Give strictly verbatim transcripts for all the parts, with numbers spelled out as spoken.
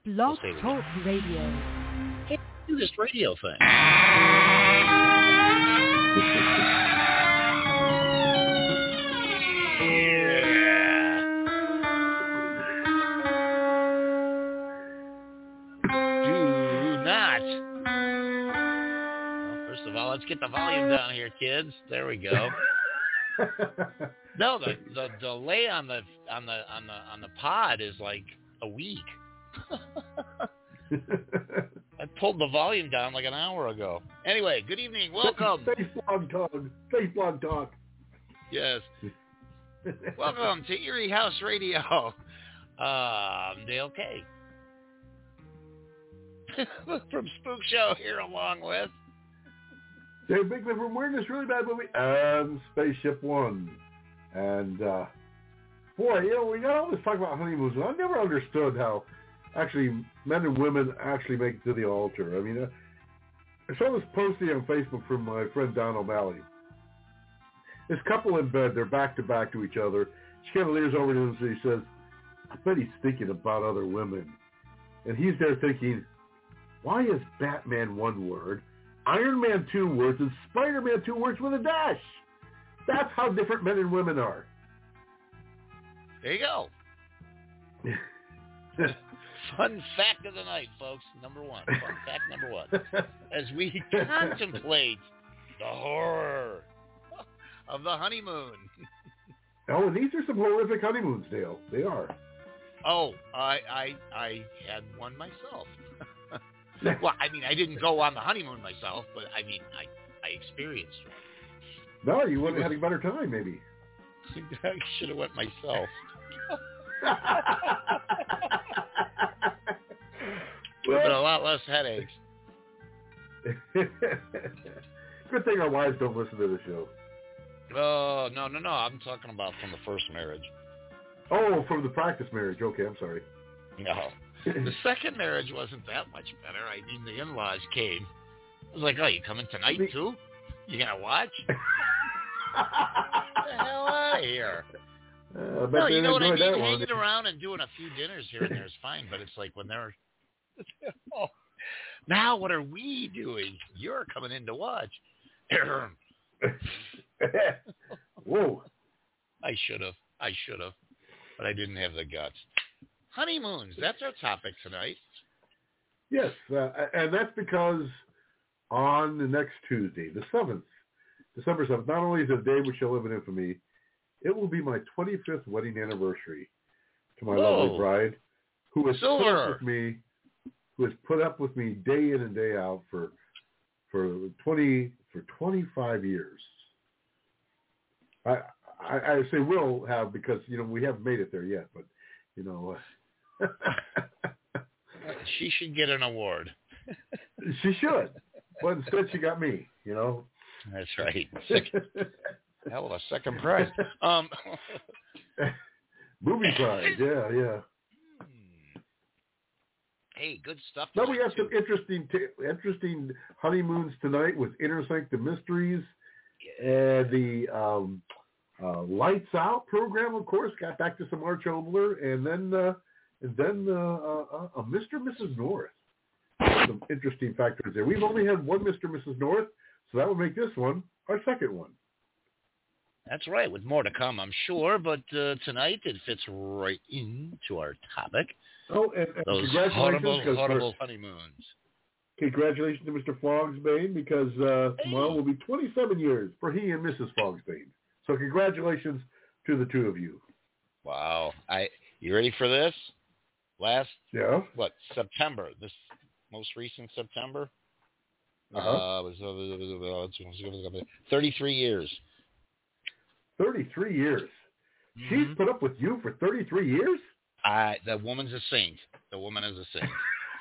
Blog Talk Radio. Hey, do this radio thing. Do not. Well, first of all, let's get the volume down here, kids. There we go. No, the, the delay on the on the on the on the pod is like a week. I pulled the volume down like an hour ago. Anyway, good evening. Welcome. Face blog talk. Face blog talk. Yes. Welcome to Erie House Radio. Uh, I'm Dale K. From Spook Show here along with Dave Bigman from Wearing This Really Bad Movie and Spaceship One. And, uh, boy, you know, we got all this talk about honeymoons, and I never understood how actually men and women actually make it to the altar. I mean, uh, I saw this posting on Facebook from my friend Don O'Malley. This couple in bed, they're back to back to each other. She kind of leans over to him and she says, I bet he's thinking about other women. And he's there thinking, why is Batman one word, Iron Man two words, and Spider-Man two words with a dash? That's how different men and women are. There you go. Fun fact of the night, folks. Number one. Fun fact number one. As we contemplate the horror of the honeymoon. Oh, and these are some horrific honeymoons, Dale. They are. Oh, I I I had one myself. Well, I mean, I didn't go on the honeymoon myself, but I mean, I, I experienced one. No, you would have had a better time, maybe. I should have went myself. Would have been a lot less headaches. Good thing our wives don't listen to the show. Oh, no, no, no. I'm talking about from the first marriage. Oh, from the practice marriage. Okay, I'm sorry. No. The second marriage wasn't that much better. I mean, the in-laws came. I was like, oh, you coming tonight, the- too? You going to watch? Get the hell out of here. Uh, no, you know what I mean? Hanging around and doing a few dinners here and there is fine, but it's like when they're... oh, now what are we doing? You're coming in to watch. Whoa. I should have. I should have. But I didn't have the guts. Honeymoons. That's our topic tonight. Yes, uh, and that's because on the next Tuesday, the seventh, December seventh, not only is it a day which shall live in infamy, it will be my twenty-fifth wedding anniversary to my Whoa. lovely bride, who has Silver. put up with me, who has put up with me day in and day out for for twenty for twenty-five years. I I, I say will have because you know we haven't made it there yet, but you know. Uh, she should get an award. She should, but instead she got me. You know. That's right. Second, hell of a second prize. Um, Movie prize, yeah, yeah. Hey, good stuff. Now we have some interesting, t- interesting honeymoons tonight with Inner Sanctum Mysteries and the um, uh, Lights Out program. Of course, got back to some Arch Obler, and then uh, and then uh, uh, uh, Mister and Missus North. Some interesting factors there. We've only had one Mister and Missus North. So that would make this one our second one. That's right, with more to come, I'm sure. But uh, tonight it fits right into our topic. Oh, and, and those congratulations, horrible, horrible for, honeymoons. Congratulations to Mister Fogsbane because uh, tomorrow will be twenty-seven years for he and Missus Fogsbane. So congratulations to the two of you. Wow. I you ready for this? Last, yeah. what, September, this most recent September? Uh-huh. Uh, was, uh, thirty-three years. thirty-three years. Mm-hmm. She's put up with you for thirty-three years? I, the woman's a saint. The woman is a saint.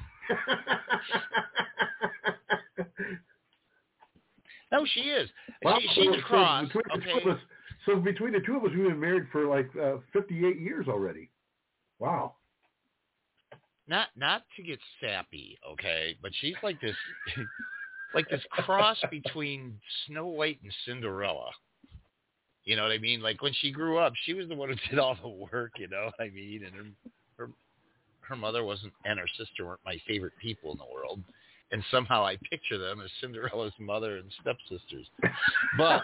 No, she is. Well, she, she's so, a cross. So between, okay. the us, so between the two of us, we've been married for like uh, fifty-eight years already. Wow. Not not to get sappy, okay, but she's like this, like this cross between Snow White and Cinderella. You know what I mean? Like when she grew up, she was the one who did all the work. You know what I mean? And her her, her mother wasn't and her sister weren't my favorite people in the world, and somehow I picture them as Cinderella's mother and stepsisters. But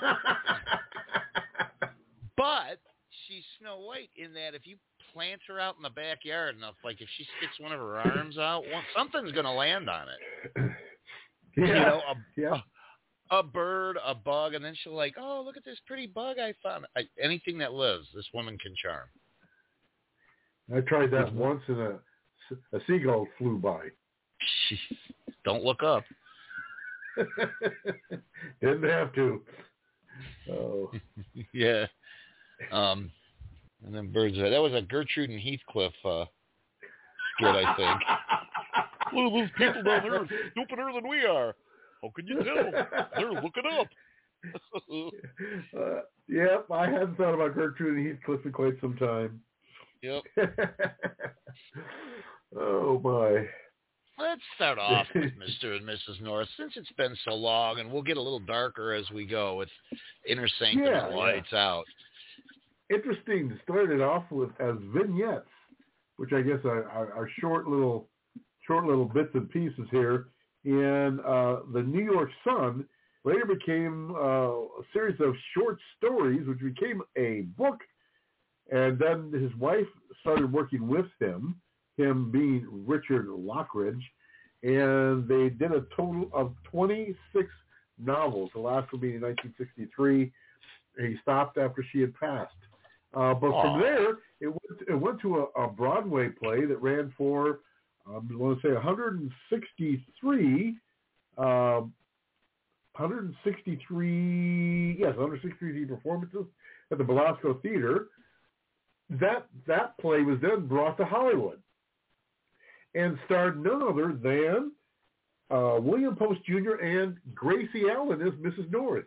but she's Snow White in that if you plant her out in the backyard enough, like if she sticks one of her arms out, one, something's going to land on it. Yeah. You know, a, yeah. a, a bird, a bug, and then she'll like, oh, look at this pretty bug I found. I, anything that lives, this woman can charm. I tried that once, and a, a seagull flew by. Don't look up. Didn't have to. Oh. Yeah. Um, and then birds. That was a Gertrude and Heathcliff uh, skit, I think. Look at those people down there stupider than we are. How can you tell? They're looking up. uh, yep, I hadn't thought about Gertrude and Heathcliff in quite some time. Yep. Oh, my. Let's start off with Mister and Missus North, since it's been so long, and we'll get a little darker as we go with Inner Sanctum yeah, and Lights yeah. Out. Interesting to start it off with as vignettes, which I guess are, are, are short little short little bits and pieces here. And uh, the New York Sun later became uh, a series of short stories, which became a book. And then his wife started working with him, him being Richard Lockridge, and they did a total of twenty-six novels. The last one being in nineteen sixty-three. He stopped after she had passed. Uh, but Aww. From there, it went, it went to a, a Broadway play that ran for, um, I want to say, one hundred sixty-three, uh, one hundred sixty-three, yes, one hundred sixty-three performances at the Belasco Theater. That that play was then brought to Hollywood and starred none other than uh, William Post Junior and Gracie Allen as Missus North.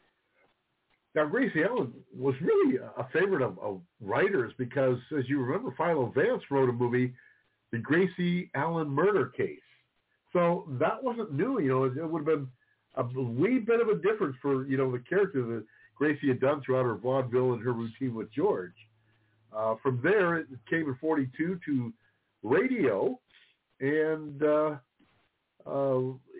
Now, Gracie Allen was really a favorite of, of writers because, as you remember, Philo Vance wrote a movie, The Gracie Allen Murder Case. So that wasn't new. You know, it, it would have been a wee bit of a difference for, you know, the character that Gracie had done throughout her vaudeville and her routine with George. Uh, from there, it came in forty-two to radio, and uh, uh,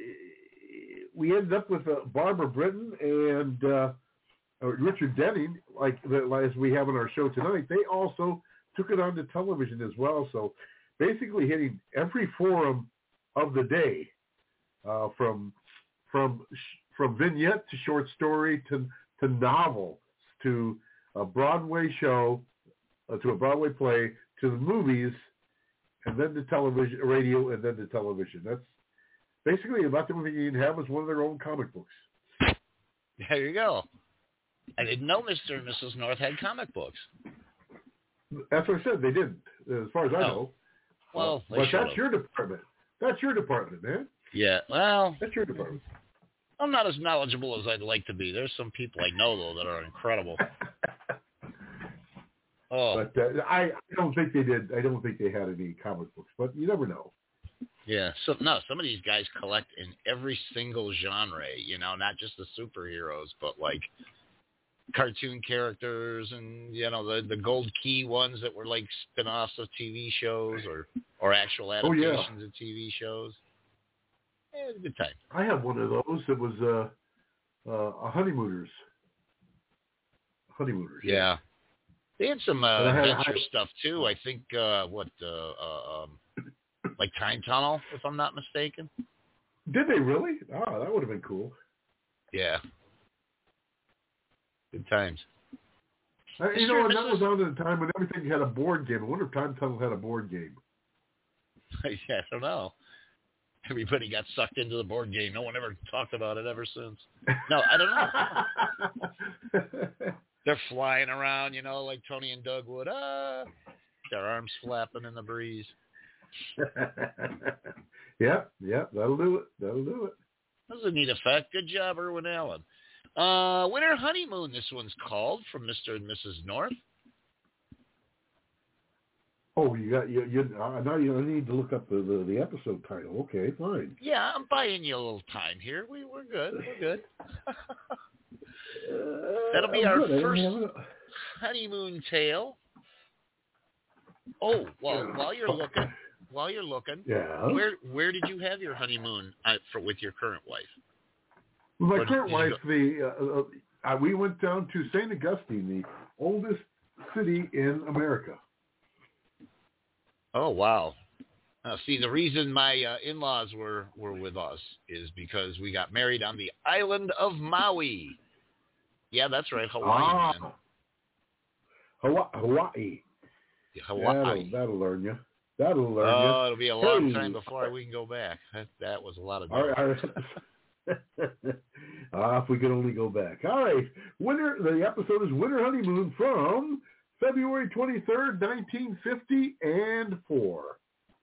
we ended up with uh, Barbara Britton and uh, Richard Denning, like as we have on our show tonight. They also took it on to television as well. So basically hitting every forum of the day, uh, from from from vignette to short story to to novel to a Broadway show. Uh, to a Broadway play, to the movies, and then to television, radio, and then to television. That's basically about the movie you'd have as one of their own comic books. There you go. I didn't know Mister and Missus North had comic books. That's what I said. They didn't, as far as I oh. know. Well, uh, but that's your department. That's your department, man. Yeah, well. That's your department. I'm not as knowledgeable as I'd like to be. There's some people I know, though, that are incredible. Oh. But uh, I, I don't think they did. I don't think they had any comic books, but you never know. Yeah. So no, some of these guys collect in every single genre. You know, not just the superheroes, but like cartoon characters and you know the the Gold Key ones that were like spin-offs of T V shows or or actual adaptations oh, yeah. of T V shows. Yeah, it was a good time. I have one of those that was uh, uh, a Honeymooners. Honeymooners. Yeah. yeah. They had some uh, had, adventure I, stuff too. I think uh, what uh, uh, um, like Time Tunnel, if I'm not mistaken. Did they really? Oh, that would have been cool. Yeah. Good times. Uh, you know, and that was on at a time when everything had a board game. I wonder if Time Tunnel had a board game. Yeah, I don't know. Everybody got sucked into the board game. No one ever talked about it ever since. No, I don't know. They're flying around, you know, like Tony and Doug would. Ah, their arms flapping in the breeze. yeah, yeah, that'll do it. That'll do it. That was a neat effect. Good job, Irwin Allen. Uh, Winter Honeymoon, this one's called, from Mister and Missus North. Oh, you got you. you uh, now you need to look up the, the, the episode title. Okay, fine. Yeah, I'm buying you a little time here. We we're good. We're good. That'll be uh, our good. first honeymoon tale. Oh, well, while you're looking, while you're looking, yeah. where where did you have your honeymoon uh, for with your current wife? My Or current did wife, you the uh, uh, we went down to Saint Augustine, the oldest city in America. Oh, wow. Uh, see, the reason my uh, in-laws were, were with us is because we got married on the island of Maui. Yeah, that's right, Hawaii, ah. man. Hawaii. Hawaii. Hawaii. That'll, that'll learn you. That'll learn oh, you. Oh, it'll be a long hey. time before we can go back. That, that was a lot of All right, all right. ah, if we could only go back. All right. Winter. The episode is Winter Honeymoon from February twenty-third, nineteen fifty and four.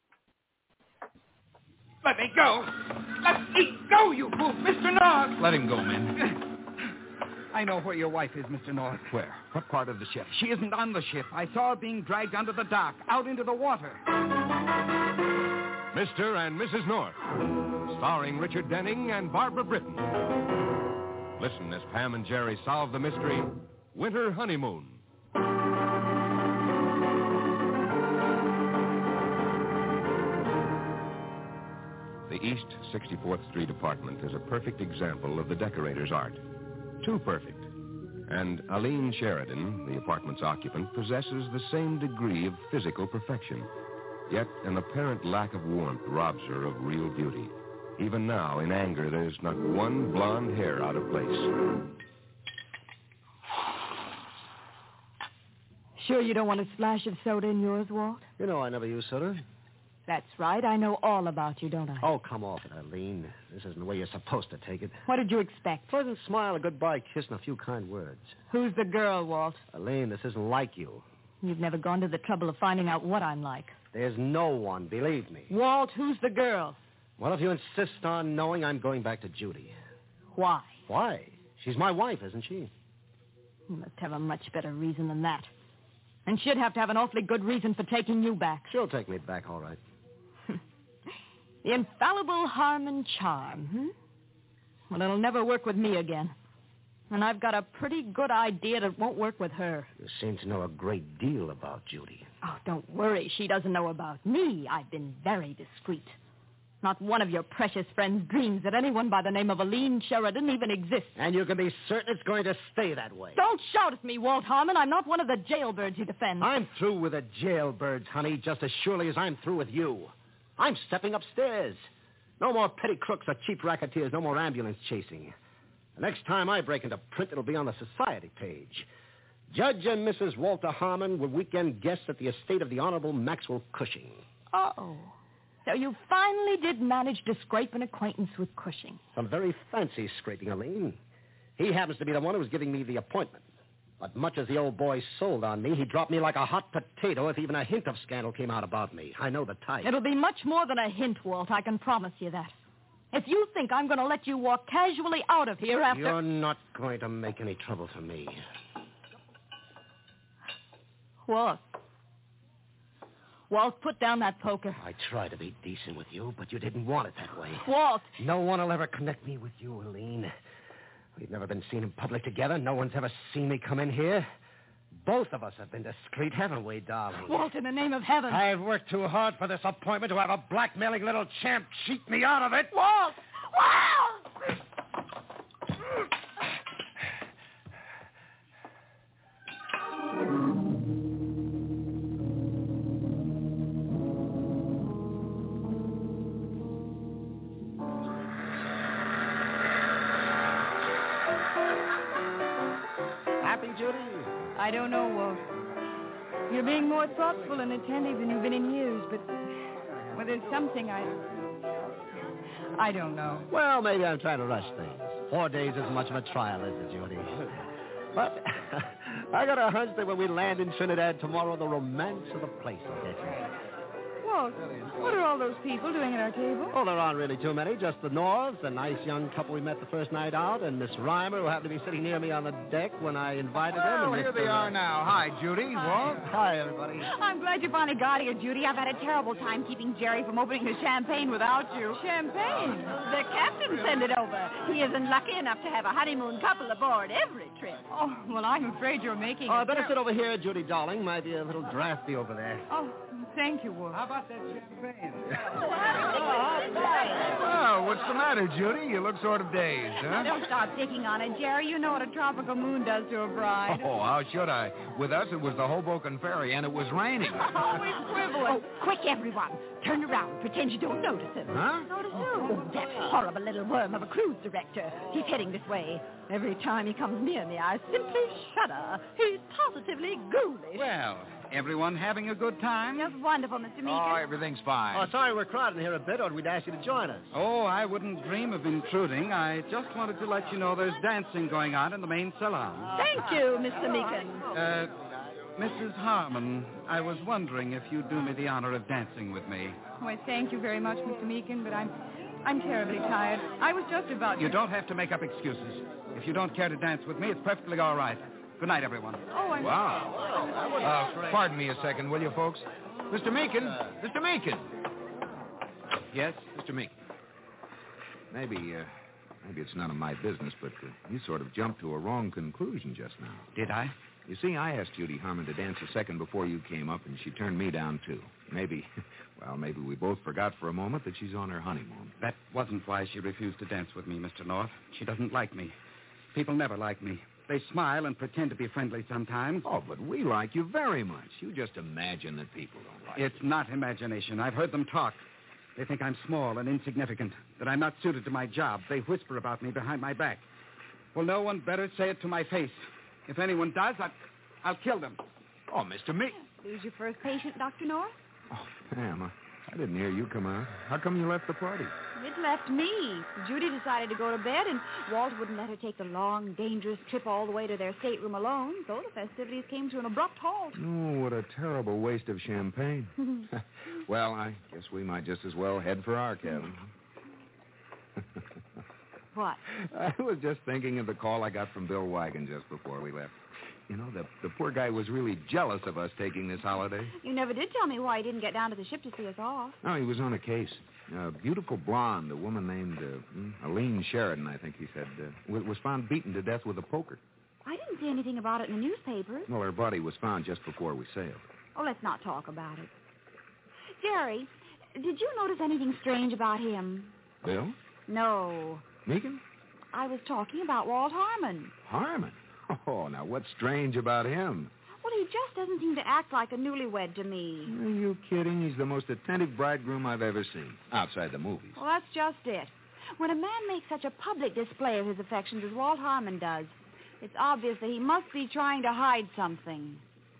Let me go. Let me go, you fool, Mister North. Let him go, man. I know where your wife is, Mister North. Where? What part of the ship? She isn't on the ship. I saw her being dragged under the dock, out into the water. Mister and Missus North, starring Richard Denning and Barbara Britton. Listen as Pam and Jerry solve the mystery, Winter Honeymoon. The East sixty-fourth Street apartment is a perfect example of the decorator's art. Too perfect. And Aline Sheridan, the apartment's occupant, possesses the same degree of physical perfection. Yet an apparent lack of warmth robs her of real beauty. Even now, in anger, there's not one blonde hair out of place. Sure you don't want a splash of soda in yours, Walt? You know I never use soda. That's right. I know all about you, don't I? Oh, come off it, Eileen. This isn't the way you're supposed to take it. What did you expect? Pleasant smile, a goodbye kiss, and a few kind words. Who's the girl, Walt? Eileen, this isn't like you. You've never gone to the trouble of finding out what I'm like. There's no one, believe me. Walt, who's the girl? Well, if you insist on knowing, I'm going back to Judy. Why? Why? She's my wife, isn't she? You must have a much better reason than that. And she'd have to have an awfully good reason for taking you back. She'll take me back, all right. The infallible Harmon charm, hmm? Well, it'll never work with me again. And I've got a pretty good idea that it won't work with her. You seem to know a great deal about Judy. Oh, don't worry. She doesn't know about me. I've been very discreet. Not one of your precious friends dreams that anyone by the name of Aline Sheridan even exists. And you can be certain it's going to stay that way. Don't shout at me, Walt Harmon. I'm not one of the jailbirds you defend. I'm through with the jailbirds, honey, just as surely as I'm through with you. I'm stepping upstairs. No more petty crooks or cheap racketeers. No more ambulance chasing. The next time I break into print, it'll be on the society page. Judge and Missus Walter Harmon were weekend guests at the estate of the Honorable Maxwell Cushing. Oh. So you finally did manage to scrape an acquaintance with Cushing. Some very fancy scraping, Aline. He happens to be the one who was giving me the appointment. But much as the old boy sold on me, he dropped me like a hot potato if even a hint of scandal came out about me. I know the type. It'll be much more than a hint, Walt. I can promise you that. If you think I'm going to let you walk casually out of here after... You're not going to make any trouble for me. Walt. Walt, put down that poker. I tried to be decent with you, but you didn't want it that way. Walt! No one will ever connect me with you, Aline. We've never been seen in public together. No one's ever seen me come in here. Both of us have been discreet, haven't we, darling? Walt, in the name of heaven. I've worked too hard for this appointment to have a blackmailing little champ cheat me out of it. Walt! Walt! Happy, Judy? I don't know, Walt. You're being more thoughtful and attentive than you've been in years, but... Well, there's something I... I don't know. Well, maybe I'm trying to rush things. Four days isn't much of a trial, is it, Judy? But I got a hunch that when we land in Trinidad tomorrow, the romance of the place will get you. Walt, what are all those people doing at our table? Oh, there aren't really too many. Just the Norths, the nice young couple we met the first night out, and Miss Reimer, who happened to be sitting near me on the deck when I invited them. Well, and here Mister they are now. Hi, Judy. Walt. Hi, everybody. I'm glad you finally got here, Judy. I've had a terrible time keeping Jerry from opening the champagne without you. Champagne? The captain sent it over. He isn't lucky enough to have a honeymoon couple aboard every trip. Oh, well, I'm afraid you're making Oh, I it better ter- sit over here, Judy, darling. Might be a little drafty over there. Oh, thank you, Walt. How about about that champagne? Oh, what's the matter, Judy? You look sort of dazed, huh? Don't start picking on it, Jerry. You know what a tropical moon does to a bride. Oh, how should I? With us, it was the Hoboken Ferry, and it was raining. Oh, equivalent. Oh, quick, everyone. Turn around. Pretend you don't notice him. Huh? Notice who? Oh, that horrible little worm of a cruise director. He's heading this way. Every time he comes near me, I simply shudder. He's positively ghoulish. Well, everyone having a good time? Just wonderful, Mister Meekin. Oh, everything's fine. Oh, sorry we're crowded here a bit, or we'd ask you to join us. Oh, I wouldn't dream of intruding. I just wanted to let you know there's dancing going on in the main salon. Thank you, Mister Meekin. Uh, Missus Harmon, I was wondering if you'd do me the honor of dancing with me. Why, thank you very much, Mister Meekin, but I'm I'm terribly tired. I was just about to... You don't have to make up excuses. If you don't care to dance with me, it's perfectly all right. Good night, everyone. Oh, I'm... Wow. Uh, pardon me a second, will you, folks? Mister Meekin! Mister Meekin! Yes, Mister Meekin. Maybe, uh, maybe it's none of my business, but uh, you sort of jumped to a wrong conclusion just now. Did I? You see, I asked Judy Harmon to dance a second before you came up, and she turned me down, too. Maybe, well, maybe we both forgot for a moment that she's on her honeymoon. That wasn't why she refused to dance with me, Mister North. She doesn't like me. People never like me. They smile and pretend to be friendly sometimes. Oh, but we like you very much. You just imagine that people don't like you. It's not imagination. I've heard them talk. They think I'm small and insignificant, that I'm not suited to my job. They whisper about me behind my back. Well, no one better say it to my face. If anyone does, I, I'll kill them. Oh, Mister Meek. Who's your first patient, Doctor North? Oh, Pam, I, I didn't hear you come out. How come you left the party? It left me. Judy decided to go to bed, and Walt wouldn't let her take the long, dangerous trip all the way to their stateroom alone, so the festivities came to an abrupt halt. Oh, what a terrible waste of champagne. Well, I guess we might just as well head for our cabin. What? I was just thinking of the call I got from Bill Wagon just before we left. You know, the, the poor guy was really jealous of us taking this holiday. You never did tell me why he didn't get down to the ship to see us off. No, he was on a case. A beautiful blonde, a woman named uh, Aline Sheridan, I think he said, uh, was found beaten to death with a poker. I didn't see anything about it in the newspapers. Well, her body was found just before we sailed. Oh, let's not talk about it. Jerry, did you notice anything strange about him? Bill? No. Meekin? I was talking about Walt Harmon. Harmon? Oh, now what's strange about him? Well, he just doesn't seem to act like a newlywed to me. Are you kidding? He's the most attentive bridegroom I've ever seen, outside the movies. Well, that's just it. When a man makes such a public display of his affections as Walt Harmon does, it's obvious that he must be trying to hide something.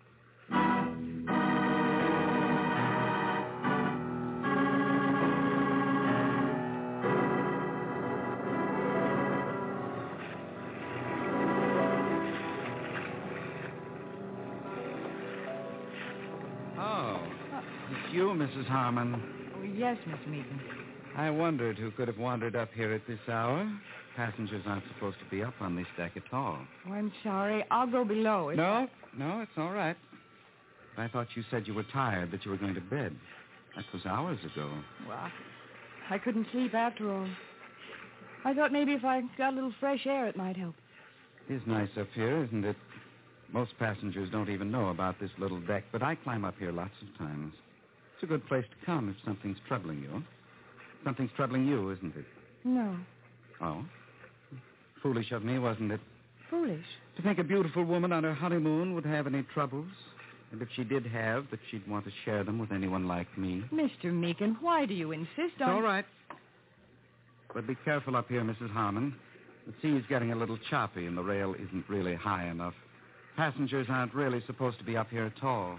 You, Missus Harmon. Oh, yes, Mister Meekin. I wondered who could have wandered up here at this hour. Passengers aren't supposed to be up on this deck at all. Oh, I'm sorry. I'll go below. It's... No, no, it's all right. I thought you said you were tired, that you were going to bed. That was hours ago. Well, I couldn't sleep after all. I thought maybe if I got a little fresh air, it might help. It is nice up here, isn't it? Most passengers don't even know about this little deck, but I climb up here lots of times. It's a good place to come if something's troubling you. Something's troubling you, isn't it? No. Oh? Foolish of me, wasn't it? Foolish? To think a beautiful woman on her honeymoon would have any troubles. And if she did have, that she'd want to share them with anyone like me. Mister Meekin, why do you insist on... It's all right. But be careful up here, Missus Harmon. The sea's getting a little choppy and the rail isn't really high enough. Passengers aren't really supposed to be up here at all.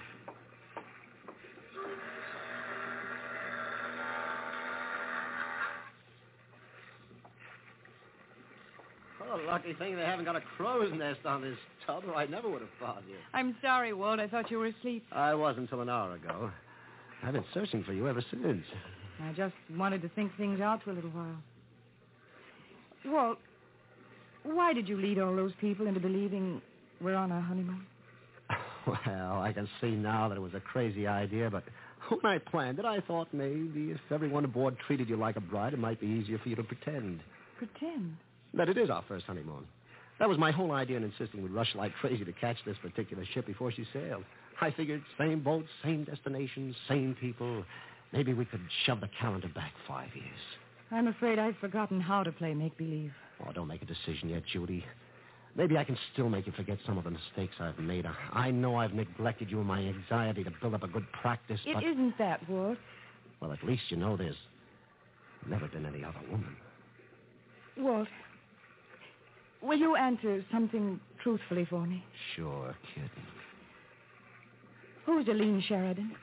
Lucky thing they haven't got a crow's nest on this tub, or I never would have thought you. I'm sorry, Walt. I thought you were asleep. I was until an hour ago. I've been searching for you ever since. I just wanted to think things out for a little while. Walt, why did you lead all those people into believing we're on our honeymoon? Well, I can see now that it was a crazy idea, but when I planned it, I thought maybe if everyone aboard treated you like a bride, it might be easier for you to pretend. Pretend? That it is our first honeymoon. That was my whole idea in insisting we'd rush like crazy to catch this particular ship before she sailed. I figured same boat, same destination, same people. Maybe we could shove the calendar back five years. I'm afraid I've forgotten how to play make-believe. Oh, don't make a decision yet, Judy. Maybe I can still make you forget some of the mistakes I've made. I know I've neglected you in my anxiety to build up a good practice, It but... isn't that, Walt. Well, at least you know there's never been any other woman. Walt, will you answer something truthfully for me? Sure, kid. Who's Aline Sheridan?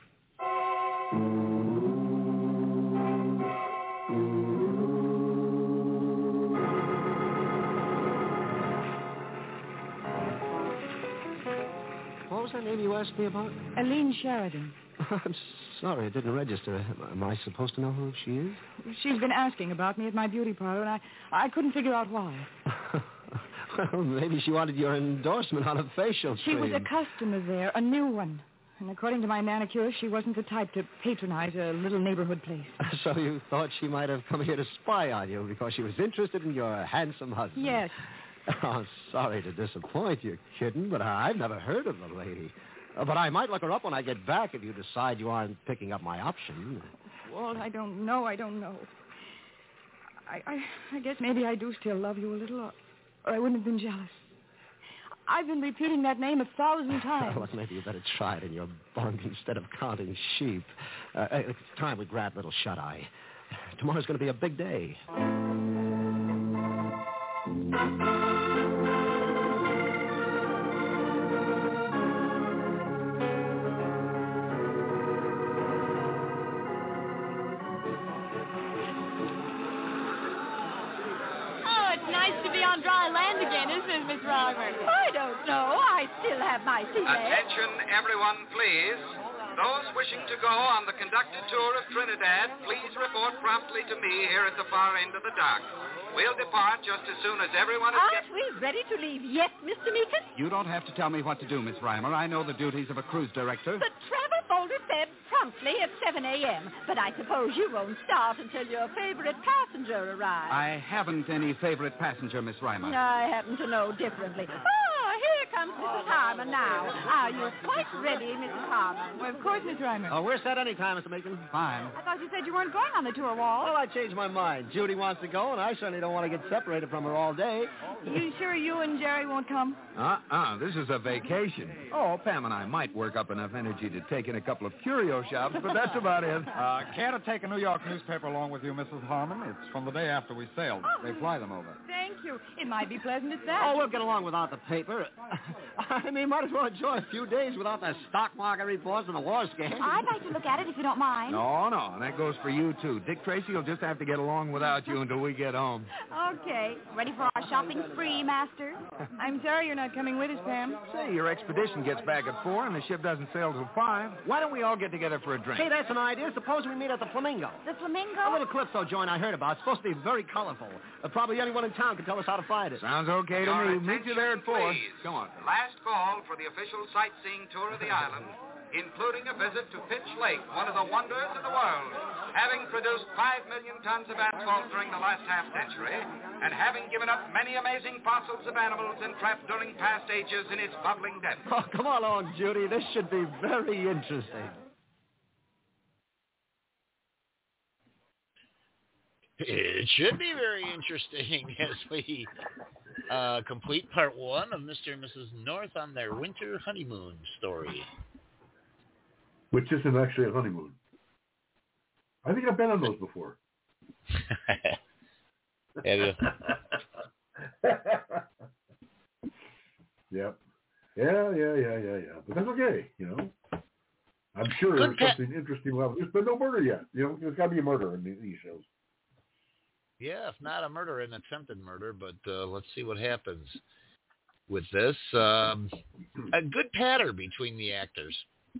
What was that name you asked me about? Aline Sheridan. I'm sorry, it didn't register. Am I supposed to know who she is? She's been asking about me at my beauty parlor, and I, I couldn't figure out why. Well, maybe she wanted your endorsement on a facial She cream. was a customer there, a new one. And according to my manicurist, she wasn't the type to patronize a little neighborhood place. So you thought she might have come here to spy on you because she was interested in your handsome husband? Yes. Oh, I'm sorry to disappoint you, kitten, but I've never heard of the lady. Uh, but I might look her up when I get back if you decide you aren't picking up my option. Walt, I don't know. I don't know. I, I, I guess maybe I do still love you a little, or, or I wouldn't have been jealous. I've been repeating that name a thousand times. Well, maybe you better try it in your bunk instead of counting sheep. Uh, it's time we grab little Shut-Eye. Tomorrow's going to be a big day. On dry land again, isn't it, Miss Robert? I don't know. I still have my sea legs. Attention, everyone, please. Those wishing to go on the conducted tour of Trinidad, please report promptly to me here at the far end of the dock. We'll depart just as soon as everyone is... Aren't we ready to leave yet, Mister Meekin? You don't have to tell me what to do, Miss Reimer. I know the duties of a cruise director. The travel folder said promptly at seven a.m., but I suppose you won't start until your favorite passenger arrives. I haven't any favorite passenger, Miss Reimer. I happen to know differently. Oh, here comes Missus Harmon now. Are you quite ready, Missus Harmon? Well, of course, Miss Reimer. Oh, we're set any time, Mister Meekin. Fine. I thought you said you weren't going on the tour, Walt. Well, I changed my mind. Judy wants to go, and I certainly don't want to get separated from her all day. You sure you and Jerry won't come? Uh-uh, this is a vacation. Oh, Pam and I might work up enough energy to take in a couple of curio shops, but that's about it. Uh, care to take a New York newspaper along with you, Missus Harmon? It's from the day after we sailed. They fly them over. Thank you. It might be pleasant at that. Oh, we'll get along without the paper. I mean, might as well enjoy a few days without the stock market reports and the war scandals. I'd like to look at it if you don't mind. No, no, and that goes for you, too. Dick Tracy will just have to get along without you until we get home. Okay. Ready for our shopping spree, Master? I'm sorry you're not coming with us, Pam. Say, your expedition gets back at four, and the ship doesn't sail till five. Why don't we all get together for a drink? Hey, that's an idea. Suppose we meet at the Flamingo. The Flamingo? A little Calypso joint I heard about. It's supposed to be very colorful. Uh, probably anyone in town can tell us how to find it. Sounds okay to Your me. Meet you there at four. Please. Come on. Last call for the official sightseeing tour of the island, including a visit to Pitch Lake, one of the wonders of the world, having produced five million tons of asphalt during the last half century, and having given up many amazing fossils of animals entrapped during past ages in its bubbling depths. Oh, come along, Judy. This should be very interesting. It should be very interesting as we uh, complete part one of Mister and Missus North on their winter honeymoon story. Which isn't actually a honeymoon. I think I've been on those before. Have you? Yep. Yeah, yeah, yeah, yeah, yeah. But that's okay, you know. I'm sure Good there's pa- something interesting. Well, there's been no murder yet. You know, there's got to be a murder in these shows. Yeah, if not a murder, an attempted murder, but uh, let's see what happens with this. Um, a good patter between the actors.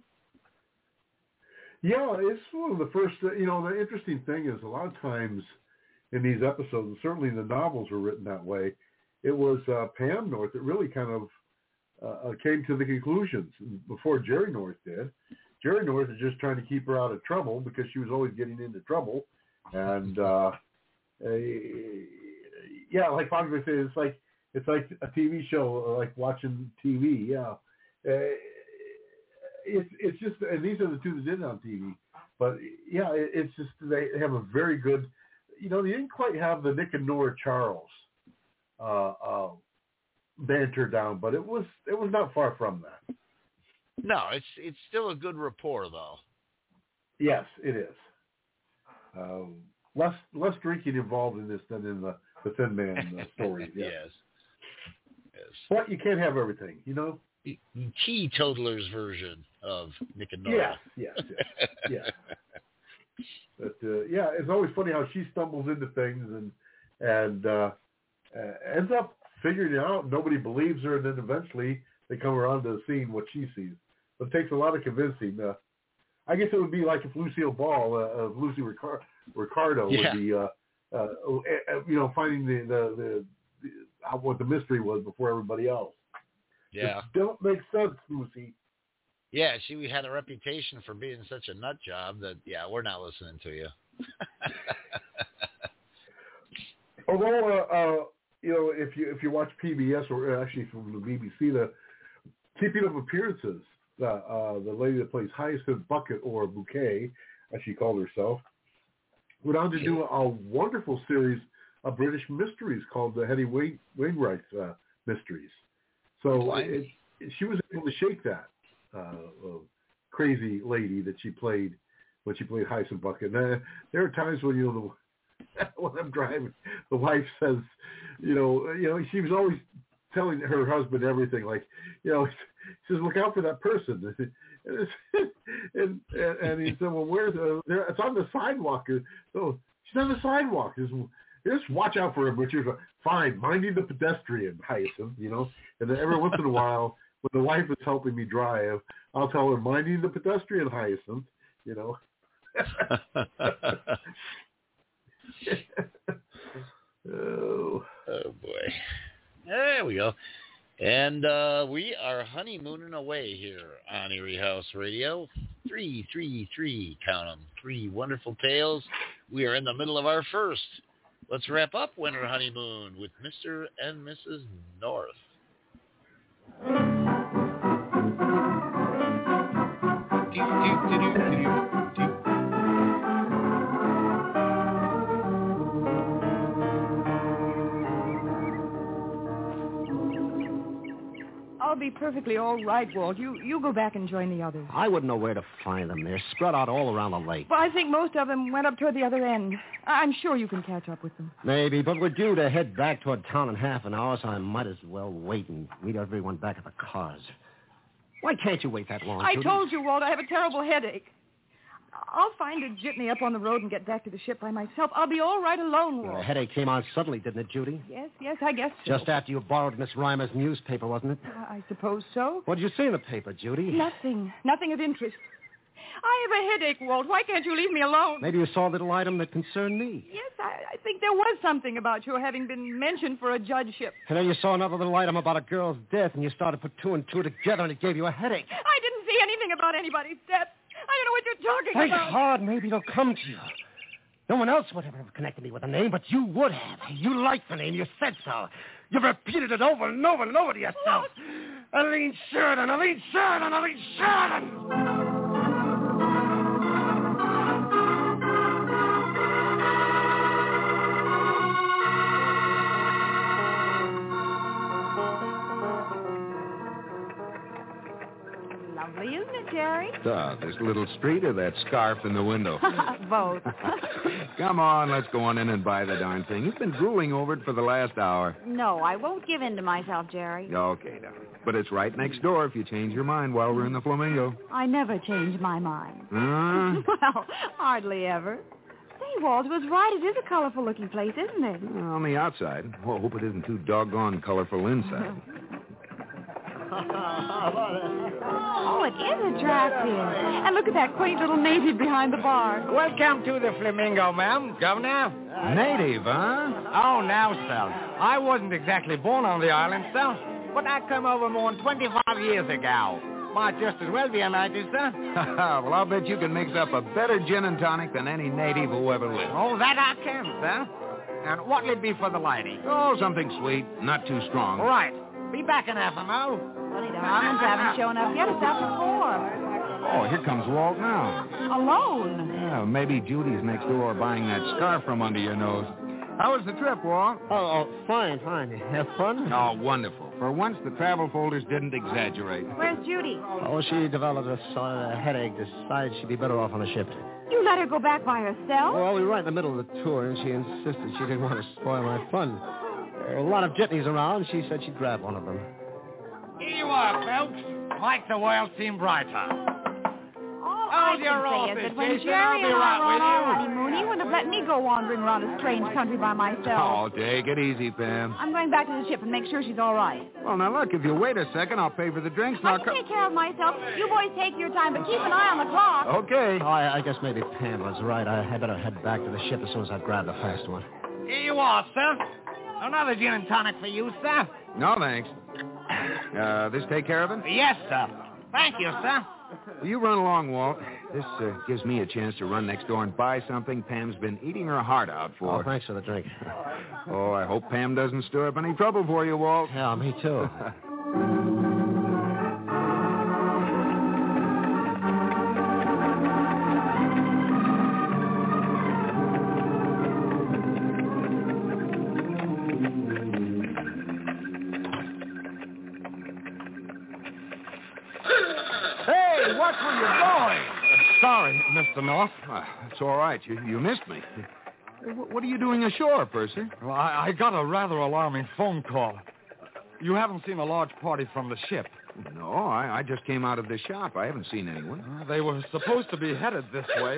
Yeah, it's one of the first, uh, you know, the interesting thing is a lot of times in these episodes, and certainly the novels were written that way, it was uh, Pam North that really kind of uh, came to the conclusions before Jerry North did. Jerry North is just trying to keep her out of trouble because she was always getting into trouble. And, uh, uh, yeah, like Bobby would say, it's like, it's like a T V show, like watching T V, yeah. Uh, It's it's just, and these are the two that did it on T V. But, yeah, it, it's just they have a very good, you know, they didn't quite have the Nick and Nora Charles uh, uh, banter down, but it was it was not far from that. No, it's it's still a good rapport, though. Yes, it is. Um, less less drinking involved in this than in the, the Thin Man uh, story. Yes. yes. Yes. But you can't have everything, you know? The teetotaler's version of Nick and Nora. Yes, yes, yes. yes. But, uh, yeah, it's always funny how she stumbles into things and and uh, uh, ends up figuring it out. Nobody believes her, and then eventually they come around to seeing what she sees. But it takes a lot of convincing. Uh, I guess it would be like if Lucille Ball, uh, uh, Lucy Ricar- Ricardo yeah. would be, uh, uh, uh, you know, finding the, the, the, the how, what the mystery was before everybody else. Yeah. It don't make sense, Lucy. Yeah, she had a reputation for being such a nut job that, yeah, we're not listening to you. Although, uh, uh, you know, if you if you watch P B S or actually from the B B C, the Keeping Up Appearances, uh, uh, the lady that plays Hyacinth Bucket, or Bouquet, as she called herself, went on to do a wonderful series of British mysteries called the Hetty Wain- Wainwright uh, Mysteries. So it, it, she was able to shake that uh, uh, crazy lady that she played when she played Hyacinth Bucket. And, uh, there are times when, you know, the when I'm driving, the wife says, you know, you know, she was always telling her husband everything, like, you know, she says, look out for that person. and, and, and he said, well, where's the, there, it's on the sidewalk. So she's on the sidewalk. He says, well, just watch out for him, Richard. Fine, minding the pedestrian, Hyacinth, you know. And then every once in a while, when the wife is helping me drive, I'll tell her, minding the pedestrian, Hyacinth, you know. oh. oh, boy. There we go. And uh, we are honeymooning away here on Erie House Radio. Three, three, three, count them. Three wonderful tales. We are in the middle of our first. Let's wrap up Winter Honeymoon with Mister and Missus North. Do, do, do, do, do, do. I'll be perfectly all right, Walt. You you go back and join the others. I wouldn't know where to find them. They're spread out all around the lake. Well, I think most of them went up toward the other end. I'm sure you can catch up with them. Maybe, but we're due to head back toward town in half an hour, so I might as well wait and meet everyone back at the cars. Why can't you wait that long, I Judy? told you, Walt, I have a terrible headache. I'll find a jitney up on the road and get back to the ship by myself. I'll be all right alone, Walt. The headache came on suddenly, didn't it, Judy? Yes, yes, I guess so. Just after you borrowed Miss Reimer's newspaper, wasn't it? Uh, I suppose so. What did you see in the paper, Judy? Nothing. Nothing of interest. I have a headache, Walt. Why can't you leave me alone? Maybe you saw a little item that concerned me. Yes, I, I think there was something about your having been mentioned for a judgeship. And then you saw another little item about a girl's death, and you started to put two and two together, and it gave you a headache. I didn't see anything about anybody's death. I don't know what you're talking Think about. hard. Maybe it'll come to you. No one else would ever have connected me with the name, but you would have. You liked the name. You said so. You've repeated it over and over and over to yourself. Aline Sheridan, Aline Sheridan, Aline Sheridan. Lovely, isn't it, Jerry? Uh, this little street or that scarf in the window? Both. Come on, let's go on in and buy the darn thing. You've been drooling over it for the last hour. No, I won't give in to myself, Jerry. Okay, darling. But it's right next door if you change your mind while we're in the Flamingo. I never change my mind. Huh? Well, hardly ever. Say, Walt was right. It is a colorful-looking place, isn't it? Well, on the outside. Well, hope it isn't too doggone colorful inside. Oh, it is attractive. And look at that quaint little native behind the bar. Welcome to the Flamingo, ma'am. Governor. Native, huh? Oh, now, sir. I wasn't exactly born on the island, sir. But I come over more than twenty-five years ago. Might just as well be a native, sir. Well, I'll bet you can mix up a better gin and tonic than any native who ever lived. Oh, that I can, sir. And what'll it be for the lady? Oh, something sweet, not too strong. All right. Be back in half an hour. Funny, the Harmons haven't shown up yet. It's after four. Oh, here comes Walt now. Alone. Well, maybe Judy's next door buying that scarf from under your nose. How was the trip, Walt? Oh, oh, fine, fine. Have fun? Oh, wonderful. For once, the travel folders didn't exaggerate. Where's Judy? Oh, she developed a, a headache. Decided she'd be better off on a ship. You let her go back by herself? Well, we were right in the middle of the tour, and she insisted she didn't want to spoil my fun. There were a lot of jitneys around. She said she'd grab one of them. Here you are, folks. Make the world seem brighter. All I your can say office, is that when Jason. Jerry I'll be and I right were on with our you. honeymoon, he wouldn't have let me go wandering around a strange country by myself. Oh, take it easy, Pam. I'm going back to the ship and make sure she's all right. Well, now, look, if you wait a second, I'll pay for the drinks. And I I'll can co- take care of myself. You boys take your time, but keep an eye on the clock. Okay. Oh, I, I guess maybe Pam was right. I had better head back to the ship as soon as I grab the fast one. Here you are, sir. Another gin and tonic for you, sir. No, thanks. Uh, this take care of it? Yes, sir. Thank you, sir. Well, you run along, Walt. This uh, gives me a chance to run next door and buy something Pam's been eating her heart out for. Oh, thanks for the drink. Oh, I hope Pam doesn't stir up any trouble for you, Walt. Yeah, me too. Hey, watch where you're going. Sorry, Mister North. Uh, it's all right. You, you missed me. What, what are you doing ashore, Purser? Well, I, I got a rather alarming phone call. You haven't seen a large party from the ship. No, I, I just came out of the shop. I haven't seen anyone. Uh, they were supposed to be headed this way.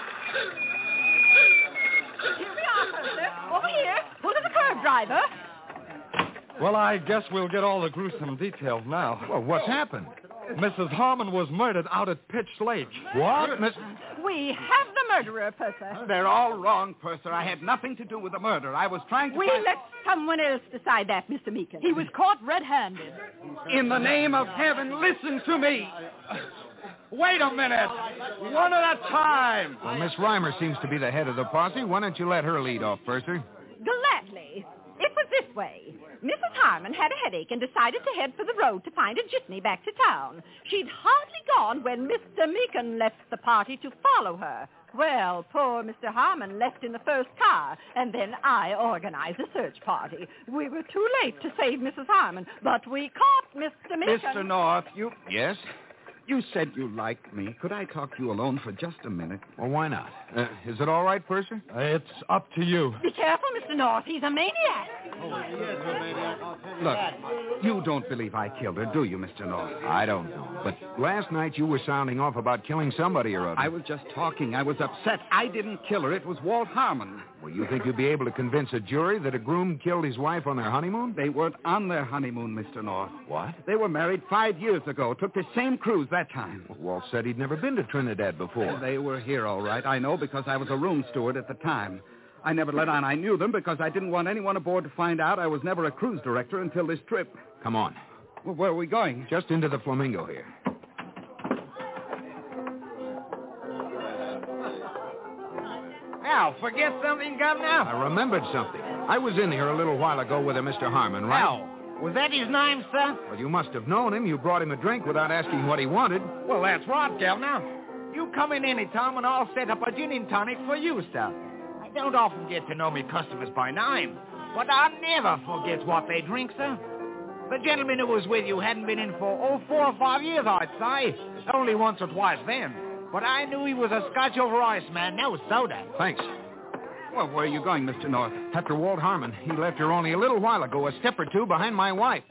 Here we are, Percy. Over here. Pull to the curb, driver. Well, I guess we'll get all the gruesome details now. Well, what's happened? Missus Harmon was murdered out at Pitch Lake. What? Miss... We have the murderer, Purser. They're all wrong, Purser. I had nothing to do with the murder. I was trying to We find... let someone else decide that, Mister Meekin. He was caught red-handed. In the name of heaven, listen to me. Wait a minute. One at a time. Well, Miss Reimer seems to be the head of the posse. Why don't you let her lead off, Purser? Gladly. It was this way. Missus Harmon had a headache and decided to head for the road to find a jitney back to town. She'd hardly gone when Mister Meekin left the party to follow her. Well, poor Mister Harmon left in the first car, and then I organized a search party. We were too late to save Missus Harmon, but we caught Mister Meekin. Mister North, you... Yes? You said you liked me. Could I talk to you alone for just a minute? Well, why not? Uh, is it all right, Purser? Uh, it's up to you. Be careful, Mister North. He's a maniac. Look, you don't believe I killed her, do you, Mister North? I don't know. But last night you were sounding off about killing somebody or other. I was just talking. I was upset. I didn't kill her. It was Walt Harmon. Well, you think you'll be able to convince a jury that a groom killed his wife on their honeymoon? They weren't on their honeymoon, Mister North. What? They were married five years ago. Took the same cruise that time. Well, Walt said he'd never been to Trinidad before. They were here, all right. I know because I was a room steward at the time. I never let on I knew them because I didn't want anyone aboard to find out I was never a cruise director until this trip. Come on. Well, where are we going? Just into the Flamingo here. Now, forget something, Governor? I remembered something. I was in here a little while ago with a Mister Harmon, right? Now, was that his name, sir? Well, you must have known him. You brought him a drink without asking what he wanted. Well, that's right, Governor. You come in any time and I'll set up a gin and tonic for you, sir. I don't often get to know me customers by name, but I never forget what they drink, sir. The gentleman who was with you hadn't been in for, oh, four or five years, I'd say. Only once or twice then. But I knew he was a Scotch over ice man, no soda. Thanks. Well, where are you going, Mister North? After Walt Harmon. He left her only a little while ago, a step or two behind my wife.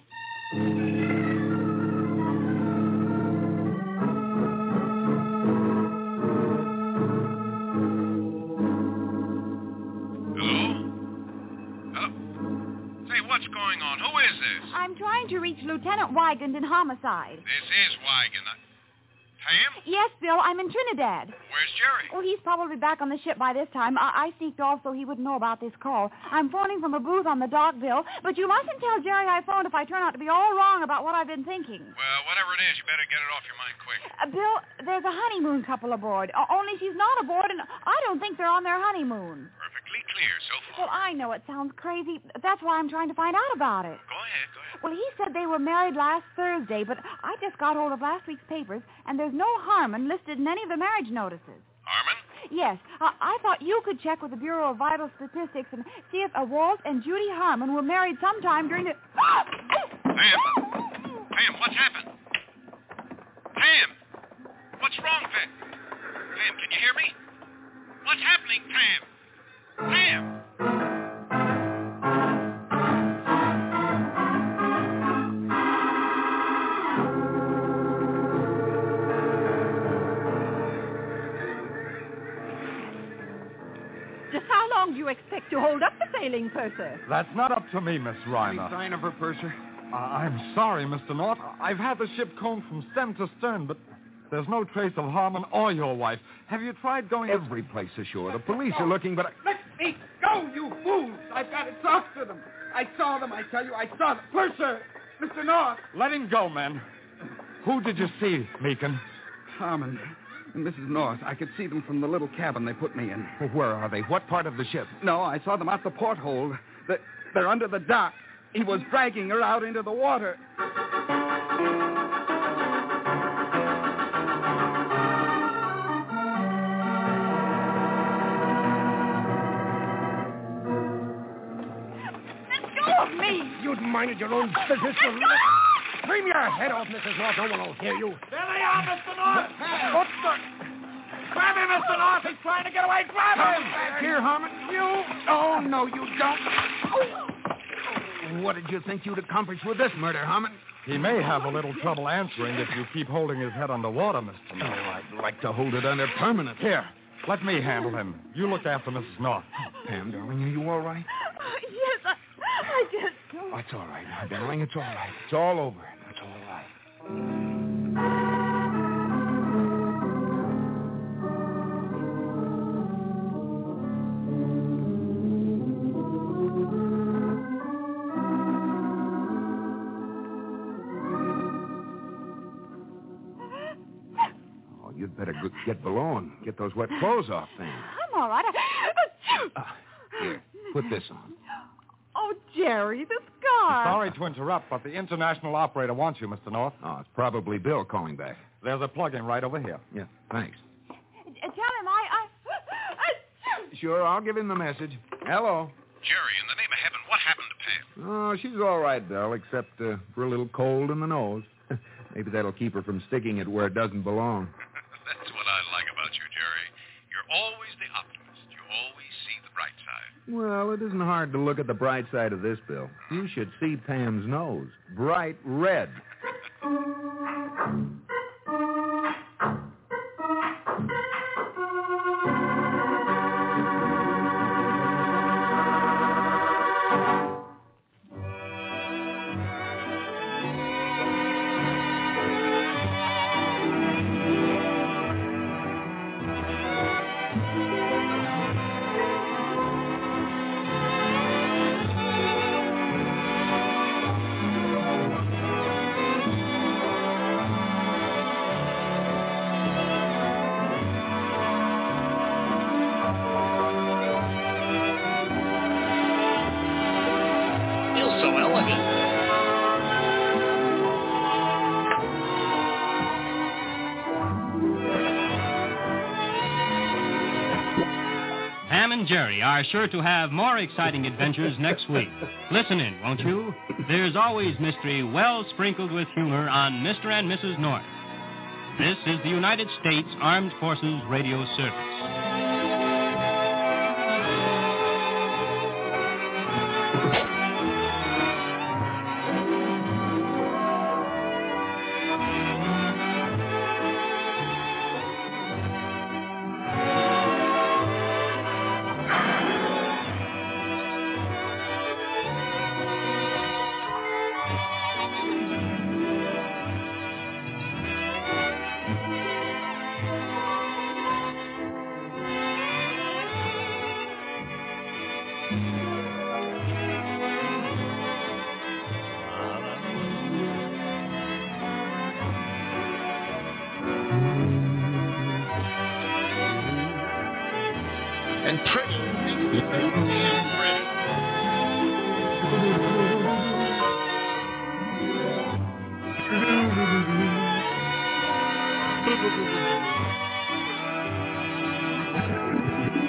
What's going on? Who is this? I'm trying to reach Lieutenant Wygand in homicide. This is Wygand. I... Pam? Yes, Bill, I'm in Trinidad. Where's Jerry? Oh, he's probably back on the ship by this time. I, I sneaked off so he wouldn't know about this call. I'm phoning from a booth on the dock, Bill, but you mustn't tell Jerry I phoned if I turn out to be all wrong about what I've been thinking. Well, whatever it is, you better get it off your mind quick. Uh, Bill, there's a honeymoon couple aboard. O- only she's not aboard, and I don't think they're on their honeymoon. Perfectly clear so far. Well, I know it sounds crazy. That's why I'm trying to find out about it. Go ahead, go ahead. Well, he said they were married last Thursday, but I just got hold of last week's papers, and there's no Harmon listed in any of the marriage notices. Harmon? Yes, I, I thought you could check with the Bureau of Vital Statistics and see if uh, Walt and Judy Harmon were married sometime during the... Pam! Pam, what's happened? Pam! What's wrong, Pam? Pam, can you hear me? What's happening, Pam? Pam! Just how long do you expect to hold up the sailing, Purser? That's not up to me, Miss Reiner. Any sign of her, Purser? Uh, I'm sorry, Mister North. I've had the ship combed from stem to stern, but there's no trace of Harmon or your wife. Have you tried going... Every place ashore. The police are looking, but... I... Let me go, you fools! I've got to talk to them. I saw them, I tell you. I saw them. Purser! Mister North! Let him go, men. Who did you see, Meekin? Harmon and Missus North. I could see them from the little cabin they put me in. Well, where are they? What part of the ship? No, I saw them out the porthole. They're, they're under the dock. He was dragging her out into the water. You'd minded your own business. Scream your head off, Missus North. No one will hear you. There they are, Mister North. What the... Grab him, Mister North. He's trying to get away. Grab him. Back here, Harmon. You... Oh, no, you don't. What did you think you'd accomplish with this murder, Harmon? He may have a little trouble answering if you keep holding his head underwater, Mister Oh, North. I'd like to hold it under permanent. Here, let me handle him. You look after Missus North. Pam, darling, are you all right? Yes, I, I just... Oh, it's all right now, darling. It's all right. It's all over. It's all right. Oh, you'd better go- get below and get those wet clothes off, then. I'm all right. I... Uh, here, put this on. Oh, Jerry, the scar. Sorry to interrupt, but the international operator wants you, Mister North. Oh, it's probably Bill calling back. There's a plug-in right over here. Yeah, thanks. Uh, Tell him I... I... Sure, I'll give him the message. Hello. Jerry, in the name of heaven, what happened to Pam? Oh, she's all right, Bill, except uh, for a little cold in the nose. Maybe that'll keep her from sticking it where it doesn't belong. That's what I like about you, Jerry. You're always the optimist. You always see the bright side. Well, it isn't hard to look at the bright side of this, Bill. You should see Pam's nose. Bright red. Pam and Jerry are sure to have more exciting adventures next week. Listen in, won't you? There's always mystery well sprinkled with humor on Mister and Missus North. This is the United States Armed Forces Radio Service. And pretty. And pretty.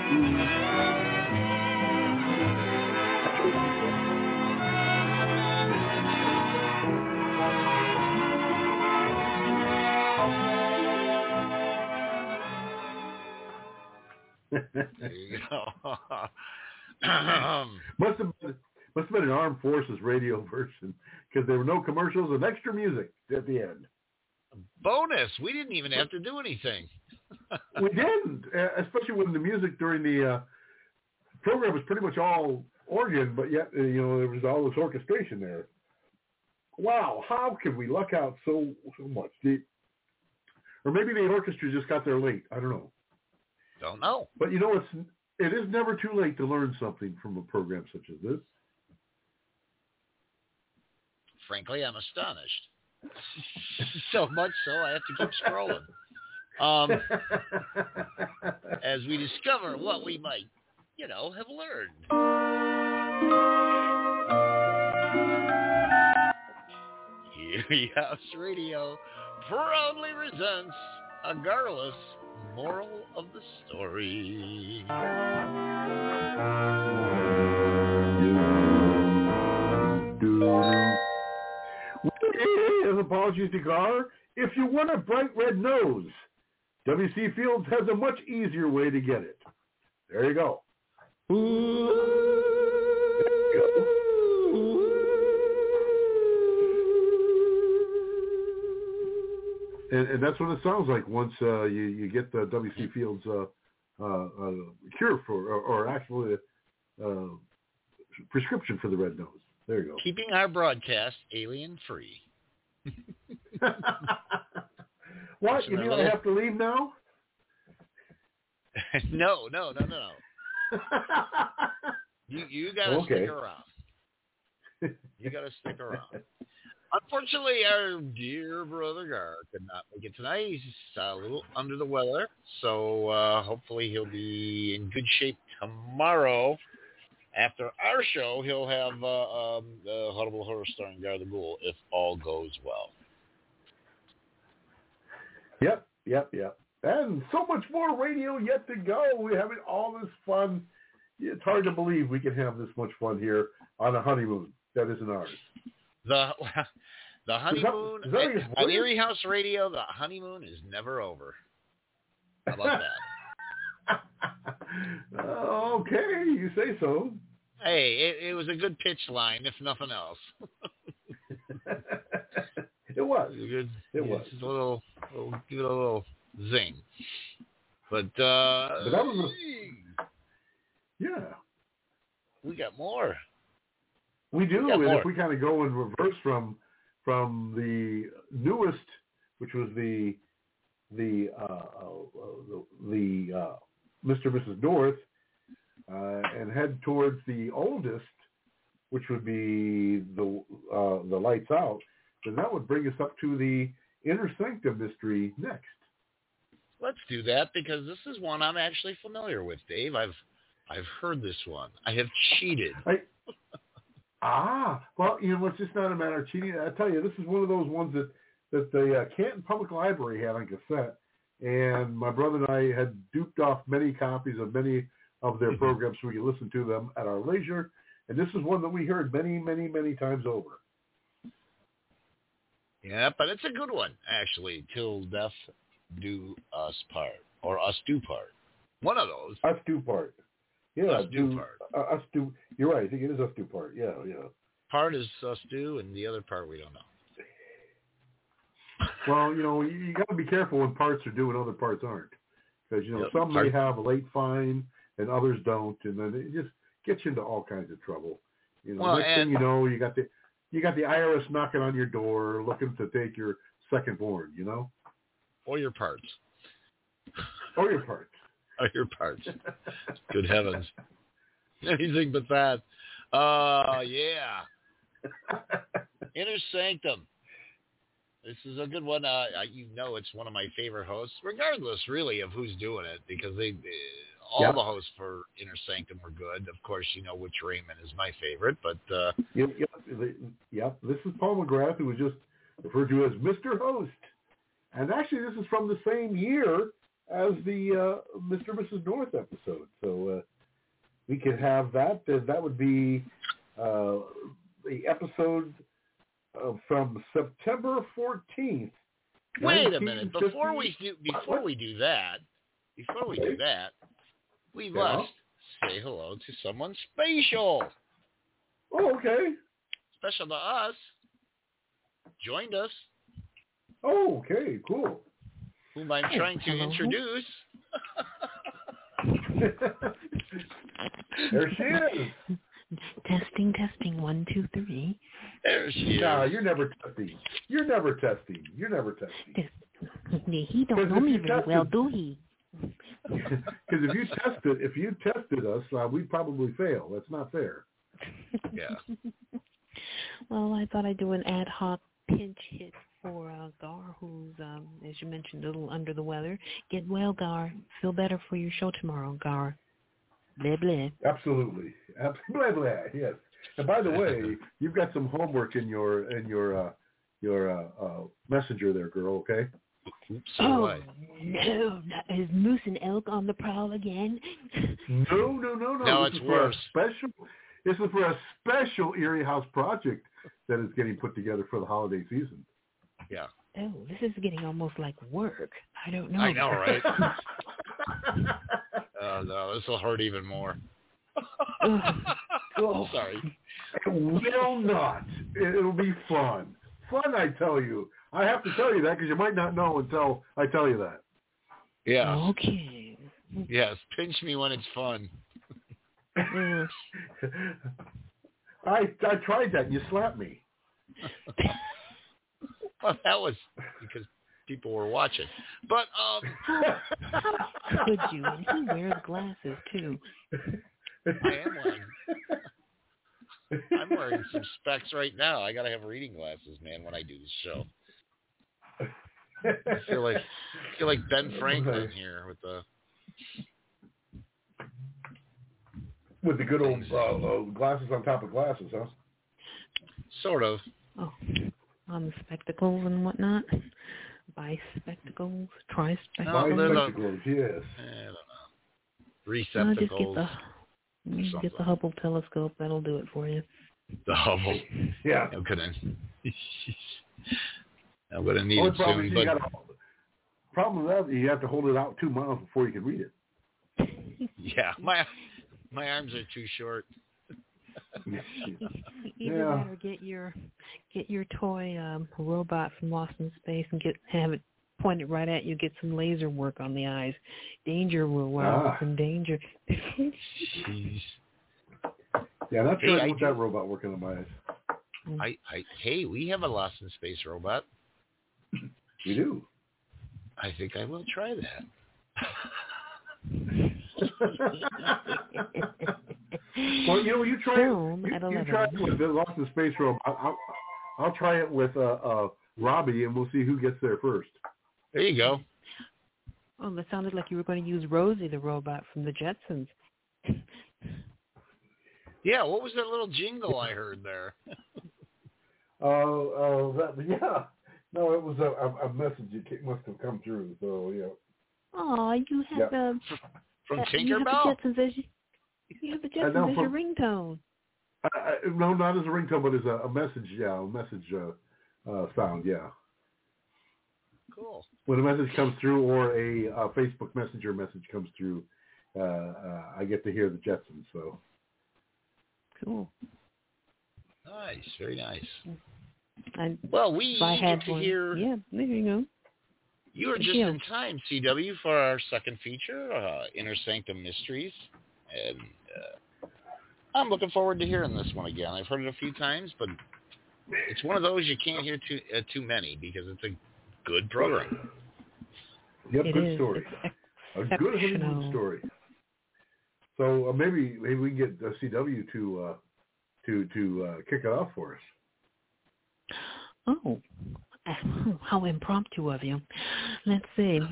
There you go. must have been, must have been an Armed Forces radio version because there were no commercials and extra music at the end. Bonus. We didn't even have to do anything. We didn't, especially when the music during the uh, program was pretty much all organ, but yet uh, you know there was all this orchestration there. Wow, how could we luck out so so much? The, or maybe the orchestra just got there late. I don't know. Don't know. But you know, it's it is never too late to learn something from a program such as this. Frankly, I'm astonished. So much so, I have to keep scrolling. Um, as we discover what we might, you know, have learned. Erie House Radio proudly presents a garrulous moral of the story. Apologies to Gar. If you want a bright red nose, W C Fields has a much easier way to get it. There you go. There you go. And, and that's what it sounds like once uh, you, you get the W C Fields uh, uh, uh, cure for, or, or actually a uh, prescription for the red nose. There you go. Keeping our broadcast alien-free. What? You mean I have to leave now? no, no, no, no, no. you you got to okay. stick around. You got to stick around. Unfortunately, our dear brother Gar could not make it tonight. He's uh, a little under the weather, so uh, hopefully he'll be in good shape tomorrow. After our show, he'll have uh, um, the Horrible Horror starring Gar the Ghoul, if all goes well. Yep, yep, yep. And so much more radio yet to go. We're having all this fun. It's hard to believe we can have this much fun here on a honeymoon that isn't ours. The the honeymoon is that, is that on Erie House Radio, the honeymoon is never over. How about that? Okay, you say so. Hey, it, it was a good pitch line, if nothing else. It was. It was. Good, it yeah, was. Just a little, little, give it a little zing. But, uh, but that was a, yeah. We got more. We do, we and more. if we kind of go in reverse from from the newest, which was the the uh, uh, the, the uh, Mister and Missus North, uh, and head towards the oldest, which would be the uh, the Lights Out, then that would bring us up to the Inner Sanctum mystery next. Let's do that because this is one I'm actually familiar with, Dave. I've I've heard this one. I have cheated. I, ah, well, you know, it's just not a matter of cheating. I tell you, this is one of those ones that that the uh, Canton Public Library had on cassette. And my brother and I had duped off many copies of many of their programs so we could listen to them at our leisure. And this is one that we heard many, many, many times over. Yeah, but it's a good one, actually. Till death do us part, or us do part. One of those. Us do part. Yeah, us do, do part. Uh, us do. You're right. I think it is us do part. Yeah, yeah. Part is us do, and the other part we don't know. Well, you know, you, you got to be careful when parts are due and other parts aren't, because you know yep. some Part. may have a late fine and others don't, and then it just gets you into all kinds of trouble. You know, well, next and, thing you know, you got the you got the I R S knocking on your door, looking to take your second born. You know, or your parts, or your parts, or your parts. Good heavens, anything but that. Uh yeah. Inner Sanctum. This is a good one. Uh, you know, it's one of my favorite hosts, regardless, really, of who's doing it, because they all yep. the hosts for Inner Sanctum are good. Of course, you know which Raymond is my favorite, but uh, yep, yep, yep. This is Paul McGrath, who was just referred to as Mister Host, and actually, this is from the same year as the uh, Mister and Missus North episode. So uh, we could have that. Uh, that would be uh, the episode uh, from September fourteenth. Wait a minute. Before we do, before what? we do that, before we okay. do that, we yeah. must say hello to someone special. Oh, okay. Special to us. Joined us. Oh, okay, cool. Whom I'm trying to hello. introduce. There she is. Testing, testing, one, two, three. There she is. No, you're never testing. You're never testing. You're never testing. He don't know me very tested, well, do he? Because if you tested, if you tested us, uh, we'd probably fail. That's not fair. Yeah. Well, I thought I'd do an ad hoc pinch hit for uh, Gar, who's, um, as you mentioned, a little under the weather. Get well, Gar. Feel better for your show tomorrow, Gar. Blah, blah. Absolutely. Blah, blah, yes. And by the way, you've got some homework in your in your uh, your uh, uh, messenger there, girl, okay? So oh, I... no. Is Moose and Elk on the prowl again? No, no, no, no. No, this it's is worse. For a special, this is for a special Erie House project that is getting put together for the holiday season. Yeah. Oh, this is getting almost like work. I don't know. I know, right? Oh, no, this will hurt even more. Oh, sorry. It will not. It'll be fun. Fun, I tell you. I have to tell you that because you might not know until I tell you that. Yeah. Okay. Yes, pinch me when it's fun. Mm. I I tried that and you slapped me. Well, that was because people were watching. But, um... How could you? And he wears glasses, too. I am wearing... I'm wearing some specs right now. I got to have reading glasses, man, when I do this show. I feel like I feel like Ben Franklin here with the... With the good old uh, uh, glasses on top of glasses, huh? Sort of. Oh, on the spectacles and whatnot. Bispectacles, trispectacles. No, Bispectacles, yes. I don't know. Receptacles. No, just get the, just get the Hubble telescope. That'll do it for you. The Hubble. Yeah. I'm gonna. I'm gonna need Only it soon. But gotta, problem with that, you have to hold it out two miles before you can read it. Yeah, my my arms are too short. Either yeah. that or get your get your toy um, robot from Lost in Space and get have it pointed right at you. Get some laser work on the eyes. Danger, we're wow, ah. it's in danger. Jeez. Yeah, not hey, sure I I want do. that robot working on my eyes. I, I hey, we have a Lost in Space robot. We do. I think I will try that. Well, you know, you try Film it. at You, you try it with the Lost in Space robot. I'll, I'll, I'll try it with uh, uh, Robbie, and we'll see who gets there first. There you go. Oh, that sounded like you were going to use Rosie the robot from the Jetsons. Yeah, what was that little jingle I heard there? Oh, uh, uh, that, yeah. No, it was a, a message that must have come through. So yeah. Oh, you have yeah. the from uh, Tinkerbell. You have the Jetsons as, you, you have the Jetsons know, as from, your ringtone. I, I, no, not as a ringtone, but as a, a message. Yeah, a message uh, uh, sound. Yeah. Cool. When a message comes through, or a, a Facebook Messenger message comes through, uh, uh, I get to hear the Jetsons. So. Cool. Nice, very nice. I, well, we I get had to one. hear. Yeah, there you go. You were just in time, C W, for our second feature, uh, Inner Sanctum Mysteries, and uh, I'm looking forward to hearing this one again. I've heard it a few times, but it's one of those you can't hear too uh, too many because it's a good program. Yep, it good is. story. A good honeymoon story. So uh, maybe maybe we can get uh, C W to uh, to to uh, kick it off for us. Oh, how impromptu of you. Let's see.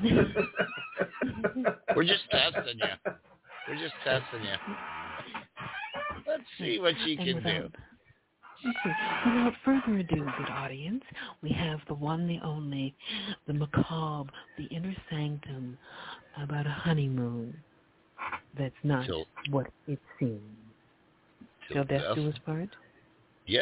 We're just testing you. We're just testing you. Let's see what you can without, do. Okay. Without further ado, good audience, we have the one, the only, the macabre, the inner sanctum about a honeymoon that's not till, what it seems. Till death do us part? Yes.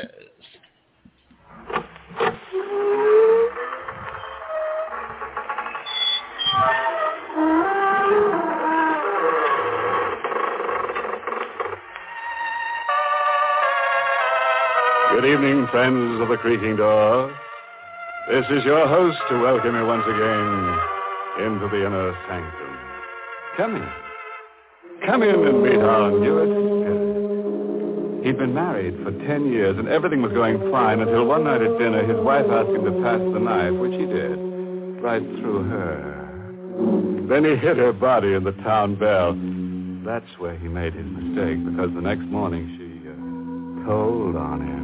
Good evening, friends of the creaking door. This is your host to welcome you once again into the inner sanctum. Come in. Come in and meet our newest guest. He'd been married for ten years, and everything was going fine until one night at dinner, his wife asked him to pass the knife, which he did, right through her. Then he hit her body in the town bell. That's where he made his mistake, because the next morning she uh, told on him.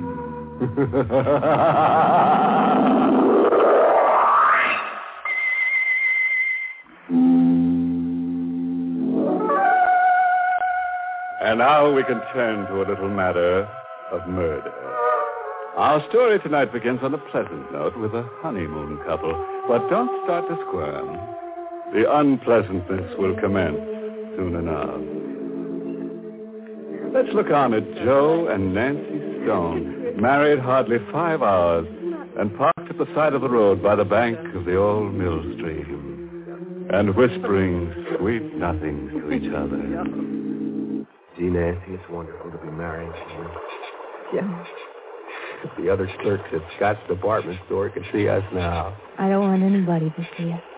And now we can turn to a little matter of murder. Our story tonight begins on a pleasant note with a honeymoon couple. But don't start to squirm. The unpleasantness will commence soon enough. Let's look on at Joe and Nancy Stone, married hardly five hours, and parked at the side of the road by the bank of the old mill stream, and whispering sweet nothings to each other. Gee, Nancy, it's wonderful to be married to you. Yeah. If the other clerks at Scott's department store can see us now. I don't want anybody to see us.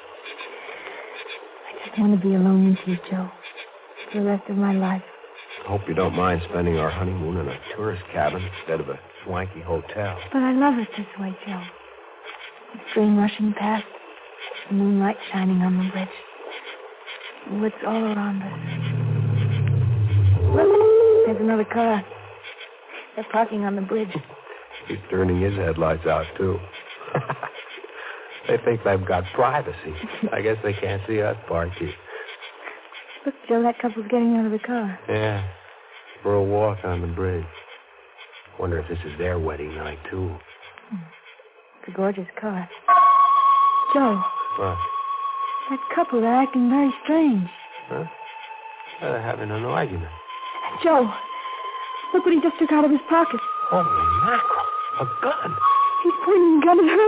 I just want to be alone with you, Joe, for the rest of my life. I hope you don't mind spending our honeymoon in a tourist cabin instead of a swanky hotel. But I love it this way, Joe. The stream rushing past, the moonlight shining on the bridge, the woods all around us. Look, there's another car. They're parking on the bridge. He's turning his headlights out, too. They think they've got privacy. I guess they can't see us parking. Look, Joe, that couple's getting out of the car. Yeah, for a walk on the bridge. Wonder if this is their wedding night, too. It's a gorgeous car. Joe. What? That couple, they're acting very strange. Huh? They're having an argument. Joe, look what he just took out of his pocket. Holy mackerel. A gun. He's pointing a gun at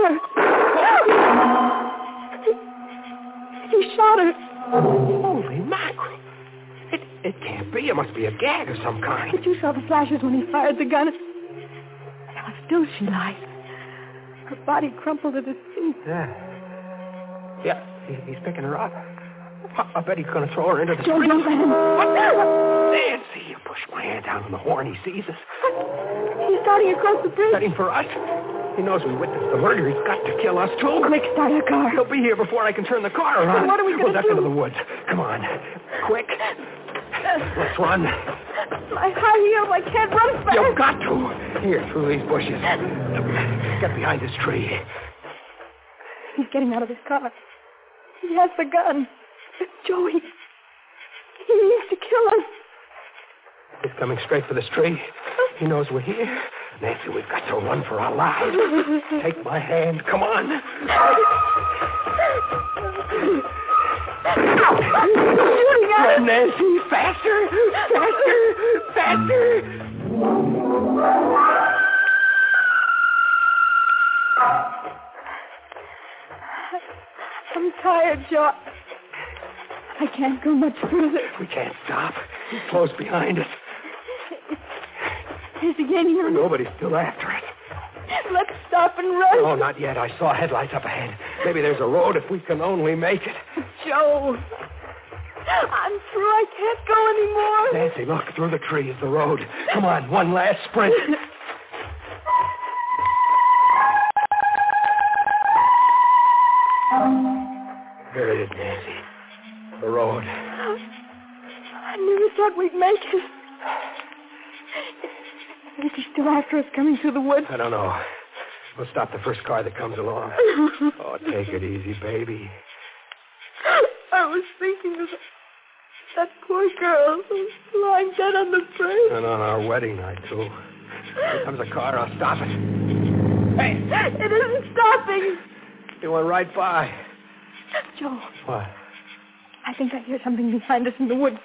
her. He shot her. Holy mackerel. It, it can't be. It must be a gag of some kind. But you saw the flashes when he fired the gun. How still she lies. Her body crumpled at his feet. Yeah. Yeah, he, he's picking her up. I, I bet he's going to throw her into the Joe, street. don't let him. What? Nancy, you push my hand down on the horn. He sees us. He's starting across the bridge. Setting for us. He knows we witnessed the murder. He's got to kill us, too. Quick, start the car. He'll be here before I can turn the car around. What are we going to do? Well, that's into the woods. Come on. Quick. Let's run. My high heels. I can't run fast. You've got to. Here, through these bushes. Get behind this tree. He's getting out of his car. He has the gun. Joey, he needs to kill us. He's coming straight for this tree. He knows we're here. Nancy, we've got to run for our lives. Take my hand. Come on. Shooting at Run, Nancy. Faster. Faster. Faster. I'm tired, Joe. I can't go much further. We can't stop. He's close behind us. Is he gaining on us? Nobody's still after it. Let's stop and run. Oh, not yet. I saw headlights up ahead. Maybe there's a road if we can only make it. Joe, I'm through. I can't go anymore. Nancy, look. Through the tree is the road. Come on, one last sprint. Here it is, Nancy. The road. I never thought we'd make it. Is he still after us coming through the woods? I don't know. We'll stop the first car that comes along. Oh, take it easy, baby. I was thinking of that poor girl who's lying dead on the bridge. And on our wedding night, too. Here comes a car. I'll stop it. Hey! It isn't stopping. You went right by. Joe. What? I think I hear something behind us in the woods.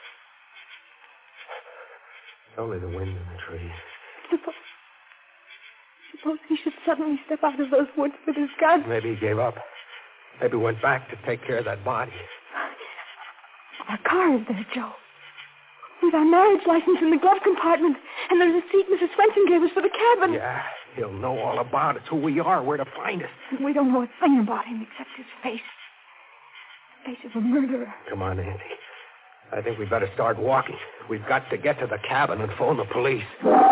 It's only the wind in the trees. Suppose, suppose he should suddenly step out of those woods with his gun. Maybe he gave up. Maybe went back to take care of that body. Our car is there, Joe. With our marriage license in the glove compartment. And there's a seat Missus Swenson gave us for the cabin. Yeah, he'll know all about it, who we are, where to find us. And we don't know a thing about him except his face. The face of a murderer. Come on, Nancy. I think we better start walking. We've got to get to the cabin and phone the police.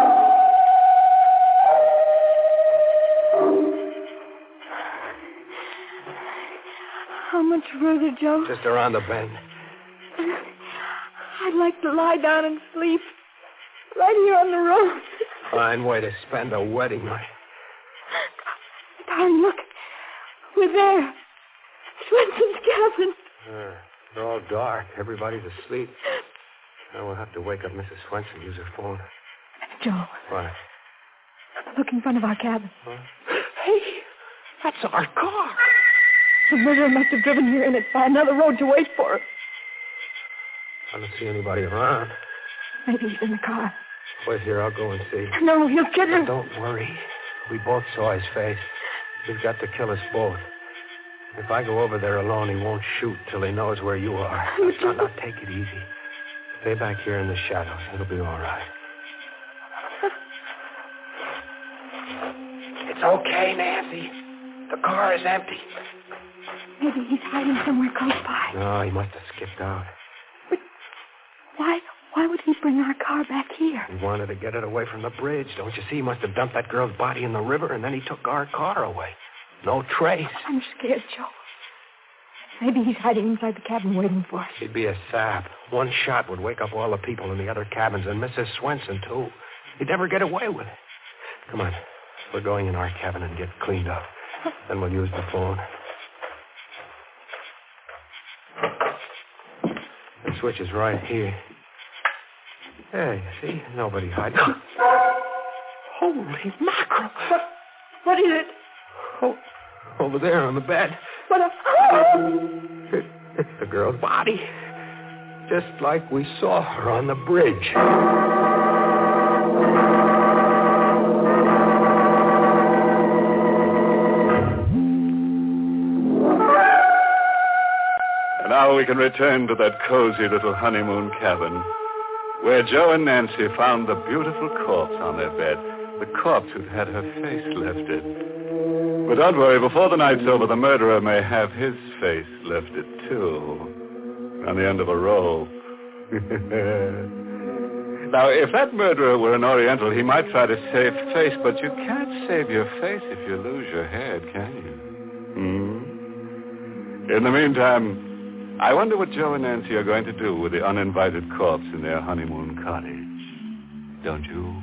How much further, Joe? Just around the bend. I'd like to lie down and sleep. Right here on the road. Fine way to spend a wedding night. Darling, look. We're there. Swenson's cabin. Uh, it's all dark. Everybody's asleep. Now we'll have to wake up Missus Swenson, use her phone. Joe. What? Look in front of our cabin. Huh? Hey, that's our car. The murderer must have driven here in it by another road to wait for us. I don't see anybody around. Maybe he's in the car. Wait here, I'll go and see. No, he'll kill us. Don't worry. We both saw his face. He's got to kill us both. If I go over there alone, he won't shoot till he knows where you are. Now, now, take it easy. Stay back here in the shadows. It'll be all right. It's okay, Nancy. The car is empty. Maybe he's hiding somewhere close by. No, he must have skipped out. But why, why would he bring our car back here? He wanted to get it away from the bridge. Don't you see? He must have dumped that girl's body in the river, and then he took our car away. No trace. I'm scared, Joe. Maybe he's hiding inside the cabin waiting for us. He'd be a sap. One shot would wake up all the people in the other cabins, and Missus Swenson, too. He'd never get away with it. Come on. We're going in our cabin and get cleaned up. Then we'll use the phone. The switch is right here. There, you see? Nobody hiding. Holy mackerel. What, what is it? Oh, over there on the bed. What a... It, it's the girl's body. Just like we saw her on the bridge. Now we can return to that cozy little honeymoon cabin where Joe and Nancy found the beautiful corpse on their bed, the corpse who'd had her face lifted. But don't worry, before the night's over, the murderer may have his face lifted, too, on the end of a roll. Now, if that murderer were an Oriental, he might try to save face, but you can't save your face if you lose your head, can you? Hmm? In the meantime, I wonder what Joe and Nancy are going to do with the uninvited corpse in their honeymoon cottage. Don't you?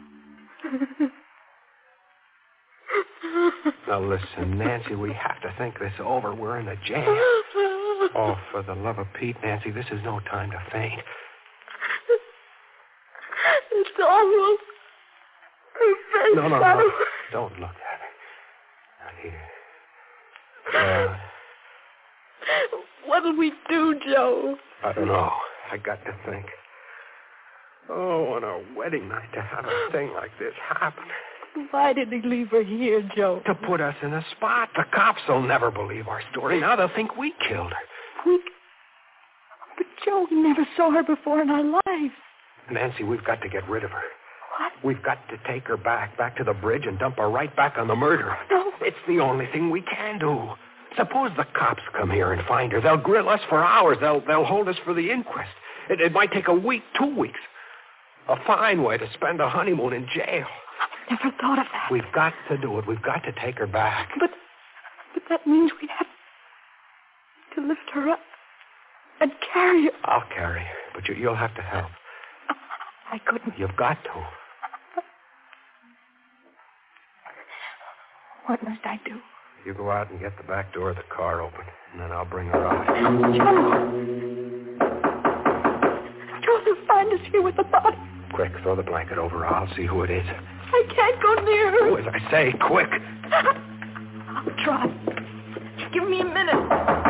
Now, listen, Nancy, we have to think this over. We're in a jam. Oh, for the love of Pete, Nancy, this is no time to faint. It's awful. No, no, no. Don't look at her. Not here. Uh, What'll we do, Joe? I don't know. I got to think. Oh, on our wedding night to have a thing like this happen. Why did he leave her here, Joe? To put us in a spot. The cops will never believe our story. Now they'll think we killed her. We... But, Joe, we never saw her before in our lives. Nancy, we've got to get rid of her. What? We've got to take her back, back to the bridge and dump her right back on the murderer. No. It's the only thing we can do. Suppose the cops come here and find her. They'll grill us for hours. They'll, they'll hold us for the inquest. It, it might take a week, two weeks. A fine way to spend a honeymoon in jail. I never thought of that. We've got to do it. We've got to take her back. But, but that means we have to lift her up and carry her. I'll carry her, but you, you'll have to help. I couldn't. You've got to. What must I do? You go out and get the back door of the car open, and then I'll bring her out. Joe! Joe, they'll find us here with the body. Quick, throw the blanket over. I'll see who it is. I can't go near her. Do as I say, quick. I'll try. Give me a minute.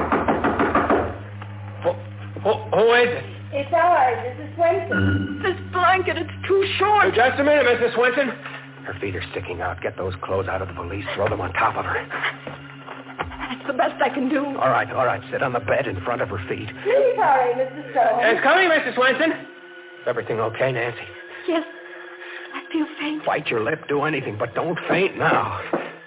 Who, who, who is it? It's ours, Missus Swenson. This blanket, it's too short. Oh, just a minute, Missus Swenson. Her feet are sticking out. Get those clothes out of the valise. Throw them on top of her. That's the best I can do. All right, all right. Sit on the bed in front of her feet. Please hurry, Missus Stone. It's coming, Missus Swenson. Is everything okay, Nancy? Yes. I feel faint. Bite your lip. Do anything, but don't faint now.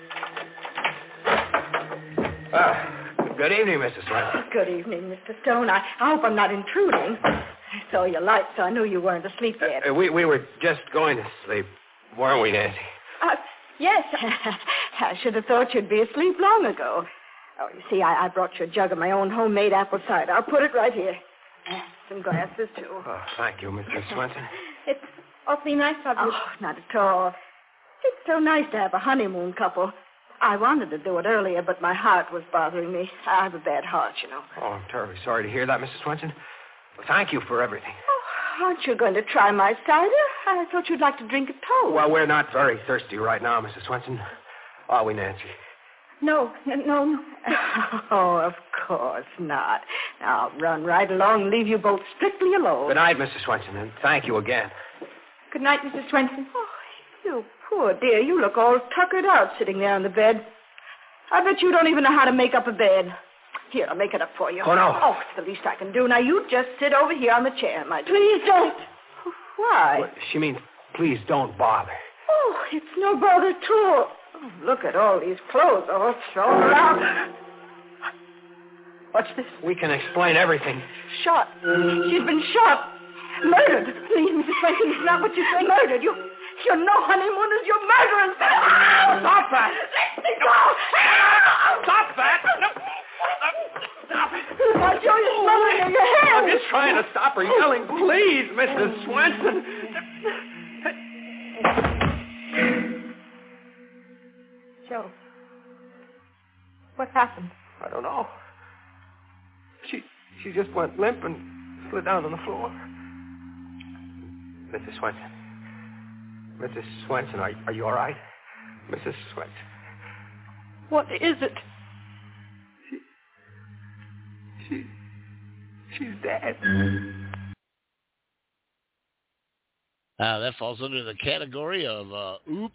Ah, good evening, Missus Swenson. Good evening, Mister Stone. I, I hope I'm not intruding. I saw your light, so I knew you weren't asleep yet. Uh, we, we were just going to sleep, weren't we, Nancy? Uh, yes. I should have thought you'd be asleep long ago. Oh, you see, I, I brought you a jug of my own homemade apple cider. I'll put it right here. Some glasses, too. Oh, thank you, Missus Swenson. It's awfully nice of you. Oh, not at all. It's so nice to have a honeymoon couple. I wanted to do it earlier, but my heart was bothering me. I have a bad heart, you know. Oh, I'm terribly sorry to hear that, Missus Swenson. Well, thank you for everything. Oh, aren't you going to try my cider? I thought you'd like to drink it too. Well, we're not very thirsty right now, Missus Swenson. Are we, Nancy? No, no, no. Oh, of course not. I'll run right along and leave you both strictly alone. Good night, Missus Swenson, and thank you again. Good night, Missus Swenson. Oh, you poor dear. You look all tuckered out sitting there on the bed. I bet you don't even know how to make up a bed. Here, I'll make it up for you. Oh, no. Oh, it's the least I can do. Now, you just sit over here on the chair, my dear. Please don't. Why? Well, she means, please don't bother. Oh, it's no bother at all. Oh, look at all these clothes all thrown around. What's this? We can explain everything. Shot. She's been shot. Murdered. Please, Missus Swenson, it's not what you say. Murdered. You, you're no honeymooners. You're murderers. Stop that. Let me go. Stop that. No. Stop it. I'll show you smuggling in your hand. I'm just trying to stop her yelling. Please, Missus Swenson. Joe, what happened? I don't know. She she just went limp and slid down on the floor. Missus Swenson. Missus Swenson, are, are you all right? Missus Swenson. What is it? She, she, she's dead. Uh, that falls under the category of uh, oops.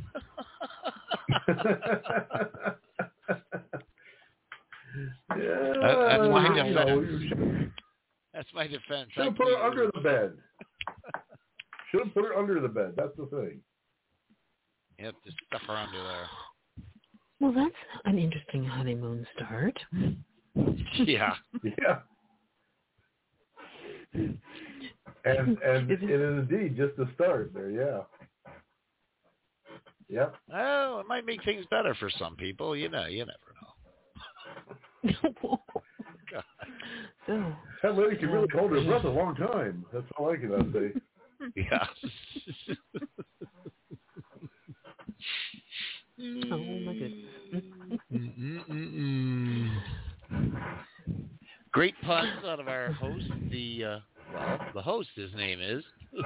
Yeah, that, that's my you defense. know, That's my defense. Should have put her under the bed. Should have put her under the bed. That's the thing. Yep, just stuff her under there. Well, that's an interesting honeymoon start. Yeah. Yeah. And and it is indeed just the start there, yeah. Yep. Well, it might make things better for some people. You know, you never know. God. So, that lady can really hold her breath a long time. That's all I can say. Yeah. Oh, my goodness. Great puns out of our host. The, uh, well, the host, his name is.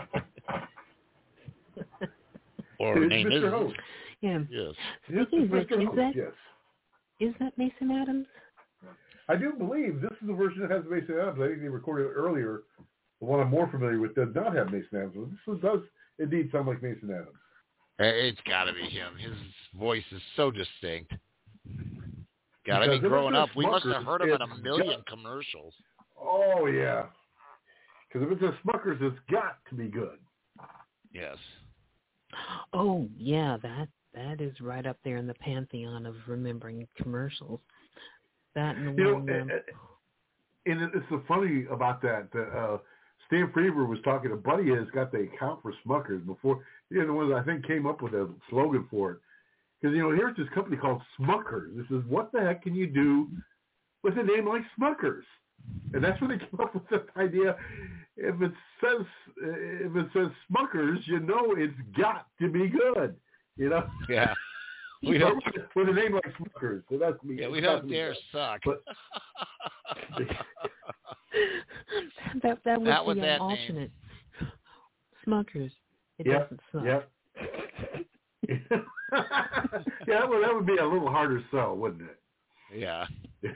Or her name Mister is. Host. Yeah. Yes. Speaking of which, is Host, that, yes. is that Mason Adams? I do believe this is the version that has Mason Adams. I think they recorded it earlier. The one I'm more familiar with does not have Mason Adams. This one does indeed sound like Mason Adams. It's got to be him. His voice is so distinct. God, I Because mean, growing if up, it's we must have Smuckers, heard him in a it's million got- commercials. Oh, yeah. Because if it's a Smuckers, it's got to be good. Yes. Oh, yeah, that that is right up there in the pantheon of remembering commercials. That and the You know, one, um, and it's so funny about that. Uh, Stan Freber was talking to Buddy has got the account for Smuckers before. He's the one that I think came up with a slogan for it. Because, you know, here's this company called Smuckers. This is, what the heck can you do with a name like Smuckers? And that's when they came up with the idea. If it says if it says Smuckers, you know it's got to be good. You know? Yeah. We don't, with a name like Smuckers. So that's me. yeah, we don't dare suck. But, that that was Not with the that um, name. alternate. Smuckers. It Yep, doesn't suck. Yep. Yeah, well, that would be a little harder sell, wouldn't it? Yeah.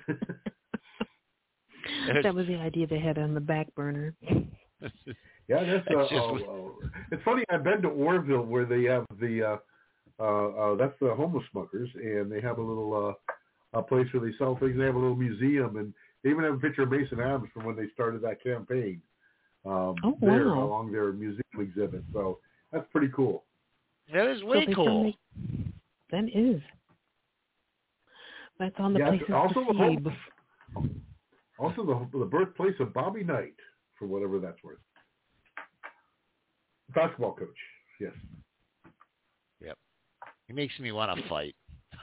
That was the idea they had on the back burner. Yeah, that's uh, It's just- oh, oh. It's funny. I've been to Orville where they have the uh, uh, uh, that's the homeless smuckers, and they have a little uh, a place where they sell things. They have a little museum, and they even have a picture of Mason Adams from when they started that campaign. Um, Oh, there wow. along their museum exhibit. So that's pretty cool. That is So way they still cool. make- That is. That's on the Yeah, places also to the see. home- bef- Also, the the birthplace of Bobby Knight, for whatever that's worth. Basketball coach, yes. Yep. He makes me want to fight.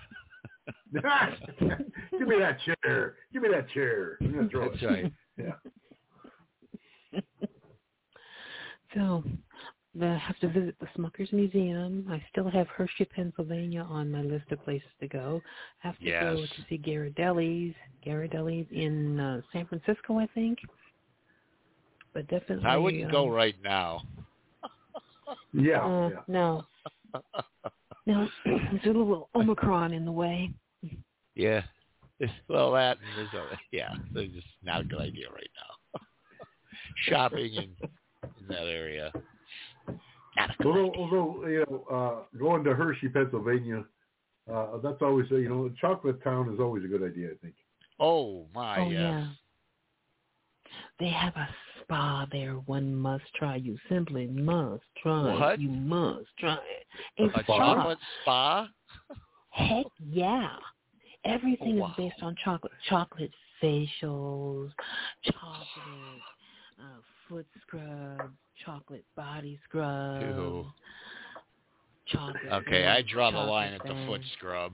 Give me that chair. Give me that chair. I'm gonna throw That's it. right. Yeah. So, I have to visit the Smuckers Museum. I still have Hershey, Pennsylvania on my list of places to go. I have to go Yes. to see Ghirardelli's. Ghirardelli's in uh, San Francisco, I think. But definitely... I wouldn't um, go right now. Yeah. Uh, yeah. No. No, there's a little Omicron in the way. Yeah. Well, that is a, yeah, it's just not a good idea right now. Shopping in, in that area. Not a good Although, idea. although you know, uh, going to Hershey, Pennsylvania, uh, that's always a, you know, Chocolate Town is always a good idea. I think. Oh my! Oh, yes. yeah. They have a spa there one must try. You simply must try. What? You must try it. A chocolate spa? Heck yeah. Everything Oh, wow. is based on chocolate. Chocolate facials, chocolate uh, foot scrub, chocolate body scrub. Ew. Chocolate. Okay, I draw the chocolate line at the bang. foot scrub.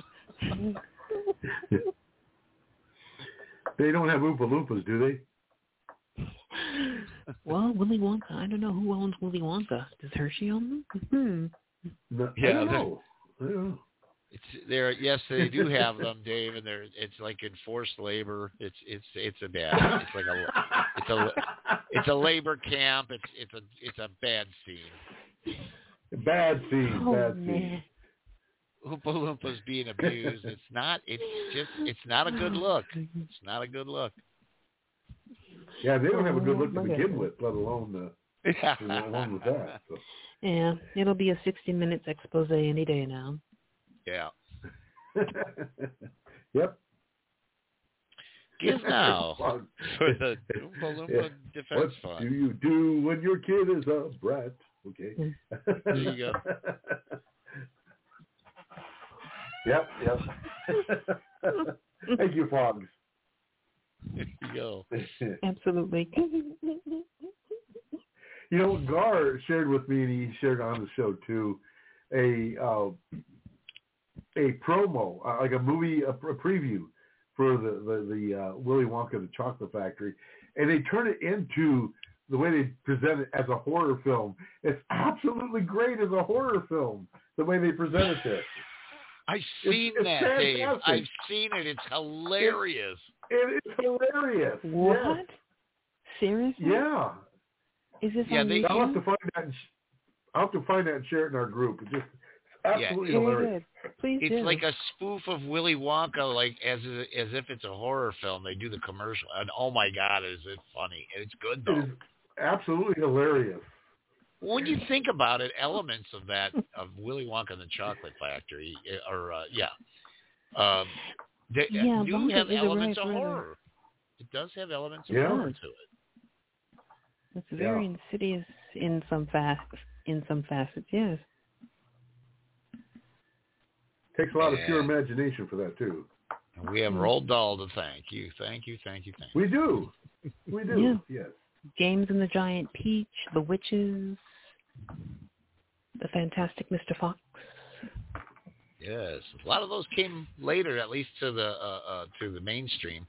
They don't have Oompa Loompas, do they? Well, Willy Wonka. I don't know who owns Willy Wonka. Does Hershey own them? Hmm. No, Yeah, I don't they're- know. I don't know. It's there. Yes, they do have them, Dave, and they're it's like enforced labor. It's it's it's a bad. It's like a it's a it's a labor camp. It's it's a it's a bad scene. Bad scene. Oh, bad scene. man. Oompa Loompas being abused. It's not. It's just. It's not a good look. It's not a good look. Yeah, they don't have a good look to Oh, my begin goodness. with, let alone uh, along with that. So. Yeah, it'll be a sixty minutes expose any day now. Yeah. Yep. Give now for the Oompa Loompa Yeah. Defense What Fund. do you do when your kid is a brat? Okay. There you go. Yep, yep. Thank you, Fogs. There you go. Absolutely. You know, Gar shared with me, and he shared on the show too, a uh, a promo, uh, like a movie, a, a preview for the the, the uh, Willy Wonka and the Chocolate Factory, and they turn it into the way they present it as a horror film. It's absolutely great as a horror film, the way they present it there. I've It's- seen it's that, fantastic. Dave. I've seen it. It's hilarious. It is hilarious. What? Yes. Seriously? Yeah. Is this Yeah, on they- I'll have YouTube? to find that. And sh- I'll have to find that and share it in our group. It's just absolutely Yeah, Very hilarious. good. Please It's do. like a spoof of Willy Wonka, like as as if it's a horror film. They do the commercial, and oh my God, is it funny? And it's good It though. is absolutely hilarious. When you think about it, elements of that of Willy Wonka and the Chocolate Factory, or uh, yeah, um, they Yeah, do Wonka have is a elements right of brother. horror. It does have elements of Yeah. horror to it. It's very Yeah. insidious in some facets. In some facets, yes. Takes a lot of Yeah. pure imagination for that too. And we have Roald Dahl to thank you, thank you, thank you, thank you. We do. We do. Yes. James and the Giant Peach, The Witches, The Fantastic Mister Fox. Yes, a lot of those came later, at least to the uh, uh, to the mainstream.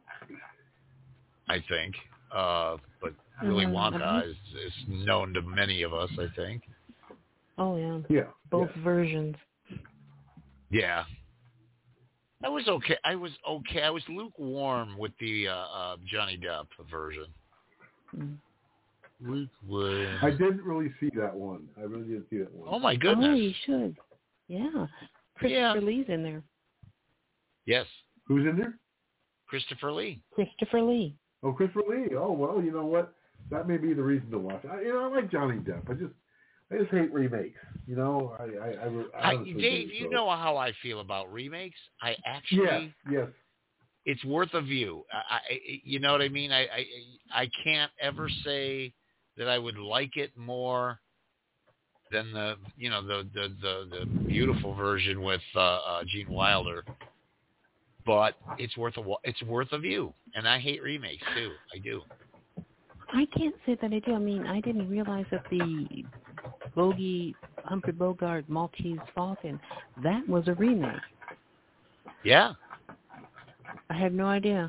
I think, uh, but Willy Mhm. Wonka is, is known to many of us. I think. Oh yeah. Yeah. Both yeah. versions. Yeah. I was okay. I was okay. I was lukewarm with the uh, uh, Johnny Depp version. Mm. Luke Williams. I didn't really see that one. I really didn't see that one. Oh, my goodness. Oh, you should. Yeah. Christopher Yeah. Lee's in there. Yes. Who's in there? Christopher Lee. Christopher Lee. Oh, Christopher Lee. Oh, well, you know what? That may be the reason to watch. I, you know, I like Johnny Depp. I just, I just hate remakes. You know, I, I, I, I I, honestly Dave, do, you so. know how I feel about remakes. I actually, Yes, yes. it's worth a view. I, I, you know what I mean? I, I, I can't ever say that I would like it more than the, you know, the, the, the, the beautiful version with uh, uh, Gene Wilder. But it's worth a it's worth a view, and I hate remakes too. I do. I can't say that I do. I mean, I didn't realize that the Bogey Humphrey Bogart Maltese Falcon, that was a remake. Yeah. I had no idea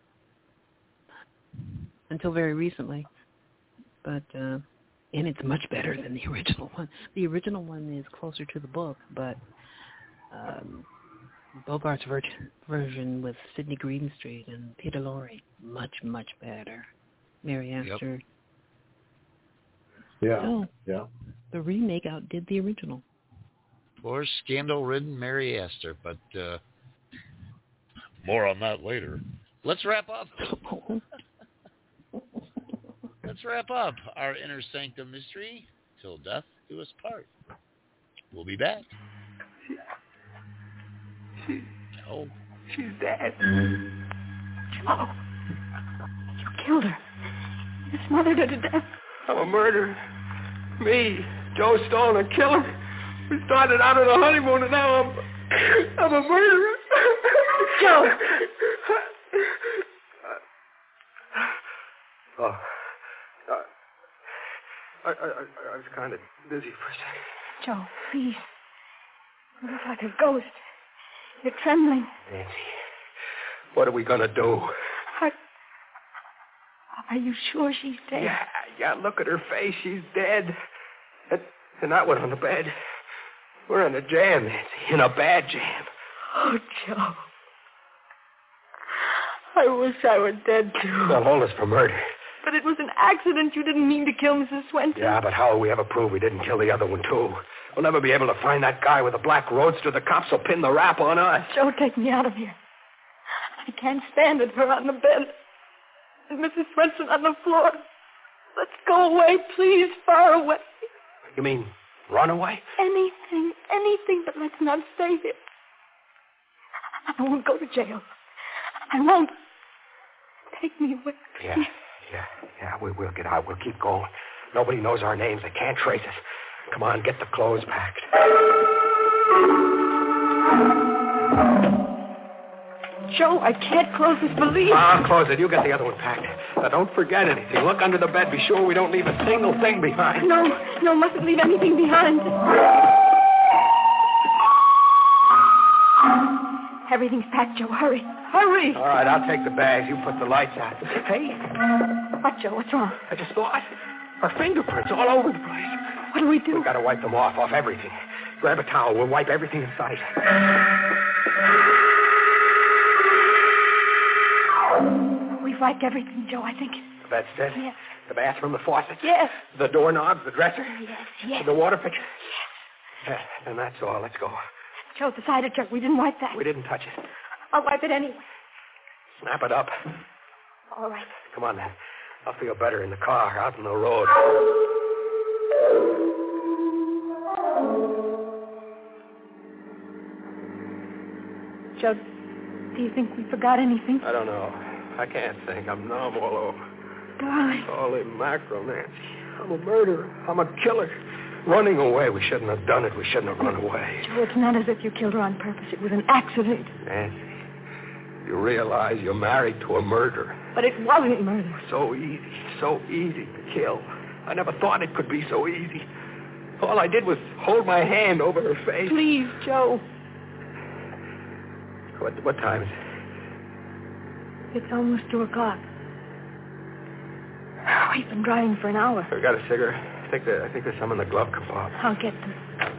until very recently. But uh, and it's much better than the original one. The original one is closer to the book, but um, Bogart's ver- version with Sidney Greenstreet and Peter Lorre, much, much better. Mary Astor. Yep. Yeah, so, yeah. The remake outdid the original. Poor scandal-ridden Mary Astor, but uh, more on that later. Let's wrap up. Let's wrap up our Inner Sanctum mystery till death do us part. We'll be back. She, oh. She's dead. Joe. You killed her. You smothered her to death. I'm a murderer. Me, Joe Stone, a killer. We started out on a honeymoon and now I'm... I'm a murderer. Joe. Oh. Uh, I, I, I, I was kind of dizzy for a second. Joe, please. You look like a ghost. You're trembling. Nancy, what are we going to do? I... Are you sure she's dead? Yeah, yeah, look at her face. She's dead. And, and that one on the bed. We're in a jam, Nancy. In a bad jam. Oh, Joe. I wish I were dead, too. They'll hold us for murder. But it was an accident. You didn't mean to kill Missus Swenson. Yeah, but how will we ever prove we didn't kill the other one, too? We'll never be able to find that guy with the black roadster. The cops will pin the rap on us. Joe, take me out of here. I can't stand it. Her on the bed. And Missus Swenson on the floor. Let's go away, please, far away. You mean run away? Anything, anything, but let's not stay here. I won't go to jail. I won't. Take me away. Yeah, yeah, yeah, we will get out. We'll keep going. Nobody knows our names. They can't trace us. Come on, get the clothes packed. Joe, I can't close this valise. I'll close it. You get the other one packed. Now, don't forget anything. Look under the bed. Be sure we don't leave a single thing behind. No, no, mustn't leave anything behind. Everything's packed, Joe. Hurry, hurry. All right, I'll take the bags. You put the lights out. Hey. What, Joe? What's wrong? I just thought. Our fingerprints all over the place. What do we do? We've got to wipe them off, off everything. Grab a towel. We'll wipe everything in sight. We've wiped everything, Joe, I think. The bedstead? Yes. The bathroom, the faucet? Yes. The doorknobs, the dresser? Yes, yes. The water pitcher? Yes. Yeah, and that's all. Let's go. Joe, decided, Joe. We didn't wipe that. We didn't touch it. I'll wipe it anyway. Snap it up. All right. Come on, then. I'll feel better in the car, out on the road. Joe, do you think we forgot anything? I don't know. I can't think. I'm numb all over. Darling. Holy mackerel, Nancy. I'm a murderer. I'm a killer. Running away. We shouldn't have done it. We shouldn't have run away. Joe, it's not as if you killed her on purpose. It was an accident. Nancy, you realize you're married to a murderer. But it wasn't murder. So easy. So easy to kill. I never thought it could be so easy. All I did was hold my hand over her face. Please, Joe. What, what time is it? It's almost two o'clock. We've been driving for an hour. I got a cigarette. I think, there, I think there's some in the glove compartment. I'll get them.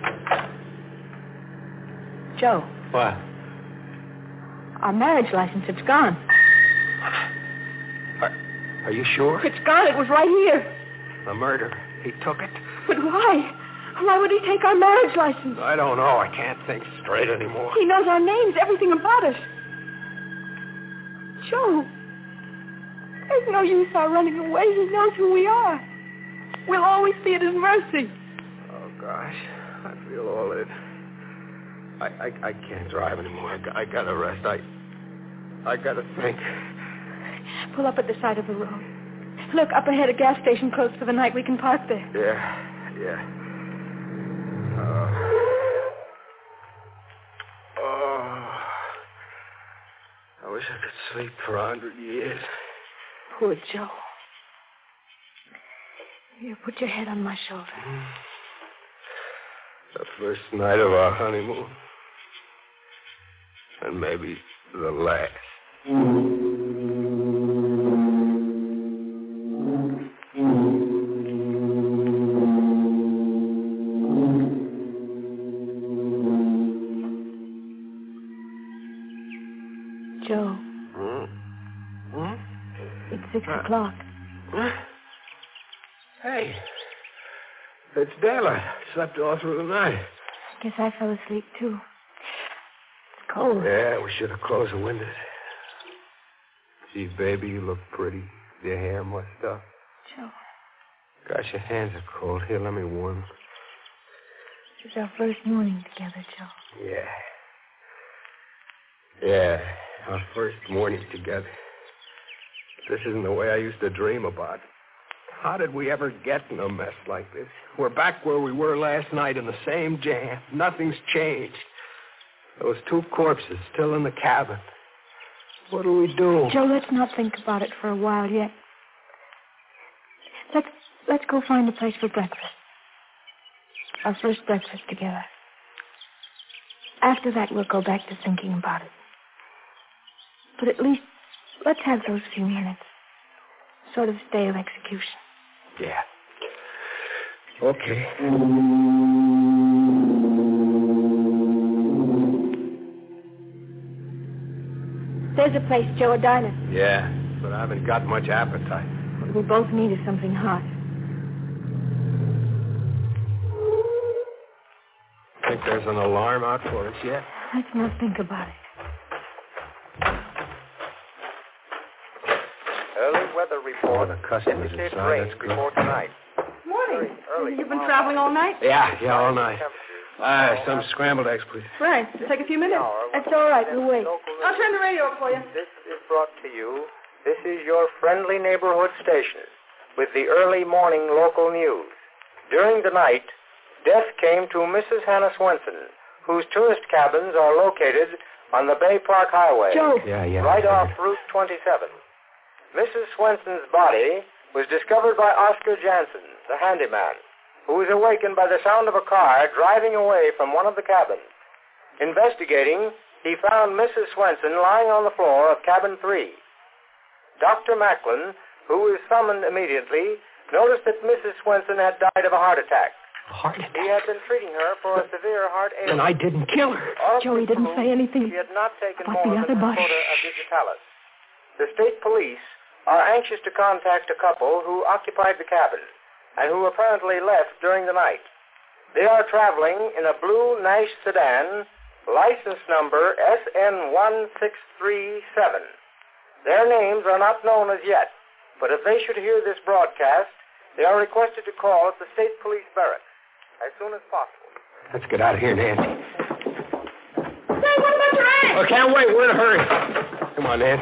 Joe. What? Our marriage license, it's gone. Are, are you sure? It's gone. It was right here. the murder. He took it. But why? Why would he take our marriage license? I don't know. I can't think straight anymore. He knows our names, everything about us. Joe, there's no use our running away. He knows who we are. We'll always be at his mercy. Oh, gosh. I feel all it. I, I, I can't drive anymore. I, got- I gotta rest. I, I gotta think. Pull up at the side of the road. Look, up ahead, a gas station closed for the night. We can park there. Yeah, yeah. Uh, oh, I wish I could sleep for a hundred years. Poor Joe. Here, put your head on my shoulder. The first night of our honeymoon. And maybe the last. Joe. Hmm? Hmm? It's six Uh, o'clock. Huh? Hey. It's daylight. Slept all through the night. I guess I fell asleep, too. It's cold. Yeah, we should have closed the windows. Gee, baby, you look pretty. Your hair mussed up. Joe, Gosh, your hands are cold. Here, let me warm them. it's our first morning together, Joe. Yeah. Yeah, our first morning together. This isn't the way I used to dream about. How did we ever get in a mess like this? We're back where we were last night in the same jam. Nothing's changed. Those two corpses still in the cabin. What do we do? Joe, let's not think about it for a while yet. Let's let's go find a place for breakfast. Our first breakfast together. After that, we'll go back to thinking about it. But at least, let's have those few minutes. Sort of stay of execution. Yeah. Okay. There's a place, Joe, a diner. Yeah, but I haven't got much appetite. What we both need is something hot. Think there's an alarm out for us yet? Let's not think about it. Early weather report. Oh, the customers indicates inside. rain That's good. before tonight. Morning. Early You've been traveling all night? Yeah, yeah, all night. Ah, some scrambled eggs, please. Right. It'll take a few minutes. That's all right. We'll wait. I'll turn the radio up for you. This is brought to you. This is your friendly neighborhood station with the early morning local news. During the night, death came to Missus Hannah Swenson, whose tourist cabins are located on the Bay Park Highway. Joe. Yeah, yeah. Right off Route twenty-seven. Missus Swenson's body was discovered by Oscar Jansen, the handyman, who was awakened by the sound of a car driving away from one of the cabins. Investigating, he found Missus Swenson lying on the floor of cabin three. Doctor Macklin, who was summoned immediately, noticed that Missus Swenson had died of a heart attack. Heart attack? He had been treating her for a severe heart ailment. And I didn't kill her. Joey didn't say anything She had not taken about more the than other a body. quota of digitalis. The state police are anxious to contact a couple who occupied the cabin and who apparently left during the night. They are traveling in a blue Nash sedan, license number S N one six three seven. Their names are not known as yet, but if they should hear this broadcast, they are requested to call at the state police barracks as soon as possible. Let's get out of here, Nancy. Say, what about your aunt? I can't wait. We're in a hurry. Come on, Nan.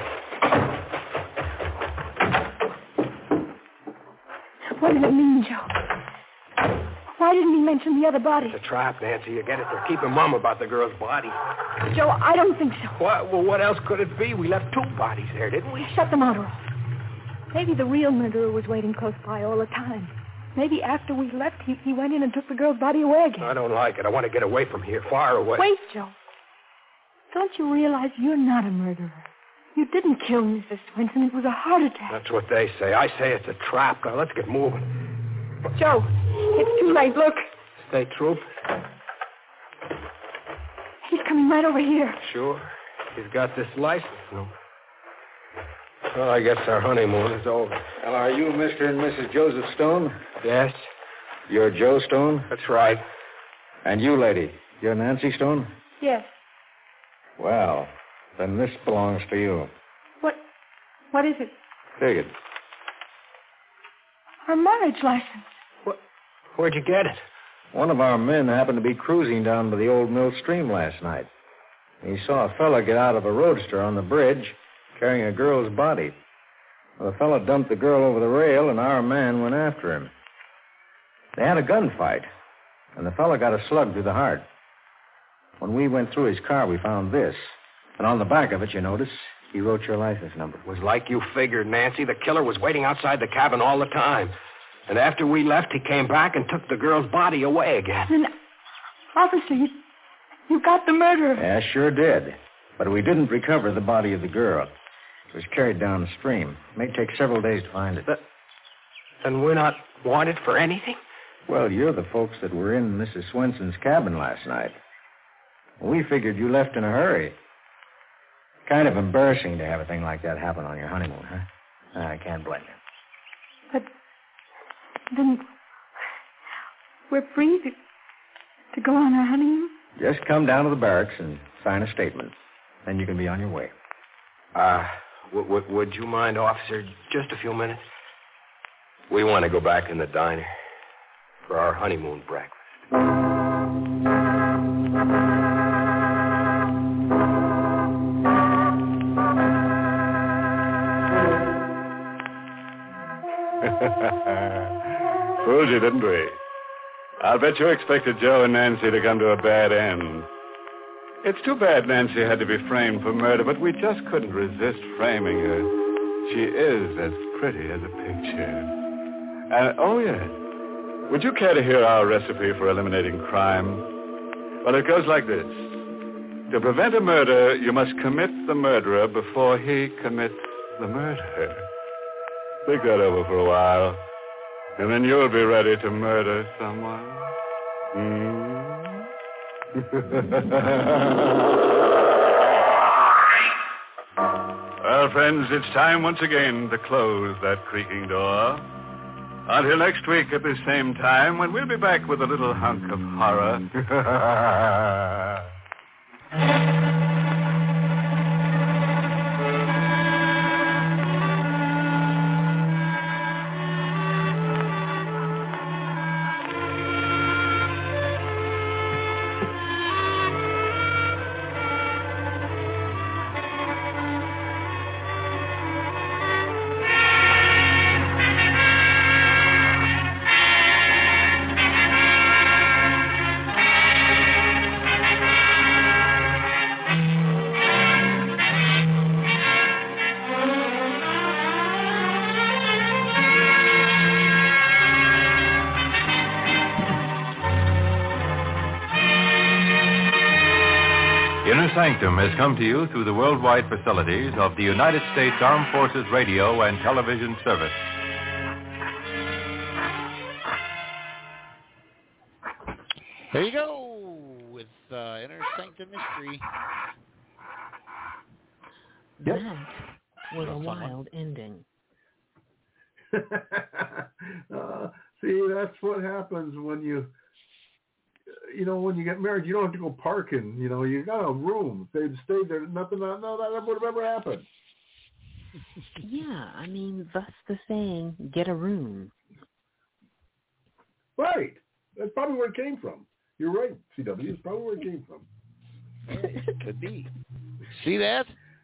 What does it mean, Joe? Why didn't he mention the other body? It's a trap, Nancy. You get it? They're keeping mum about the girl's body. Joe, I don't think so. What? Well, what else could it be? We left two bodies there, didn't we? Shut the motor off. Maybe the real murderer was waiting close by all the time. Maybe after we left, he, he went in and took the girl's body away again. I don't like it. I want to get away from here, far away. Wait, Joe. Don't you realize you're not a murderer? You didn't kill Missus Swenson. It was a heart attack. That's what they say. I say it's a trap. Now, let's get moving. Joe, it's too late. Look. State troop? He's coming right over here. Sure. He's got this license number. Well, I guess our honeymoon is over. Well, are you Mister and Missus Joseph Stone? Yes. You're Joe Stone? That's right. And you, lady, you're Nancy Stone? Yes. Well, then this belongs to you. What? What is it? Take it. Our marriage license. What? Where'd you get it? One of our men happened to be cruising down by the old mill stream last night. He saw a fella get out of a roadster on the bridge carrying a girl's body. Well, the fella dumped the girl over the rail, and our man went after him. They had a gunfight, and the fella got a slug through the heart. When we went through his car, we found this. And on the back of it, you notice, he wrote your license number. It was like you figured, Nancy. The killer was waiting outside the cabin all the time. And after we left, he came back and took the girl's body away again. Then, officer, you, you got the murderer. Yeah, sure did. But we didn't recover the body of the girl. It was carried down the stream. It may take several days to find it. But, then we're not wanted for anything? Well, you're the folks that were in Missus Swenson's cabin last night. We figured you left in a hurry. Kind of embarrassing to have a thing like that happen on your honeymoon, huh? I can't blame you. But then we're free to, to go on our honeymoon? Just come down to the barracks and sign a statement. Then you can be on your way. Uh, w- w- would you mind, officer, just a few minutes? We want to go back in the diner for our honeymoon breakfast. Fooled you, didn't we? I'll bet you expected Joe and Nancy to come to a bad end. It's too bad Nancy had to be framed for murder, but we just couldn't resist framing her. She is as pretty as a picture. And, oh, yes. Would you care to hear our recipe for eliminating crime? Well, it goes like this. To prevent a murder, you must commit the murderer before he commits the murder. Think that over for a while, and then you'll be ready to murder someone. Hmm? Well, friends, it's time once again to close that creaking door. Until next week at the same time, when we'll be back with a little hunk of horror. Inner Sanctum has come to you through the worldwide facilities of the United States Armed Forces Radio and Television Service. There you go with uh, Inner Sanctum Mystery. That was a wild ending. uh, see, that's what happens when you, you know, when you get married. You don't have to go parking. You know, you got a room. They'd stayed there. Nothing. No, that would have ever happened. Yeah, I mean, thus the saying, get a room. Right. That's probably where it came from. You're right, C W. It's probably where it came from. It could be. See that?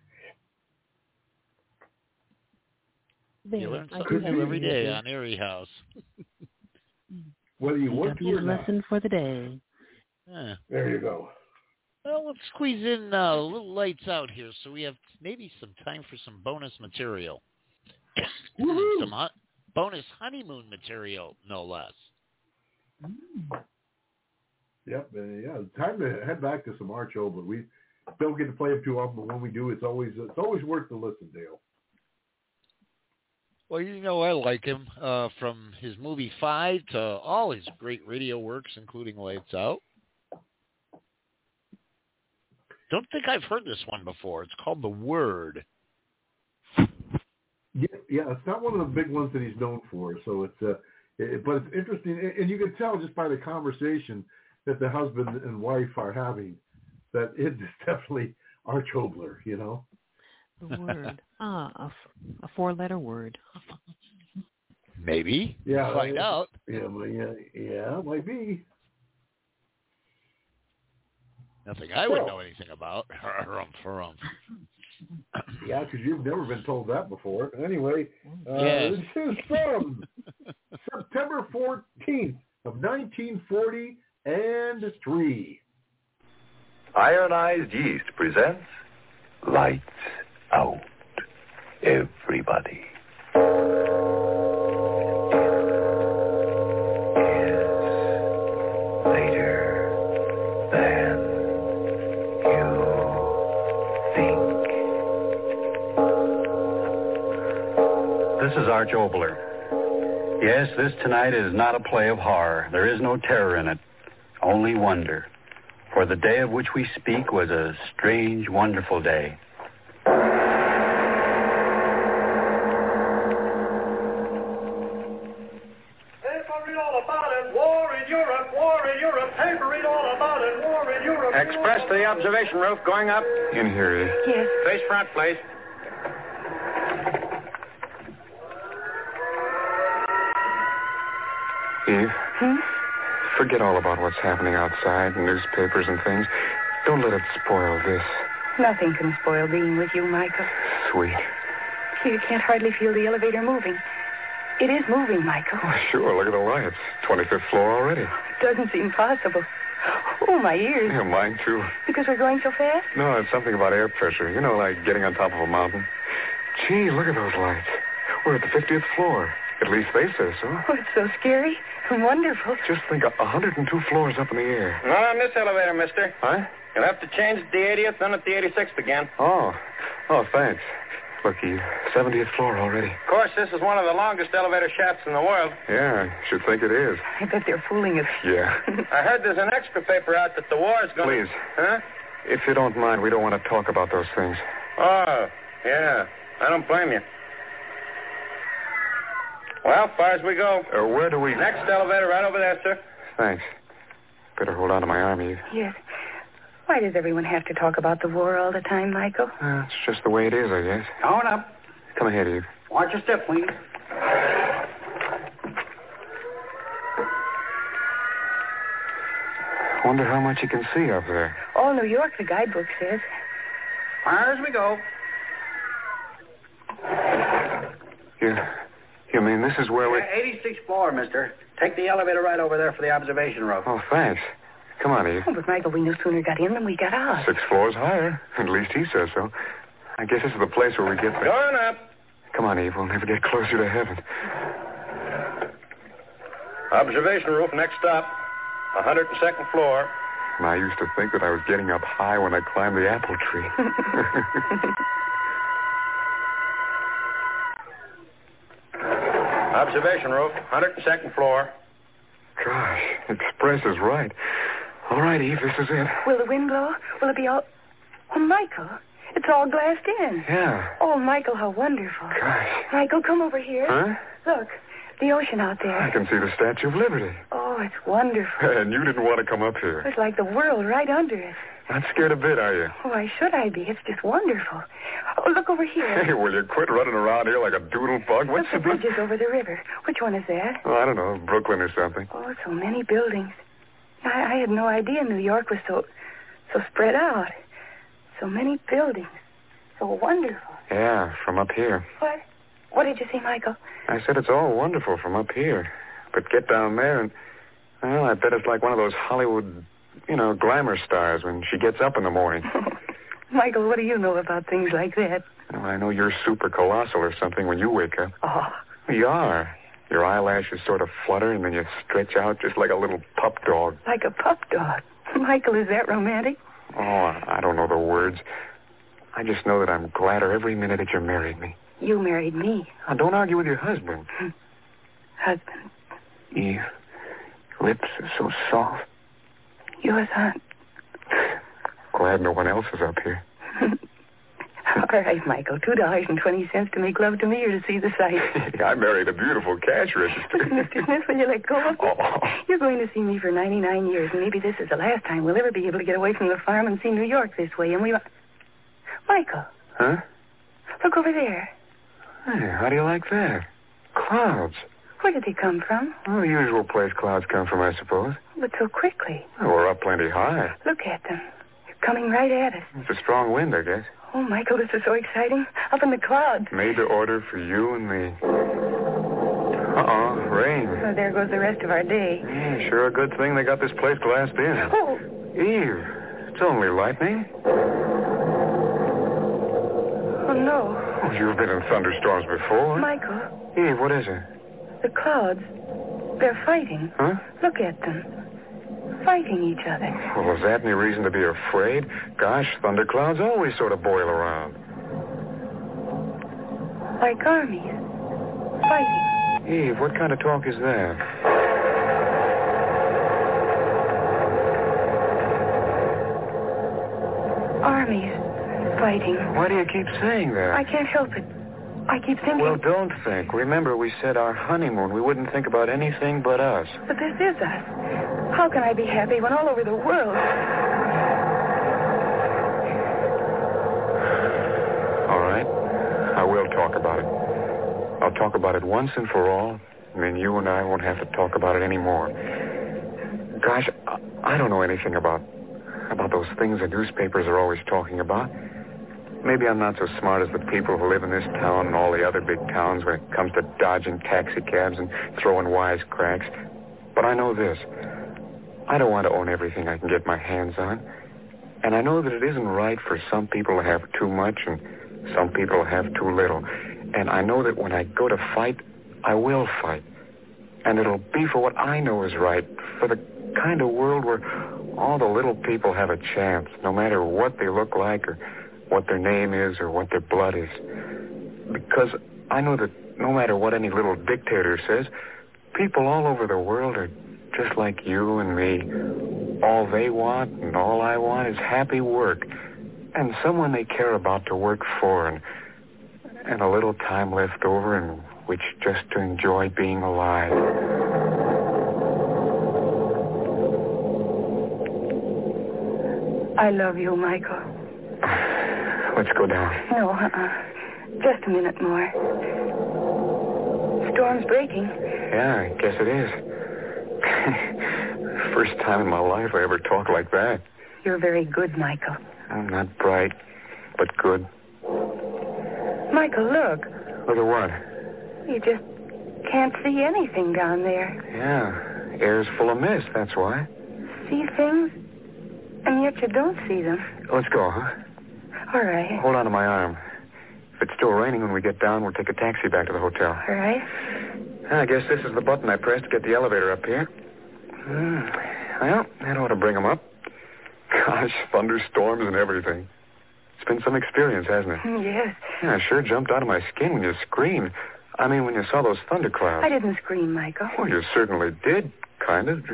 There, you learn I something do new every have day it. on Erie House. Whether you want to or not. lesson for the day. Yeah. There you go. Well, let's squeeze in uh, a little lights out here, so we have maybe some time for some bonus material. some hot, bonus honeymoon material, no less. Mm. Yep, uh, yeah. Time to head back to some Archo, but we don't get to play them too often. But when we do, it's always it's always worth the listen, Dale. Well, you know, I like him uh, from his movie Five to all his great radio works, including Lights Out. Don't think I've heard this one before. It's called The Word. Yeah, yeah, it's not one of the big ones that he's known for. So it's, uh, it, but it's interesting, and you can tell just by the conversation that the husband and wife are having that it is definitely Arch Oboler, you know. The word, ah, a, a four-letter word. Maybe. Yeah, we'll find uh, out. Yeah, yeah, yeah, might be. Nothing I would Well, know anything about. Harumph, harumph. Yeah, because you've never been told that before. Anyway, uh, Yes. this is from September fourteenth of nineteen forty and three. Ironized Yeast presents Lights Out. Everybody. This is Arch Oboler. Yes, this tonight is not a play of horror. There is no terror in it, only wonder. For the day of which we speak was a strange, wonderful day. Express to the observation roof, going up. In here, Eve. Yes. Face front, please. Eve, Hmm? forget all about what's happening outside, newspapers and things. Don't let it spoil this. Nothing can spoil being with you, Michael. Sweet. You can't hardly feel the elevator moving. It is moving, Michael. Oh, sure, look at the lights. twenty-fifth floor already. It doesn't seem possible. Oh, my ears. Yeah, mine too. Because we're going so fast? No, it's something about air pressure. You know, like getting on top of a mountain. Gee, look at those lights. We're at the fiftieth floor. At least they say so. Oh, it's so scary and wonderful. Just think, one hundred two floors up in the air. Not on this elevator, mister. Huh? You'll have to change at the eightieth, then at the eighty-sixth again. Oh. Oh, thanks. Look, Eve, seventieth floor already. Of course, this is one of the longest elevator shafts in the world. Yeah, I should think it is. I bet they're fooling us. Yeah. I heard there's an extra paper out that the war's going to... Please. Huh? If you don't mind, we don't want to talk about those things. Oh, yeah. I don't blame you. Well, far as we go. Uh, where do we... Next elevator right over there, sir. Thanks. Better hold on to my arm, Eve. Yes. Why does everyone have to talk about the war all the time, Michael? Uh, it's just the way it is, I guess. On up. Come ahead, Eve. Watch your step, please. Wonder how much you can see up there. All New York, the guidebook says. Far as we go. You, you mean this is where we... Yeah, eighty-sixth floor, mister. Take the elevator right over there for the observation room. Oh, thanks. Come on, Eve. Oh, but Michael, we no sooner got in than we got out. Six floors higher. At least he says so. I guess this is the place where we get there. Going up. Come on, Eve. We'll never get closer to heaven. Observation roof, next stop. one hundred second floor. And I used to think that I was getting up high when I climbed the apple tree. Observation roof, one hundred second floor. Gosh, Express is right. All right, Eve, this is it. Will the wind blow? Will it be all... Oh, Michael, it's all glassed in. Yeah. Oh, Michael, how wonderful. Gosh. Michael, come over here. Huh? Look, the ocean out there. I can see the Statue of Liberty. Oh, it's wonderful. And you didn't want to come up here. It's like the world right under us. Not scared a bit, are you? Why should I be? It's just wonderful. Oh, look over here. Hey, will you quit running around here like a doodle bug? What's Look, the bridge is over the river. Which one is that? Oh, I don't know, Brooklyn or something. Oh, so many buildings. I, I had no idea New York was so, so spread out. So many buildings. So wonderful. Yeah, from up here. What? What did you see, Michael? I said it's all wonderful from up here. But get down there and, well, I bet it's like one of those Hollywood, you know, glamour stars when she gets up in the morning. Michael, what do you know about things like that? Well, I know you're super colossal or something when you wake up. Oh. You are. Your eyelashes sort of flutter and then you stretch out just like a little pup dog. Like a pup dog? Michael, is that romantic? Oh, I don't know the words. I just know that I'm gladder every minute that you married me. You married me. Now, don't argue with your husband. Husband. Eve, lips are so soft. Yours aren't. Glad no one else is up here. All right, Michael. Two dollars and twenty cents to make love to me or to see the sight. I married a beautiful cash register. Mister Smith, will you let go of me? Oh. You're going to see me for ninety-nine years, and maybe this is the last time we'll ever be able to get away from the farm and see New York this way, and we... Michael. Huh? Look over there. Hey, how do you like that? Clouds. Where did they come from? Well, the usual place clouds come from, I suppose. But so quickly. Well, we're up plenty high. Look at them. They're coming right at us. It's a strong wind, I guess. Oh, Michael, this is so exciting. Up in the clouds. Made to order for you and me. Uh-oh, rain. Oh, there goes the rest of our day. Yeah, sure a good thing they got this place glassed in. Oh. Eve, it's only lightning. Oh, no. Oh, you've been in thunderstorms before. Michael. Eve, what is it? The clouds. They're fighting. Huh? Look at them. Fighting each other. Well, is that any reason to be afraid? Gosh, thunderclouds always sort of boil around. Like armies. Fighting. Eve, what kind of talk is that? Armies. Fighting. Why do you keep saying that? I can't help it. I keep thinking... Well, don't think. Remember, we said our honeymoon. We wouldn't think about anything but us. But this is us. How can I be happy when all over the world... All right. I will talk about it. I'll talk about it once and for all, and then you and I won't have to talk about it anymore. Gosh, I, I don't know anything about, about those things the newspapers are always talking about. Maybe I'm not so smart as the people who live in this town and all the other big towns when it comes to dodging taxi cabs and throwing wisecracks. But I know this. I don't want to own everything I can get my hands on. And I know that it isn't right for some people to have too much and some people to have too little. And I know that when I go to fight, I will fight. And it'll be for what I know is right, for the kind of world where all the little people have a chance, no matter what they look like or what their name is or what their blood is. Because I know that no matter what any little dictator says, people all over the world are just like you and me. All they want and all I want is happy work and someone they care about to work for and, and a little time left over in which just to enjoy being alive. I love you, Michael. Let's go down. No, uh-uh. Just a minute more. Storm's breaking. Yeah, I guess it is. First time in my life I ever talked like that. You're very good, Michael. I'm not bright, but good. Michael, look. Look at what? You just can't see anything down there. Yeah, air's full of mist, that's why. See things, and yet you don't see them. Let's go, huh? All right. Hold on to my arm. If it's still raining when we get down, we'll take a taxi back to the hotel. All right. I guess this is the button I pressed to get the elevator up here. Mm. Well, that ought to bring them up. Gosh, thunderstorms and everything. It's been some experience, hasn't it? Yes. Yeah, I sure jumped out of my skin when you screamed. I mean, when you saw those thunderclouds. I didn't scream, Michael. Well, you certainly did, kind of.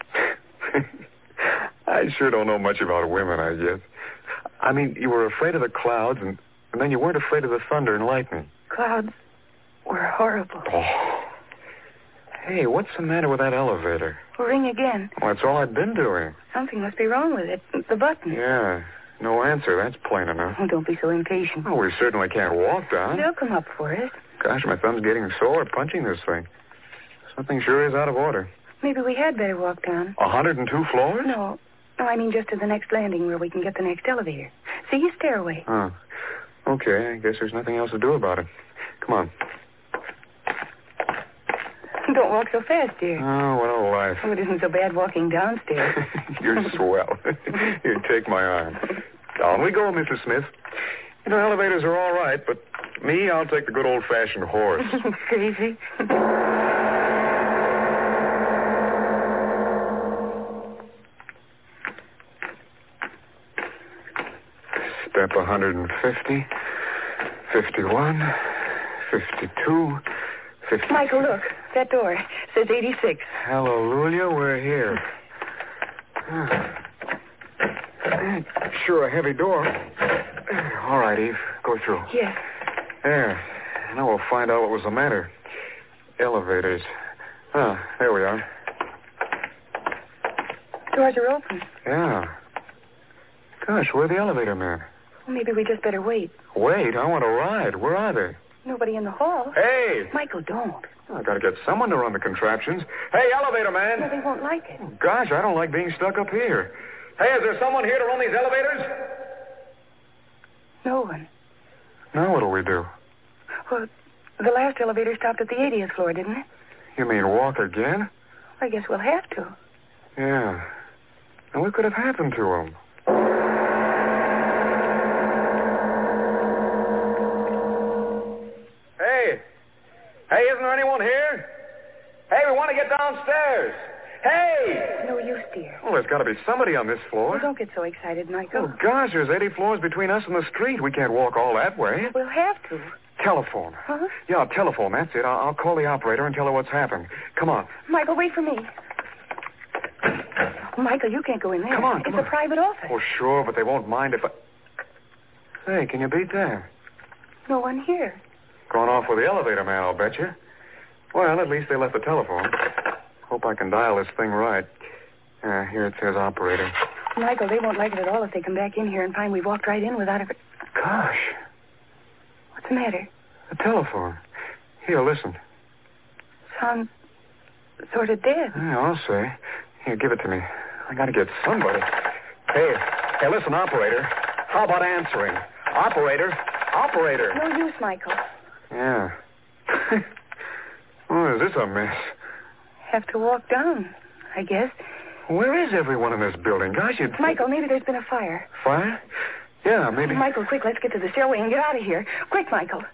I sure don't know much about women, I guess. I mean, you were afraid of the clouds, and, and then you weren't afraid of the thunder and lightning. Clouds were horrible. Oh. Hey, what's the matter with that elevator? Ring again. Well, that's all I've been doing. Something must be wrong with it. The button. Yeah, no answer. That's plain enough. Oh, don't be so impatient. Well, we certainly can't walk down. They'll come up for us. Gosh, my thumb's getting sore punching this thing. Something sure is out of order. Maybe we had better walk down. A hundred and two floors? No. No, I mean just to the next landing where we can get the next elevator. See your stairway. Oh. Okay, I guess there's nothing else to do about it. Come on. Don't walk so fast, dear. Oh, what a life. Oh, it isn't so bad walking downstairs. You're swell. Here, take my arm. Down we go, Missus Smith. You know, elevators are all right, but me, I'll take the good old-fashioned horse. Crazy. Step one hundred fifty, fifty-one, fifty-two, fifty... Michael, look. That door says eighty-six. Hallelujah, we're here. Sure a heavy door. All right, Eve. go through. Yes. There. Now we'll find out what was the matter. Elevators. Ah, there we are. Doors are open. Yeah. Gosh, where's the elevator man? Well, maybe we just better wait. Wait, I want to ride. Where are they? Nobody in the hall. Hey! Michael, don't. I gotta get someone to run the contraptions. Hey, elevator man! No, they won't like it. Oh, gosh, I don't like being stuck up here. Hey, is there someone here to run these elevators? No one. Now what'll we do? Well, the last elevator stopped at the eightieth floor, didn't it? You mean walk again? I guess we'll have to. Yeah. And what could have happened to him? Hey! Hey, isn't there anyone here? Hey, we want to get downstairs. Hey! No use, dear. Well, there's got to be somebody on this floor. Well, don't get so excited, Michael. Oh, gosh, there's eighty floors between us and the street. We can't walk all that way. We'll have to. Telephone. Huh? Yeah, telephone. That's it. I'll, I'll call the operator and tell her what's happened. Come on. Michael, wait for me. Michael, you can't go in there. Come on, come It's on. a private office. Oh, sure, but they won't mind if I... Hey, can you beat that? No one here. Gone off with the elevator man, I'll bet you. Well, at least they left the telephone. Hope I can dial this thing right. Uh, here it says operator. Michael, they won't like it at all if they come back in here and find we walked right in without a... Gosh. What's the matter? The telephone. Here, listen. Sounds sort of dead. Yeah, I'll say. Here, give it to me. I gotta get somebody. Hey, hey, listen, operator. How about answering? Operator, operator. No use, Michael. Yeah. Oh, is this a mess? Have to walk down, I guess. Where is everyone in this building? Gosh, you'd... Michael, maybe there's been a fire. Fire? Yeah, maybe... Michael, quick, let's get to the stairway and get out of here. Quick, Michael.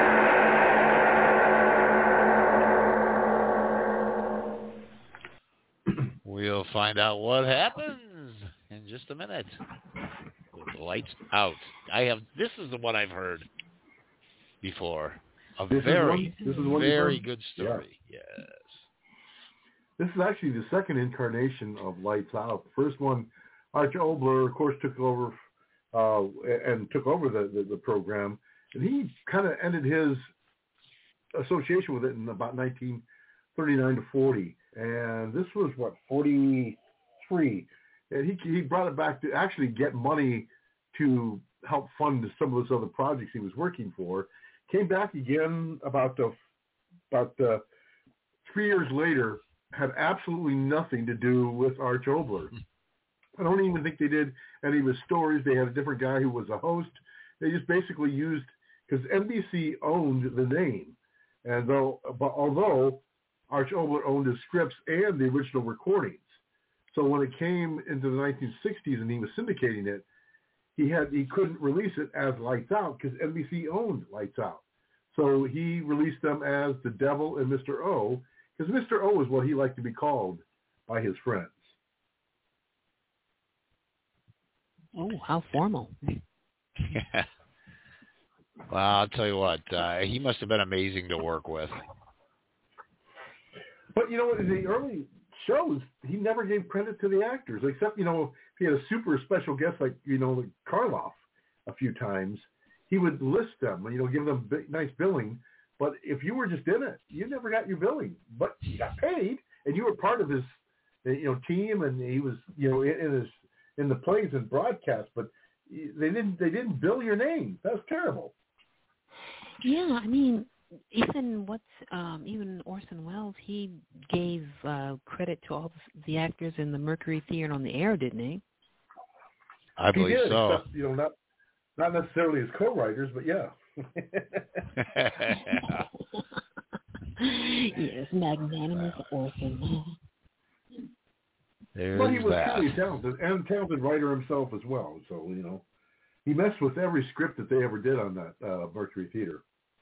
We'll find out what happens in just a minute. With the lights out. I have... This is the one I've heard before. A This is very, one- this is one you've very heard? good story. Yes. This is actually the second incarnation of Lights Out. The first one, Arch Obler, of course, took over uh, and took over the, the, the program, and he kind of ended his association with it in about nineteen thirty-nine to forty. And this was, what, forty-three. And he he brought it back to actually get money to help fund some of those other projects he was working for. Came back again about uh, about uh, three years later. Had absolutely nothing to do with Arch Obler. I don't even think they did any of his stories. They had a different guy who was a host. They just basically used, because N B C owned the name, and though, but although Arch Obler owned his scripts and the original recordings, so when it came into the nineteen sixties and he was syndicating it, he had he couldn't release it as Lights Out because N B C owned Lights Out. So he released them as The Devil and Mister O, because Mister O is what he liked to be called by his friends. Oh, how formal. Yeah. Well, I'll tell you what, uh, he must have been amazing to work with. But, you know, in the early shows, he never gave credit to the actors, except, you know, if he had a super special guest like, you know, like Karloff a few times, he would list them, you know, give them big, nice billing. But if you were just in it, you never got your billing. But you got paid, and you were part of his, you know, team, and he was, you know, in, in his in the plays and broadcasts. But they didn't they didn't bill your name. That was terrible. Yeah, I mean, even what's um, even Orson Welles, he gave uh, credit to all the actors in the Mercury Theater on the Air, didn't he? I believe he did, so. Except, you know, not not necessarily as co-writers, but yeah. Yes, magnanimous Orson. There's but he was that. really talented, and talented writer himself as well. So, you know, he messed with every script that they ever did on that uh, Mercury Theater.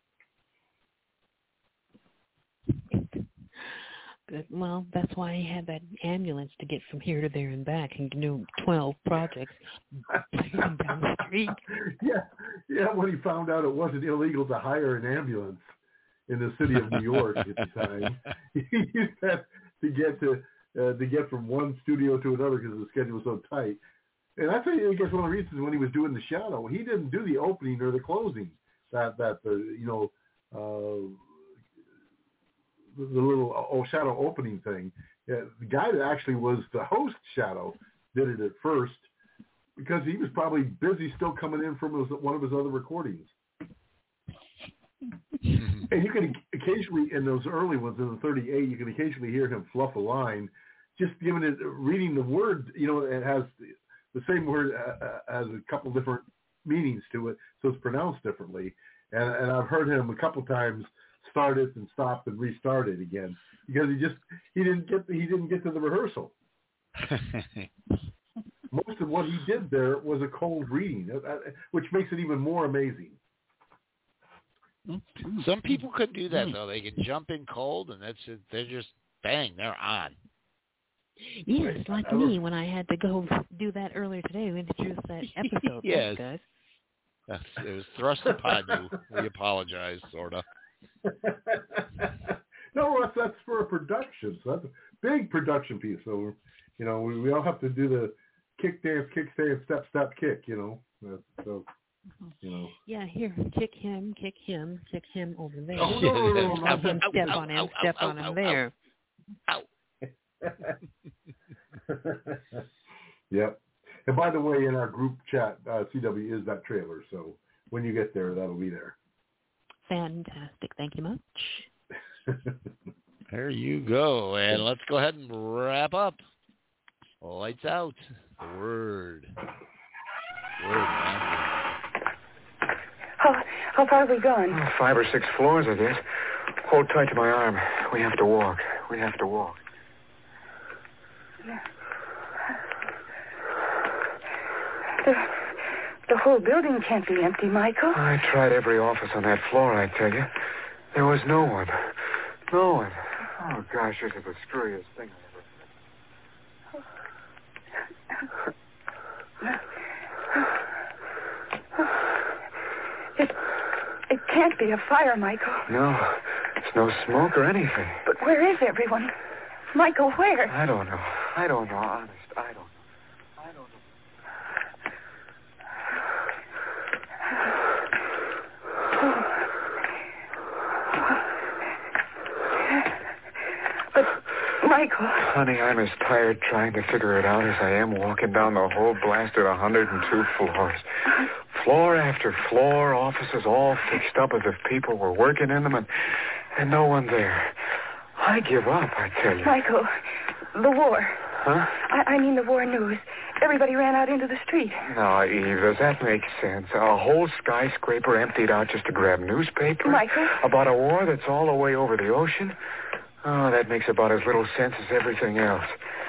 Good. Well, that's why he had that ambulance to get from here to there and back and do twelve projects down the street. Yeah, yeah. When he found out it wasn't illegal to hire an ambulance in the city of New York at the time, he used that to get to uh, to get from one studio to another because the schedule was so tight. And I think, I guess, one of the reasons when he was doing the shadow, he didn't do the opening or the closing. That that the you know uh, the, the little oh, shadow opening thing. Yeah, the guy that actually was the host shadow did it at first because he was probably busy still coming in from his, one of his other recordings. And you can occasionally, in those early ones, in the thirty-eight, you can occasionally hear him fluff a line, just giving it, reading the word. You know, it has the, the same word uh, has a couple different meanings to it, so it's pronounced differently. And, and I've heard him a couple times start it and stop and restart it again because he just he didn't get the, he didn't get to the rehearsal. Most of what he did there was a cold reading, which makes it even more amazing. Some people could do that though. They can jump in cold, and that's it. They're just bang, they're on. Yes, like me when I had to go do that earlier today. We introduced that episode. Yes, guys. That's, it was thrust upon you. We apologize, sort of. No, that's, that's for a production. So that's a big production piece. So, you know, we, we all have to do the kick, dance, kick, stand, step, step, kick, you know. That's, so, you know. Yeah, here, kick him, kick him, kick him over there. Oh, no, no, no, no, Have him no. step on him, step on him there. Yep. And by the way, in our group chat, uh, C W is that trailer. So when you get there, that'll be there. Fantastic. Thank you much. There you go. And let's go ahead and wrap up. Lights out. Word. Word, man. How, how far have we gone? Five or six floors, I guess. Hold tight to my arm. We have to walk. We have to walk. Yeah. The, the whole building can't be empty, Michael. I tried every office on that floor, I tell you. There was no one. No one. Oh, gosh, this is the screwiest thing I ever It, it can't be a fire, Michael. No, it's no smoke or anything. But where is everyone? Michael, where? I don't know. I don't know, honest. I don't know. I don't know. But, Michael... Honey, I'm as tired trying to figure it out as I am walking down the whole blasted one hundred two floors. Floor after floor, offices all fixed up as if people were working in them, and, and no one there. I give up, I tell you. Michael, the war. Huh? I, I mean the war news. Everybody ran out into the street. No, Eve, does that make sense? A whole skyscraper emptied out just to grab newspapers? Michael? About a war that's all the way over the ocean? Oh, that makes about as little sense as everything else.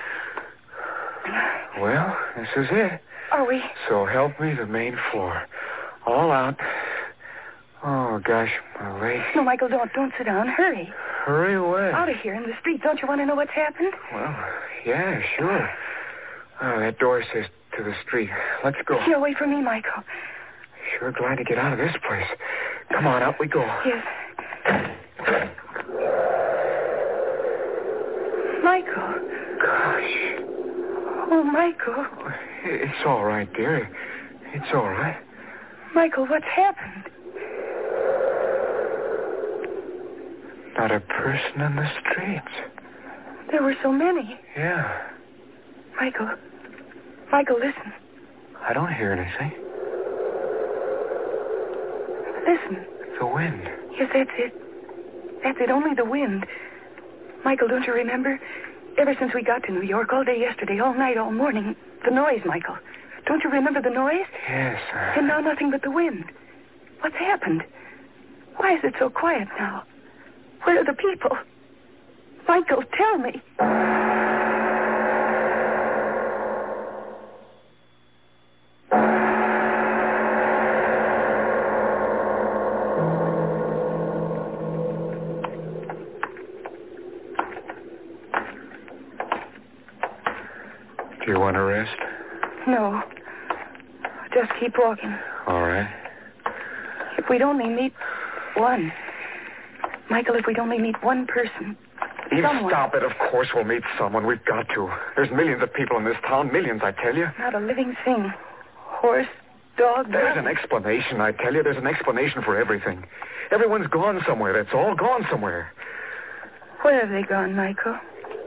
Well, this is it. Are we? So help me, the main floor. All out. Oh, gosh, my legs. No, Michael, don't. Don't sit down. Hurry. Hurry away. Out of here in the street. Don't you want to know what's happened? Well, yeah, sure. Oh, that door says to the street. Let's go. Here, wait for me, Michael. Sure glad to get out of this place. Come on, out we go. Yes. Michael. Gosh. Oh, Michael. It's all right, dear. It's all right. Michael, what's happened? Not a person in the streets. There were so many. Yeah. Michael. Michael, listen. I don't hear anything. Listen. The wind. Yes, that's it. That's it, only the wind. Michael, don't you remember? Ever since we got to New York, all day yesterday, all night, all morning, the noise, Michael. Don't you remember the noise? Yes, sir. And now nothing but the wind. What's happened? Why is it so quiet now? Where are the people? Michael, tell me. Do you want to rest? No. Just keep walking. All right. If we'd only meet one. Michael, if we'd only meet one person. Eve, someone. stop it. Of course we'll meet someone. We've got to. There's millions of people in this town. Millions, I tell you. Not a living thing. Horse, dog, There's nothing. an explanation, I tell you. There's an explanation for everything. Everyone's gone somewhere. That's all gone somewhere. Where have they gone, Michael?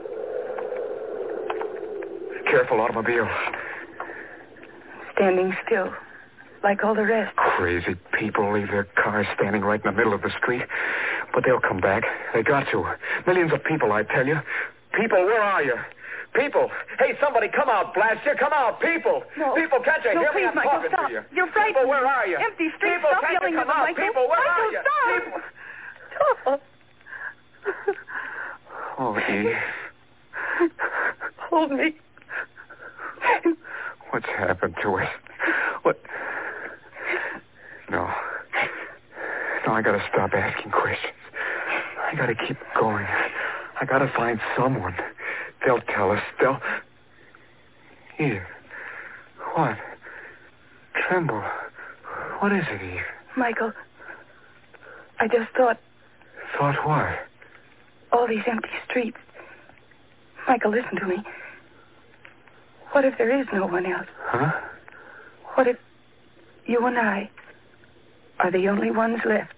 Careful, automobile. Standing still, like all the rest. Crazy people leave their cars standing right in the middle of the street. But they'll come back. They got to. Millions of people, I tell you. People, where are you? People. Hey, somebody, come out, blast you. Come out, people. No. People, can't you No, hear please, me? I'm Michael, talking stop. to you. You're frightened. People, where are you? Empty street. People, Stop can't yelling you at come them, out? Michael. People, where Michael, are you? stop. People. Stop. Oh, Eve. Hold me. What's happened to us? What? No. No, I gotta stop asking questions. I gotta keep going. I gotta find someone. They'll tell us. They'll... Eve. What? Tremble. What is it, Eve? Michael, I just thought Thought what? all these empty streets. Michael, listen to me. What if there is no one else? Huh? What if you and I are the only ones left?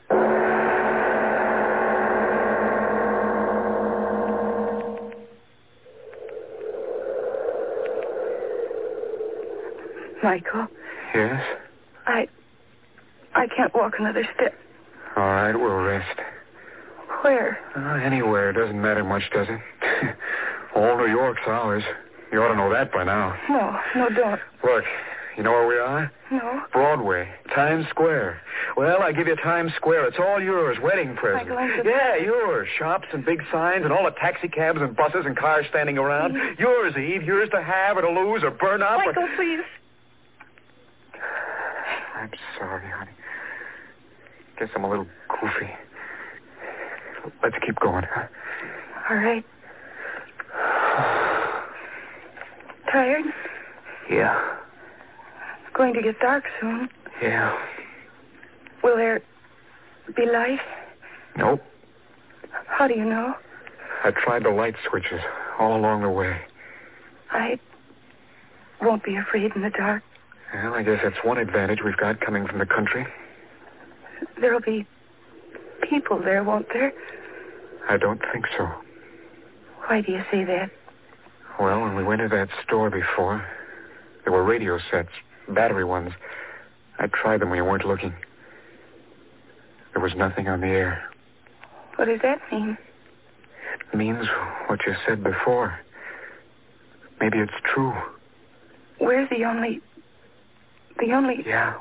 Michael, Yes? I... I can't walk another step. All right, we'll rest. Where? Uh, anywhere. Doesn't matter much, does it? All New York's ours. You ought to know that by now. No, no, don't. Look, you know where we are? No. Broadway, Times Square. Well, I give you Times Square. It's all yours. Wedding present. Michael, I'm so Yeah, yours. Shops and big signs and all the taxi cabs and buses and cars standing around. Please. Yours, Eve. Yours to have or to lose or burn up. Michael, or... please. I'm sorry, honey. Guess I'm a little goofy. Let's keep going, huh? All right. Tired? Yeah. It's going to get dark soon. Yeah. Will there be light? Nope. How do you know? I tried the light switches all along the way. I won't be afraid in the dark. Well, I guess that's one advantage we've got coming from the country. There'll be people there, won't there? I don't think so. Why do you say that? Well, when we went to that store before, there were radio sets, battery ones. I tried them when you weren't looking. There was nothing on the air. What does that mean? It means what you said before. Maybe it's true. We're the only... The only... Yeah.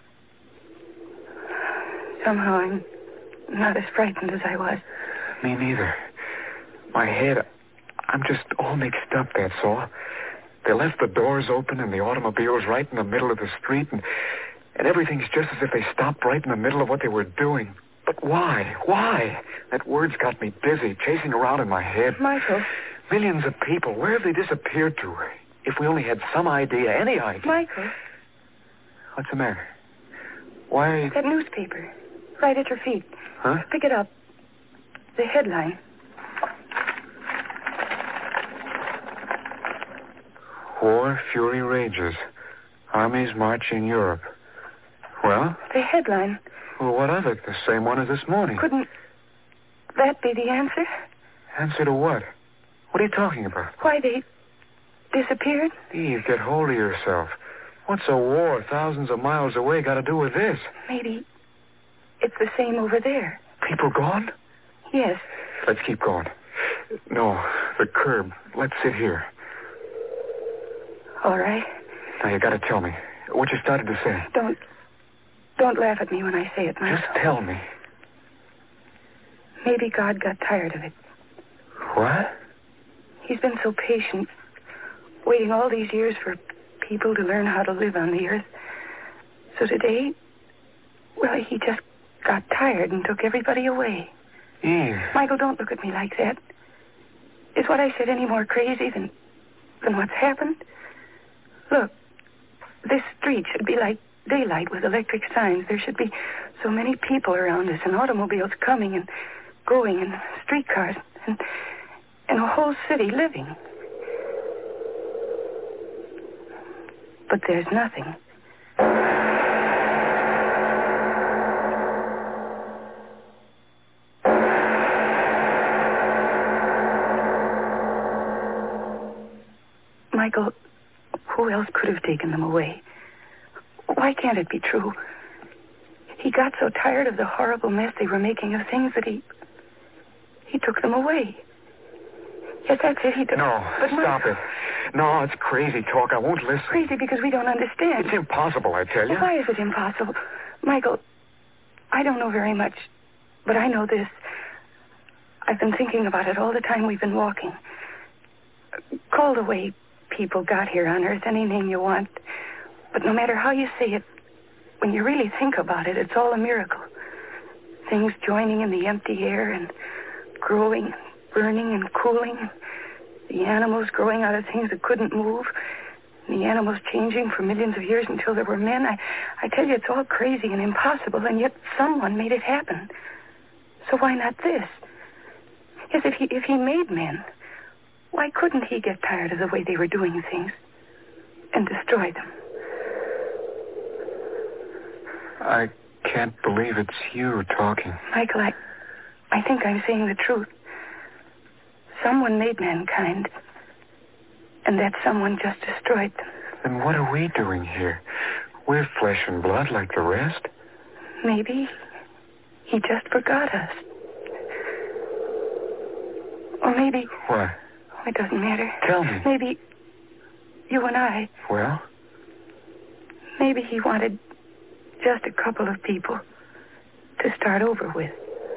Somehow I'm not as frightened as I was. Me neither. My head, I'm just all mixed up, that's all. They left the doors open and the automobiles right in the middle of the street, and, and everything's just as if they stopped right in the middle of what they were doing. But why? Why? That word's got me busy, chasing around in my head. Michael. Millions of people. Where have they disappeared to? If we only had some idea, any idea. Michael. What's the matter? Why? That newspaper. Right at your feet. Huh? Pick it up. The headline. War fury rages. Armies march in Europe. Well? The headline. Well, what of it? The same one as this morning. Couldn't that be the answer? Answer to what? What are you talking about? Why they disappeared? Eve, get hold of yourself. What's a war thousands of miles away got to do with this? Maybe it's the same over there. People gone? Yes. Let's keep going. No, the curb. Let's sit here. All right. Now, you got to tell me what you started to say. Don't, don't laugh at me when I say it, Michael. Just tell me. Maybe God got tired of it. What? He's been so patient, waiting all these years for people to learn how to live on the earth. So today, well, he just got tired and took everybody away. Eve. Michael, don't look at me like that. Is what I said any more crazy than, than what's happened? Look, this street should be like daylight with electric signs. There should be so many people around us and automobiles coming and going and streetcars and, and a whole city living. But there's nothing. Michael, who else could have taken them away? Why can't it be true? He got so tired of the horrible mess they were making of things that he... he took them away. Yes, that's it. He took... No, but stop Michael... it. No, it's crazy talk. I won't listen. Crazy because we don't understand. It's impossible, I tell you. Why is it impossible? Michael, I don't know very much, but I know this. I've been thinking about it all the time we've been walking. Call the way people got here on Earth any name you want. But no matter how you say it, when you really think about it, it's all a miracle. Things joining in the empty air and growing, burning and cooling. The animals growing out of things that couldn't move. The animals changing for millions of years until there were men. I, I tell you, it's all crazy and impossible, and yet someone made it happen. So why not this? Yes, if he, if he made men, why couldn't he get tired of the way they were doing things and destroy them? I can't believe it's you talking. Michael, I, I think I'm saying the truth. Someone made mankind, and that someone just destroyed them. Then what are we doing here? We're flesh and blood like the rest. Maybe he just forgot us. Or maybe... What? Oh, it doesn't matter. Tell me. Maybe you and I... Well? Maybe he wanted just a couple of people to start over with.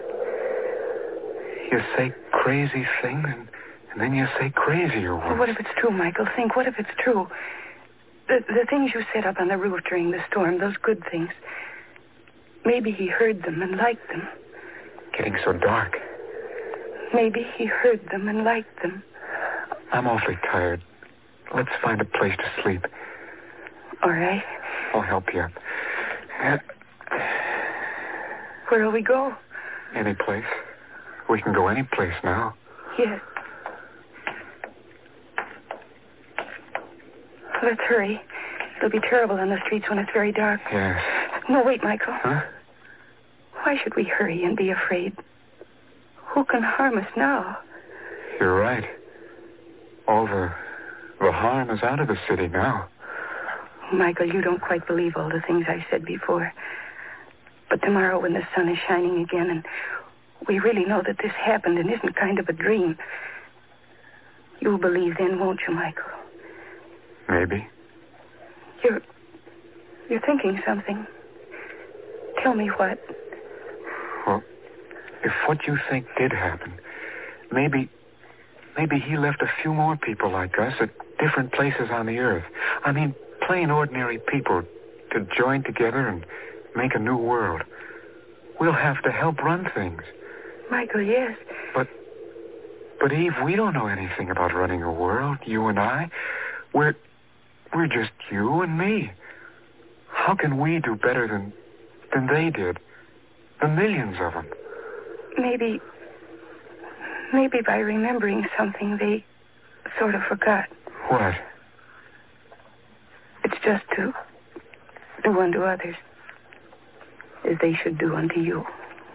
You say crazy things, and, and then you say crazier ones. Well, what if it's true, Michael? Think, what if it's true? The, the things you said up on the roof during the storm, those good things. Maybe he heard them and liked them. Getting so dark. Maybe he heard them and liked them. I'm awfully tired. Let's find a place to sleep. All right. I'll help you up. Uh, Where'll we go? Any place. We can go any place now. Yes. Let's hurry. It'll be terrible on the streets when it's very dark. Yes. No, wait, Michael. Huh? Why should we hurry and be afraid? Who can harm us now? You're right. All the, the harm is out of the city now. Michael, you don't quite believe all the things I said before. But tomorrow when the sun is shining again and we really know that this happened and isn't kind of a dream, you'll believe then, won't you, Michael? Maybe. You're... you're thinking something. Tell me what. Well, if what you think did happen, maybe... maybe he left a few more people like us at different places on the earth. I mean, plain ordinary people to join together and make a new world. We'll have to help run things. Michael, yes. But, but Eve, we don't know anything about running a world, you and I. We're, we're just you and me. How can we do better than, than they did? The millions of them. Maybe, maybe by remembering something they sort of forgot. What? It's just to do unto others as they should do unto you.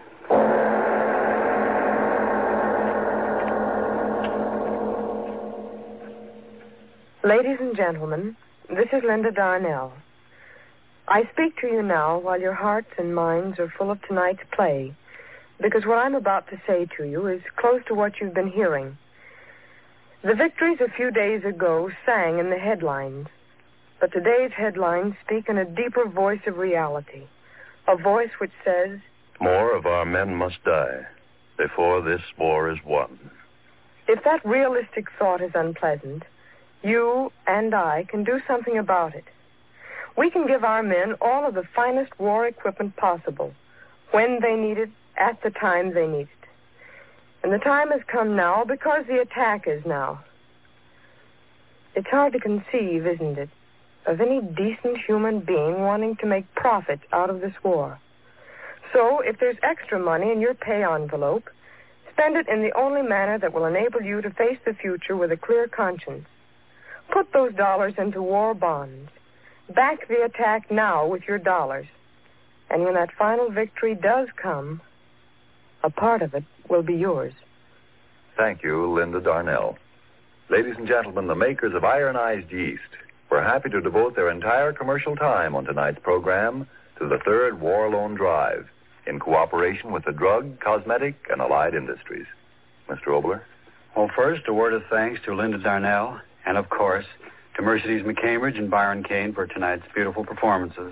Ladies and gentlemen, this is Linda Darnell. I speak to you now while your hearts and minds are full of tonight's play, because what I'm about to say to you is close to what you've been hearing. The victories a few days ago sang in the headlines, but today's headlines speak in a deeper voice of reality, a voice which says, "More of our men must die before this war is won." If that realistic thought is unpleasant, you and I can do something about it. We can give our men all of the finest war equipment possible, when they need it, at the time they need it. And the time has come now because the attack is now. It's hard to conceive, isn't it, of any decent human being wanting to make profit out of this war. So if there's extra money in your pay envelope, Spend it in the only manner that will enable you to face the future with a clear conscience. Put those dollars into war bonds. Back the attack now with your dollars. And when that final victory does come, a part of it will be yours. Thank you, Linda Darnell. Ladies and gentlemen, the makers of ironized yeast were happy to devote their entire commercial time on tonight's program to the third War Loan Drive in cooperation with the drug, cosmetic, and allied industries. Mister Obler? Well, first, a word of thanks to Linda Darnell and, of course, to Mercedes McCambridge and Byron Kane for tonight's beautiful performances.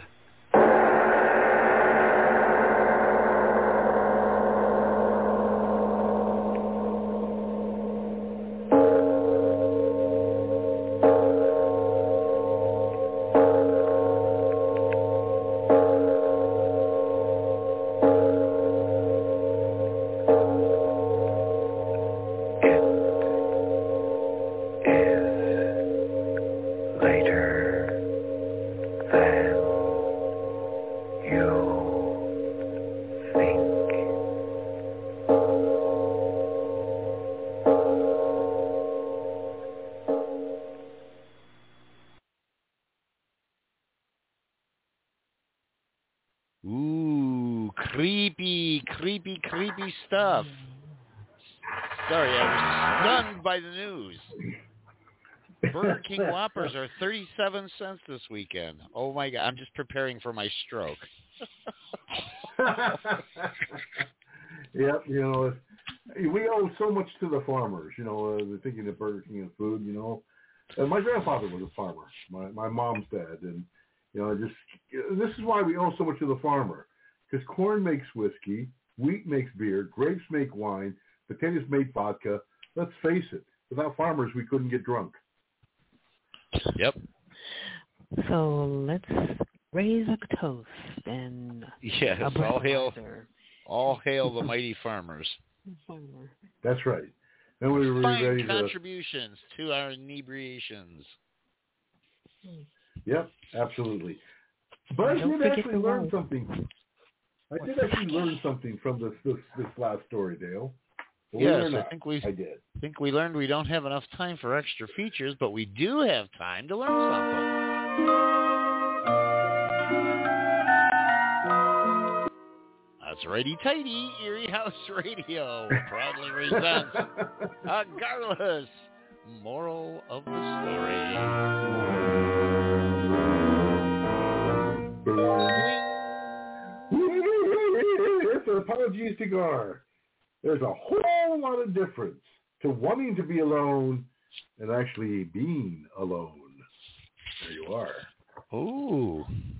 Ooh, creepy, creepy, creepy stuff. Sorry, I was stunned by the news. Burger King Whoppers are thirty-seven cents this weekend. Oh, my God. I'm just preparing for my stroke. Yep, you know, we owe so much to the farmers, you know, uh, they're thinking of Burger King and food, you know. Uh, my grandfather was a farmer, my, my mom's dad, and, you know, just this is why we owe so much to the farmer, because corn makes whiskey, wheat makes beer, grapes make wine, potatoes make vodka. Let's face it, without farmers, we couldn't get drunk. Yep. So let's raise a toast and yes, a all hail, brother. all hail the mighty farmers. Farmer. That's right. And we were Fine ready contributions to... to our inebriations. Yep, absolutely. But I did actually learn something. I did actually learn something from this this, this last story, Dale. Believe Yes, it or not, I think we I did. think we learned we don't have enough time for extra features, but we do have time to learn something. That's righty-tighty, Erie House Radio proudly presents a Garless Moral of the Story. It's an apologies to Gar. There's a whole lot of difference to wanting to be alone and actually being alone. There you are. Ooh.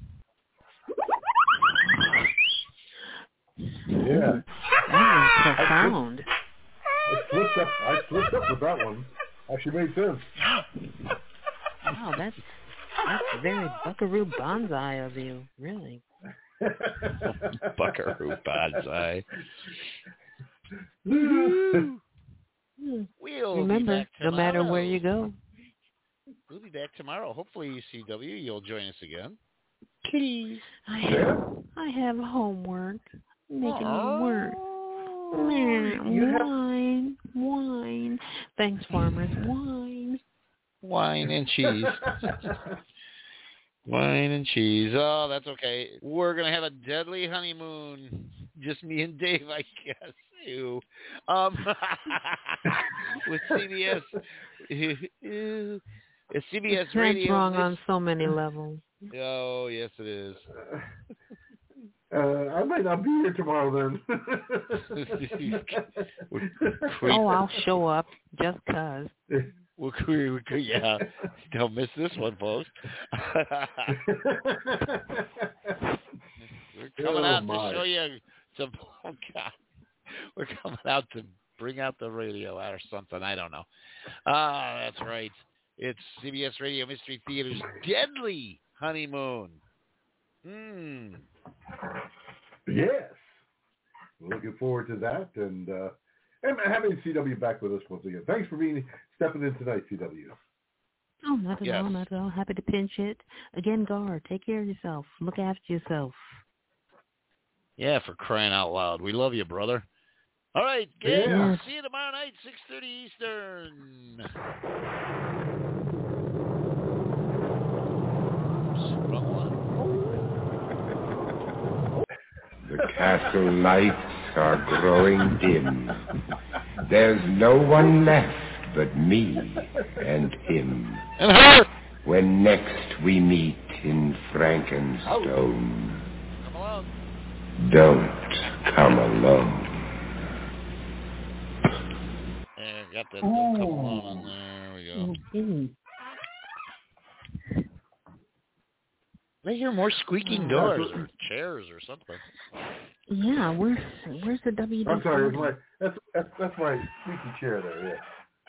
Yeah. That was profound. I slipped up. I slipped up with that one. Actually made sense. Wow, that's that's very Buckaroo Banzai of you, really. Buckaroo Banzai. We'll Remember, be back no matter where you go. We'll be back tomorrow. Hopefully, C W, you'll join us again. Please. I have, I have homework. Making me work. Wine, wine. Thanks, farmers. Wine. Wine and cheese. Wine and cheese. Oh, that's okay. We're going to have a deadly honeymoon. Just me and Dave, I guess. Ew. Um, with C B S. Ew. It's C B S Radio. That's wrong on so many levels. Oh, yes, it is. Uh, I might not be here tomorrow then. Oh, I'll show up just cause. We'll, we, we, yeah, don't miss this one, folks. We're coming oh, out my. to show you some. Oh God, we're coming out to bring out the radio or something. I don't know. Ah, that's right. It's C B S Radio Mystery Theater's Deadly Honeymoon. Hmm. Yes. Looking forward to that, and uh, and having C W back with us once again. Thanks for being stepping in tonight, C W. Oh, not at yes. all, not at all. Happy to pinch it. Again, Gar, take care of yourself. Look after yourself. Yeah, for crying out loud. We love you, brother. All right, gang. Yeah. See you tomorrow night, six thirty Eastern. The castle lights are growing dim. There's no one left but me and him. And her. When next we meet in Frankenstone, Come along. don't come alone. Yeah, got that don't come along on there. There we go. I hear more squeaking doors or chairs or something. Yeah, where's where's the W D? I'm sorry, it's my, that's, that's that's my squeaky chair there, yeah.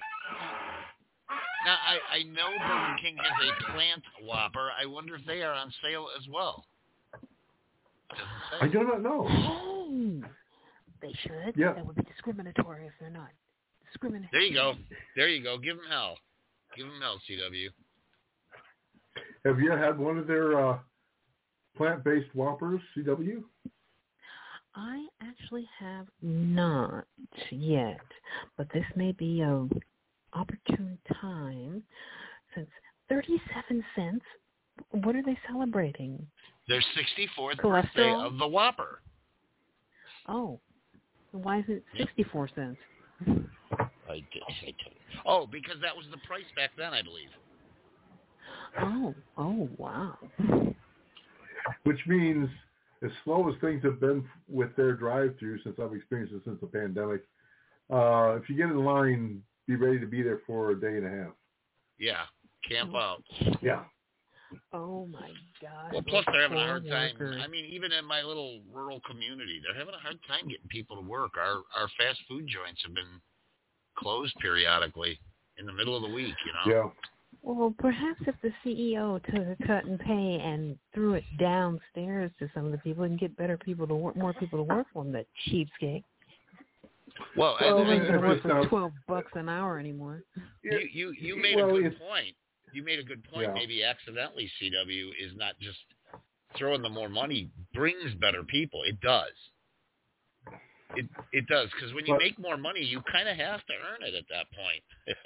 Now, I, I know Burger King has a plant Whopper. I wonder if they are on sale as well. I do not know. Oh, they should. Yeah. That would be discriminatory if they're not. Discriminatory. There you go. There you go. Give them hell. Give them hell, C W. Have you had one of their uh, plant-based Whoppers, C W? I actually have not yet, but this may be a opportune time since thirty-seven cents. What are they celebrating? Their sixty-fourth birthday of the Whopper. Oh, why is it sixty-four cents? I did, I did. Oh, because that was the price back then, I believe. Oh, oh, wow. Which means, as slow as things have been with their drive-thru since I've experienced it since the pandemic, uh, if you get in line, be ready to be there for a day and a half. Yeah, camp out. Yeah. Oh, my God. Well, plus they're having a hard time. I mean, even in my little rural community, they're having a hard time getting people to work. Our our fast food joints have been closed periodically in the middle of the week, you know? Yeah. Well, perhaps if the C E O took a cut in pay and threw it downstairs to some of the people and get better people to work, more people to work for them, that cheapskate. Well, well and, they and, don't work for not, twelve bucks an hour anymore. You you, you made well, a good point. You made a good point. Yeah. Maybe accidentally, C W is not just throwing them more money brings better people. It does. It it does, because when you but, make more money, you kind of have to earn it at that point.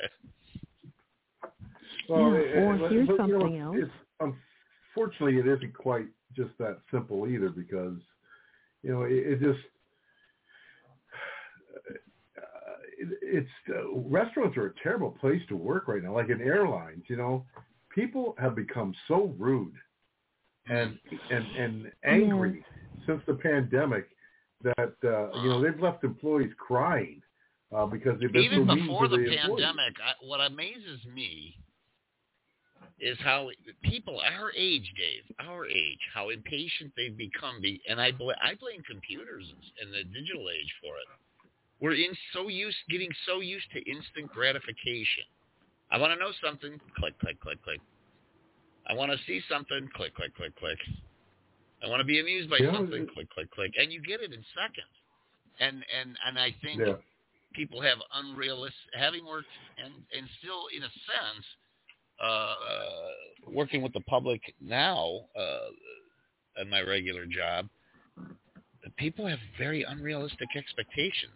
Well, yeah, it, or it, here's but, something you know, else. It's, unfortunately, it isn't quite just that simple either, because you know it, it just uh, it, it's uh, restaurants are a terrible place to work right now. Like in airlines, you know, people have become so rude and and and angry yeah. since the pandemic that uh, you know they've left employees crying uh, because they've been even so mean before to the, the pandemic. I, what amazes me is how people our age, Dave, our age, how impatient they've become. Be, and I, bl- I blame computers and the digital age for it. We're in so used, getting so used to instant gratification. I want to know something, click, click, click, click. I want to see something, click, click, click, click. I want to be amused by yeah, something, it, click, click, click. And you get it in seconds. And and, and I think yeah. people have unrealistic, having worked and, and still, in a sense, Uh, uh, working with the public now uh, at my regular job, people have very unrealistic expectations.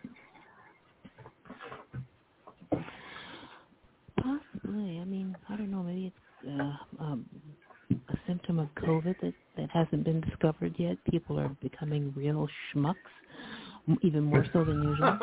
Possibly. I mean, I don't know. Maybe it's uh, um, a symptom of COVID that, that hasn't been discovered yet. People are becoming real schmucks, even more so than usual.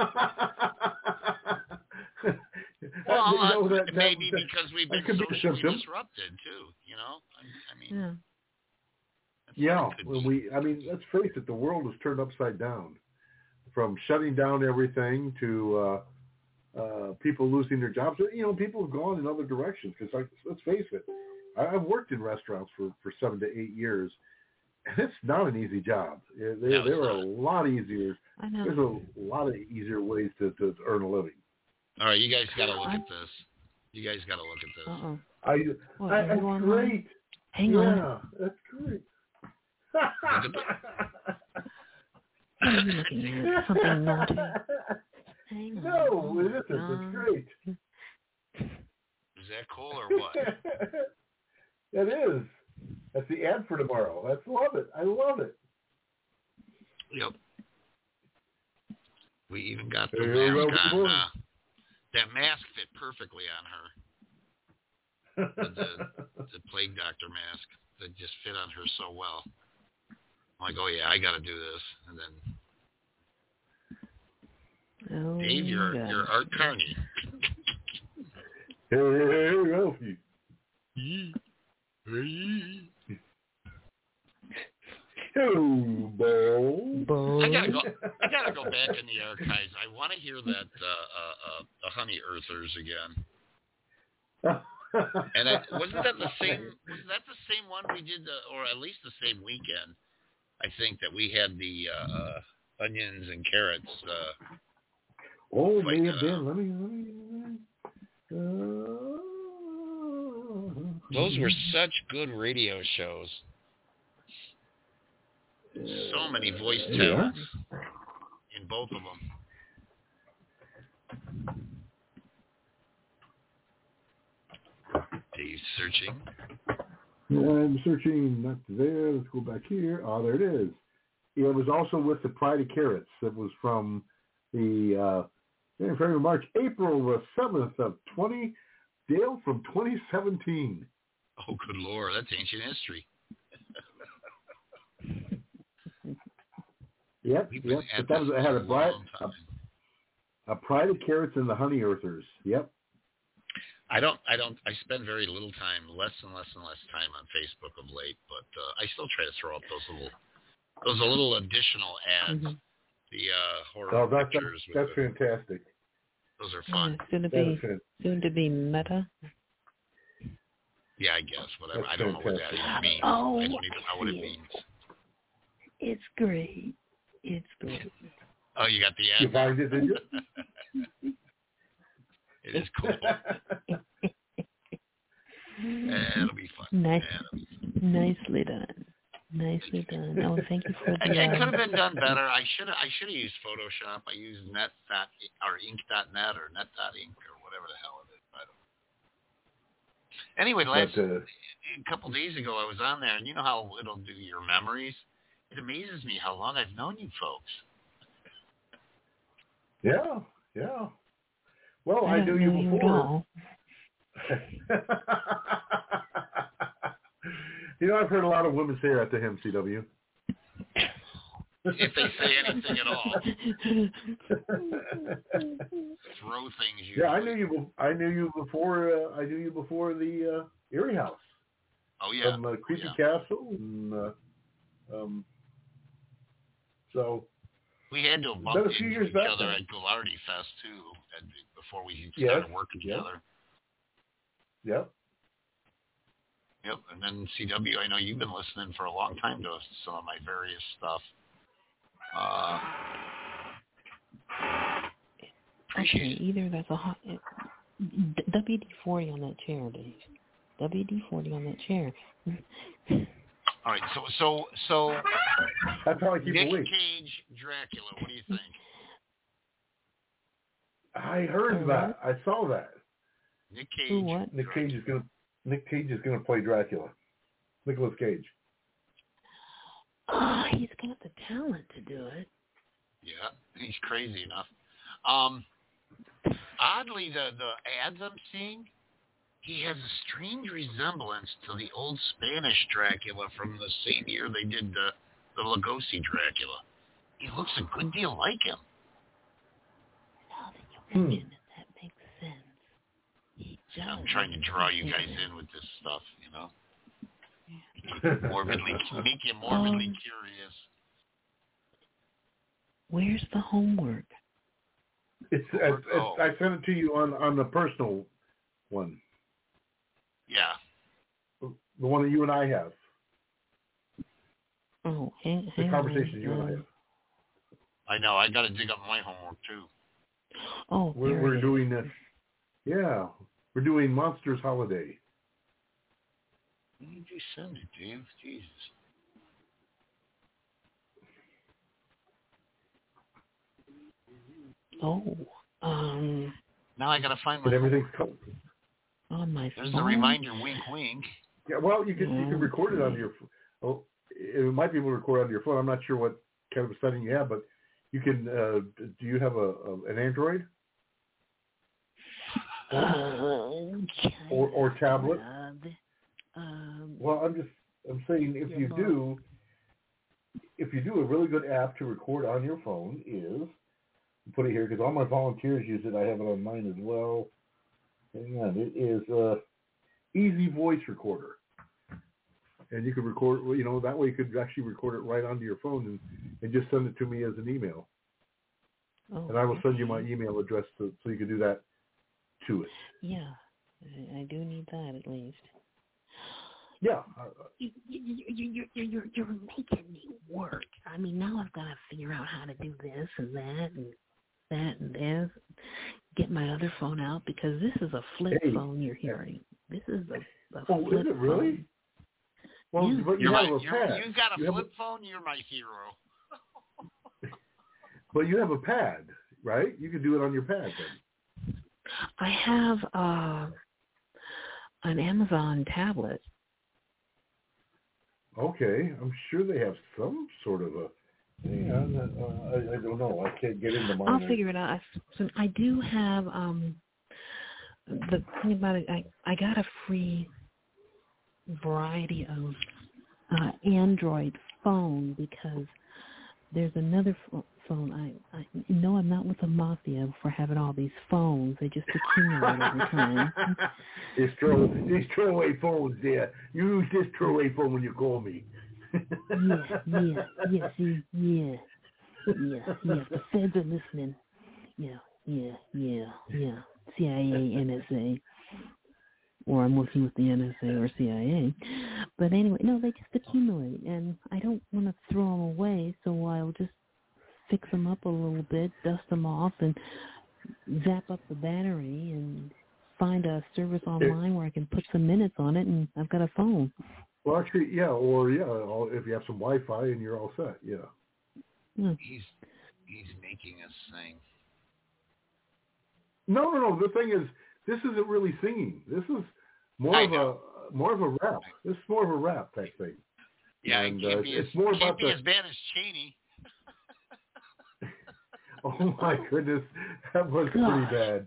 Well, you know, that, that, maybe that, because we've that been be socially disrupted too. You know, I, I mean, yeah. Yeah, well, we. I mean, let's face it. The world has turned upside down, from shutting down everything to uh, uh, people losing their jobs. You know, people have gone in other directions. Because, like, let's face it, I, I've worked in restaurants for, for seven to eight years, and it's not an easy job. There, no, there are not. a lot easier. I know. There's a lot of easier ways to, to earn a living. All right, you guys got to look at this. You guys got to look at this. Uh-oh. I, what, I, that's great. Hang yeah, on. Yeah, that's great. What are you looking at? Something naughty? Hang on. No, it isn't. It's great. Is that cool or what? It is. That's the ad for tomorrow. I love it. I love it. Yep. We even got the There mask you on. go. Uh, that mask fit perfectly on her. The, the, the plague doctor mask that just fit on her so well. I'm like, oh yeah, I got to do this. And then, Oh, Dave, you're God. you're Art Carney. Hey, hey, Ralphie. Hello, Bo. I gotta go. I gotta go back in the archives. I want to hear that uh, uh, uh, the Honey Earthers again. And I, wasn't that the same? Was that the same one we did, the, or at least the same weekend? I think that we had the uh, onions and carrots. Uh, oh, fight, may have uh, been. Let me. Let me. Uh, those were such good radio shows. So many voice talents in both of them. Dave's searching. I'm searching. Not there. Let's go back here. Oh, there it is. It was also with the Pride of Carrots. It was from the uh, February, March, April the seventh of twenty. Dale from twenty seventeen. Oh, good Lord, that's ancient history. Yep, We've yep. been But at that was this it had a a bright, long time. a, a Pride of Carrots and the Honey Earthers. Yep. I don't, I don't, I spend very little time, less and less and less time on Facebook of late, but uh, I still try to throw up those little, those little additional ads, Mm-hmm. the uh, horror Oh, that's pictures. that's, with that's the, fantastic. those are fun. Yeah, soon to That be, is fan- soon to be Meta. Yeah, I guess whatever. That's I don't know what that fantastic. even means. Oh, I don't even know what it means. It's great. It's great. Oh, you got the ad. You find it, did you? It is cool. Yeah, it'll be fun. Nice, Yeah, nicely done. Nicely done. Oh, thank you for It, the. it could Um, have been done better. I should have. I should have used Photoshop. I used net dot or ink dot net or net dot ink or whatever the hell it is. I don't know. Anyway, last But, uh, a couple days ago, I was on there, and you know how it'll do your memories. It amazes me how long I've known you folks. Yeah, yeah. Well, I I, don't knew know you you at before. all. You know, I've heard a lot of women say that to him, C W. If they say anything at all, throw things. Usually. Yeah, I knew you. be- I knew you before. Uh, I knew you before the uh, Erie House. Oh yeah, From uh, Creepy yeah. Castle, and uh, um, so We had to have Been bumped a few into years each back other then. at Goulardi Fest too, and before we Yes, started working yes. together. Yep. Yep, and then C W, I know you've been listening for a long time to some of my various stuff. Uh, Okay, either that's a hot W D forty on that chair, Dave. W D forty on that chair. all right, so so so That's how I keep Nick awake. Cage, Dracula. What do you think? I heard Uh, that. I saw that. Nick Cage. Who, what? Nick Cage is gonna. Nick Cage is gonna play Dracula. Nicolas Cage. Oh, he's got the talent to do it. Yeah, he's crazy enough. Um, oddly, the the ads I'm seeing, he has a strange resemblance to the old Spanish Dracula from the same year they did the the Lugosi Dracula. He looks a good deal like him. Now that you mention it, that makes sense. He does. I'm trying to draw you guys in with this stuff, you know. Morbidly, make you morbidly Um, curious. Where's the homework? It's, it's, Oh. it's I sent it to you on on the personal one, Yeah. the one that you and I have, Oh, hang, the hang conversation on. you and I um, have. I know. I got to dig up my homework too. Oh, We're there we're it is. doing this. Yeah, we're doing Monsters Holiday. When did you send it, Dave? Jesus. Oh, um, Now I got to find my. But everything's covered. on my There's phone. the reminder. Wink, wink. Yeah, well, you can you can Mm, record it on your. Oh, it might be able to record on your phone. I'm not sure what kind of a setting you have, but you can. Uh, do you have a, a an Android Uh, or or tablet? Um, Well, I'm just I'm saying if you do, if you do a really good app to record on your phone is put it here because all my volunteers use it. I have it on mine as well. Hang on, it is uh, Easy Voice Recorder. And you could record, you know, that way you could actually record it right onto your phone and, and just send it to me as an email. Oh, and I will send you okay. my email address to, so you can do that to it. Yeah, I, I do need that at least. Yeah. You, you, you, you, you're, you're making me work. I mean, now I've got to figure out how to do this and that and that and this. Get my other phone out because this is a flip hey. phone you're hearing. This is a, a oh, flip is it really? phone. Well, yeah. but you you're have my, a pad. You've got a you flip a, phone, you're my hero. But you have a pad, right? You can do it on your pad then. I have uh, an Amazon tablet. Okay, I'm sure they have some sort of a. Hang on, uh, I, I don't know. I can't get into mine. I'll figure it out. I, so I do have um, the thing about it. I I got a free variety of uh, Android phone because there's another f- phone. I I know I'm not with the mafia for having all these phones. They just accumulate over time. These throw these throwaway phones there. You use this throwaway phone when you call me. yeah, yeah, yeah, see, yeah, yeah, yeah. The feds are listening. Yeah, yeah, yeah, yeah. C I A, N S A, or I'm working with the N S A or C I A. But anyway, no, they just accumulate, and I don't want to throw them away, so I'll just fix them up a little bit, dust them off, and zap up the battery, and find a service online where I can put some minutes on it, and I've got a phone. Well, actually, yeah, or yeah, if you have some Wi-Fi and you're all set, yeah. Hmm. He's he's making us sing. No, no, no. The thing is, this isn't really singing. This is more I of know. a more of a rap. This is more of a rap type thing. Yeah, and, it can't uh, be, it's as, more can't about be the. as bad as Cheney. Oh my goodness, that was Gosh. pretty bad.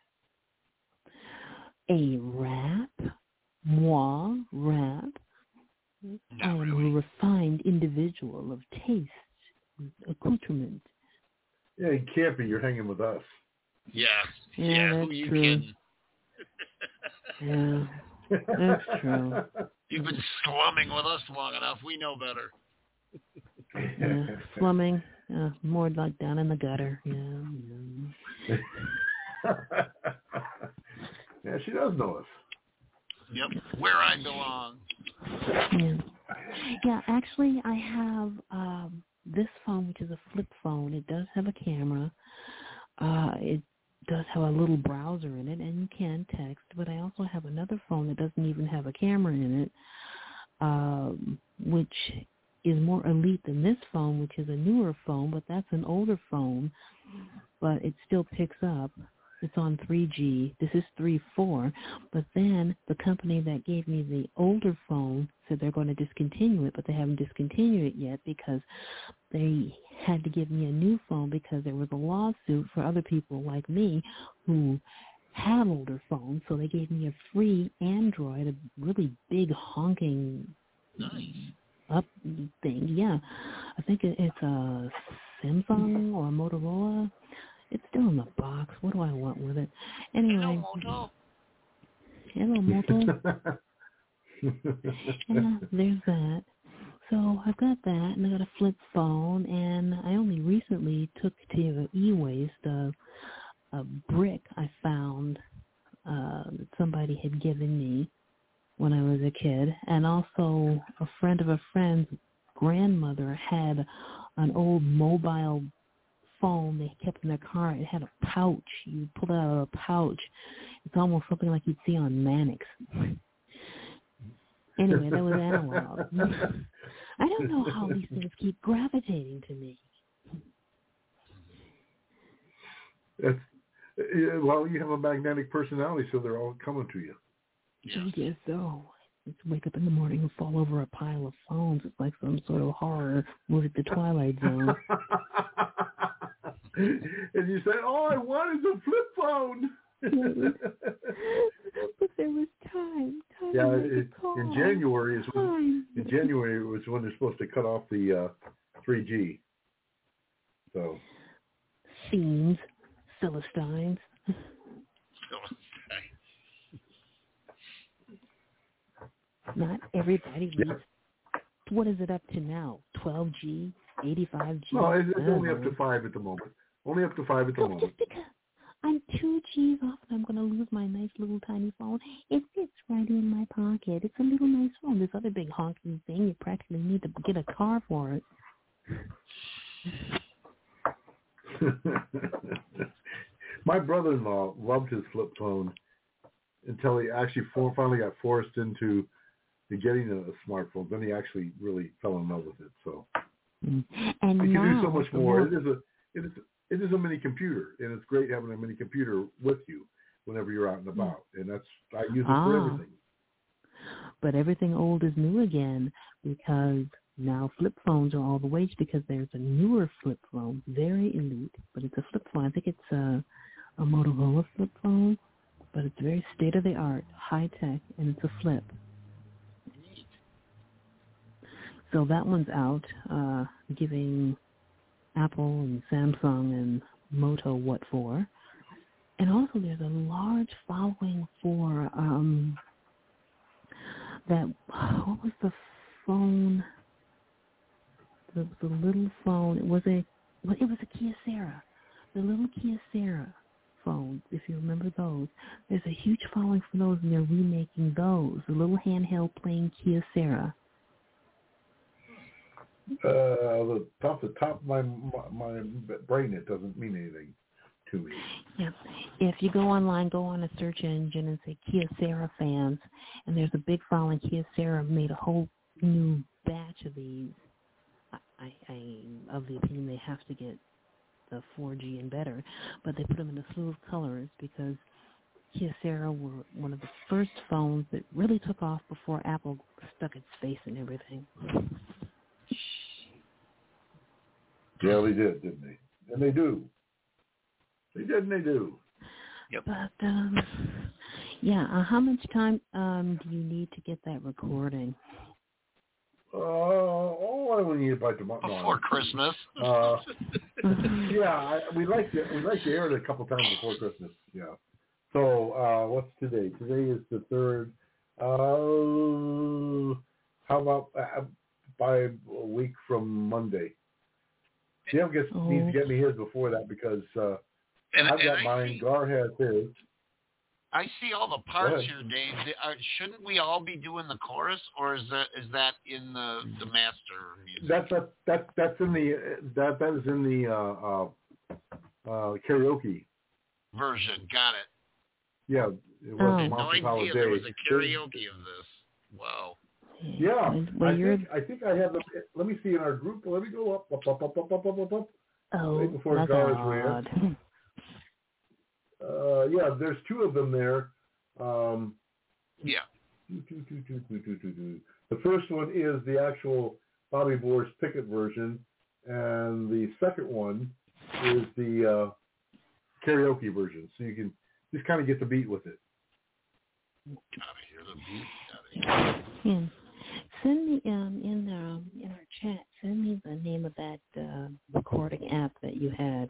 A rap? Moi, rap? Not I am really. a refined individual of taste, accoutrement. Yeah, you can't be. You're hanging with us. Yeah, Yeah, yeah. that's Who you true. kidding? Yeah, that's true. You've been slumming with us long enough. We know better. Yeah, slumming, uh, more like down in the gutter. Yeah, yeah. Yeah, she does know us. Yep, where I belong. Yeah, yeah. Actually, I have um, this phone, which is a flip phone. It does have a camera. Uh, it does have a little browser in it, and you can text. But I also have another phone that doesn't even have a camera in it, um, which is more elite than this phone, which is a newer phone, but that's an older phone, but it still picks up. It's on three G. This is three four. But then the company that gave me the older phone said they're going to discontinue it, but they haven't discontinued it yet because they had to give me a new phone because there was a lawsuit for other people like me who have older phones. So they gave me a free Android, a really big honking nice. up thing. Yeah, I think it, it's a Samsung or a Motorola. It's still in the box. What do I want with it? Anyway. Hello, Moto. Hello, Moto. Yeah, there's that. So I've got that, and I got a flip phone, and I only recently took to e-waste a, a brick I found uh, that somebody had given me when I was a kid, and also a friend of a friend's grandmother had an old mobile phone they kept in their car. It had a pouch. You pull it out of a pouch. It's almost something like you'd see on Mannix. Anyway, that was analog. I don't know how these things keep gravitating to me. That's, well, you have a magnetic personality, so they're all coming to you. I guess so. It's wake up in the morning and fall over a pile of phones. It's like some sort of horror movie at the Twilight Zone. And you said, all I want is a flip phone. But there was time. time yeah, to make it, a call. in January is when, Time. in January was when they're supposed to cut off the uh, three G. So. Fiends, Philistines. Not everybody needs. Yeah. What is it up to now? twelve G, eighty-five G. No, it's, it's only up to five at the moment. Only up to five at the well, moment. Just because I'm two G's off and I'm going to lose my nice little tiny phone. It fits right in my pocket. It's a little nice phone. This other big honking thing, you practically need to get a car for it. My brother-in-law loved his flip phone until he actually for, finally got forced into getting a, a smartphone. Then he actually really fell in love with it. So and you can now, do so much more. more. It is a it is it is a mini computer, and it's great having a mini computer with you whenever you're out and about. And that's I use it ah, for everything. But everything old is new again because now flip phones are all the rage because there's a newer flip phone, very elite, but it's a flip phone. I think it's a, a Motorola flip phone, but it's very state-of-the-art, high-tech, and it's a flip. So that one's out, uh, giving Apple and Samsung and Moto what for. And also there's a large following for um, that, what was the phone? The, the little phone, it was a, well, it was a Kyocera. The little Kyocera phones, if you remember those. There's a huge following for those, and they're remaking those. The little handheld playing Kyocera. Uh, the off the top of my, my my brain, it doesn't mean anything to me. Yeah. If you go online, go on a search engine and say Kyocera fans, and there's a big following. Kyocera made a whole new batch of these. I, I'm of the opinion they have to get the four G and better, but they put them in a slew of colors because Kyocera were one of the first phones that really took off before Apple stuck its face in everything. Yeah, they did, didn't they? And they do. They did and they do. Yep. But, um, yeah, uh, how much time um, do you need to get that recording? Uh, oh, I only need it by tomorrow. Before Christmas. Uh, yeah, I, we like to we like to air it a couple times before Christmas. Yeah. So uh, what's today? Today is the third. Uh, how about uh, by a week from Monday? Jim gets oh. needs to get me his before that because uh, and, I've and got I mine. See, Gar has his. I see all the parts here, Dave. Are, shouldn't we all be doing the chorus, or is that is that in the the master music? That's that that that's in the that that is in the uh, uh, uh, karaoke version. Got it. Yeah, it was oh. no idea Holiday. There was a karaoke of this. Wow. Yeah, well, I think I think I have. The, let me see in our group. Let me go up, up, up, up, up, up, up, up. Oh, right before my Gar's God. ran. Uh, yeah, there's two of them there. Um, yeah. The first one is the actual Bobby Boris Pickett version, and the second one is the uh, karaoke version. So you can just kind of get the beat with it. Gotta hear the beat. Gotta hear. Yeah. Send me um, in um, in our chat. Send me the name of that uh, recording app that you had.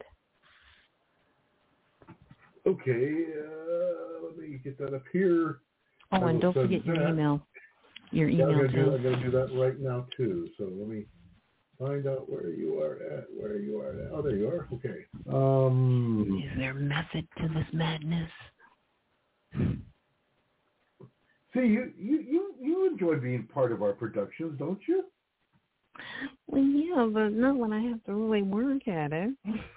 Okay, uh, let me get that up here. Oh, and don't forget your that. email. Your email, yeah, I'm too. I'm going to do that right now, too. So let me find out where you are at, where you are at. Oh, there you are. Okay. Um, Is there method to this madness? See, you, you, you, you enjoy being part of our productions, don't you? Well, yeah, but not when I have to really work at it.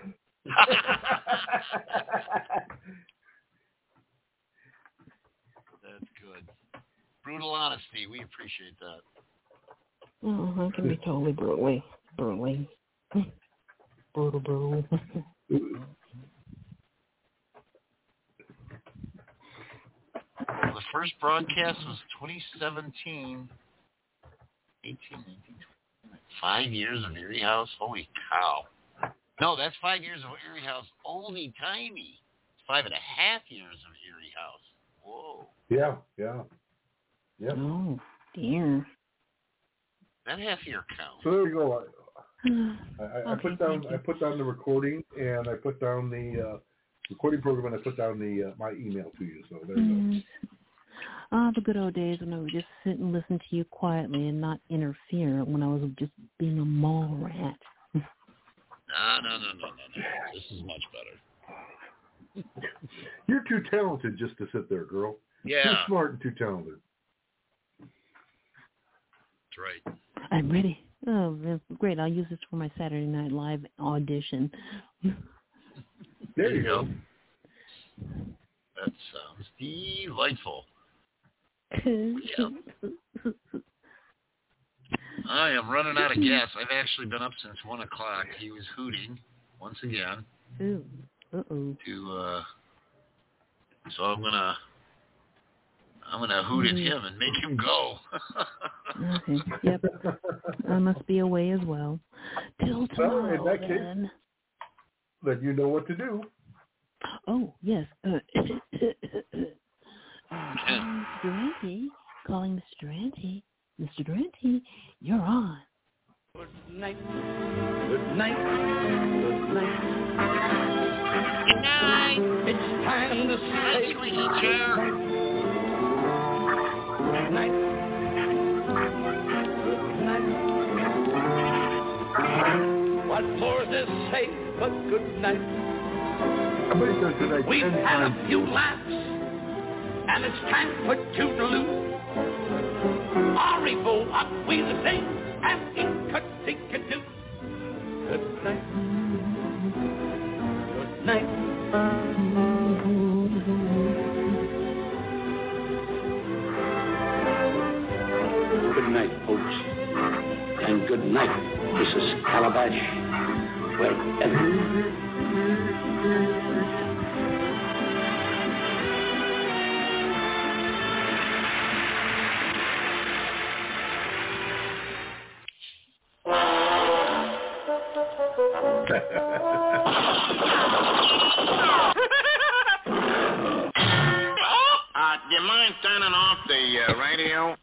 That's good. Brutal honesty. We appreciate that. Oh, I can be totally brutally, brutally, brutal, brutal. The first broadcast was twenty seventeen, eighteen, nineteen, twenty, five years of Erie House. Holy cow. No, that's five years of Erie House. Oldie timey. Five and a half years of Erie House. Whoa. Yeah, yeah. Yep. Oh, dear. That half year counts. So there you go. I, I, I Okay, put down thank you. I put down the recording and I put down the uh, recording program and I put down the uh, my email to you. So there you Mm. Ah, the good old days when I would just sit and listen to you quietly and not interfere when I was just being a mall rat. No, no, no, no, no, no. This is much better. go. You're too talented just to sit there, girl. Yeah. Too smart and too talented. That's right. I'm ready. Oh, that's great. I'll use this for my Saturday Night Live audition. There you go. That sounds delightful. Yeah. I am running out of gas. I've actually been up since one o'clock. He was hooting once again. Ooh. Uh-oh. To uh, so I'm gonna I'm gonna hoot at him and make him go. Okay. Yep. I must be away as well. Till tomorrow, well, in that then. case, then you know what to do. Oh, yes. Uh, Mister Durante, calling Mister Durante. Mister Durante, you're on. Good night. Good night. Good night. Good night. It's time to say squeaky chair. Good night. Good night. What more to say but good night? We've had a few laughs, and it's time for toodaloo. Au revoir, we the day, and in-cut-dink-a-doo. Good night. Good night. Good night, folks. And good night, Missus Calabash. Wherever. Uh, do you mind turning off the uh, radio?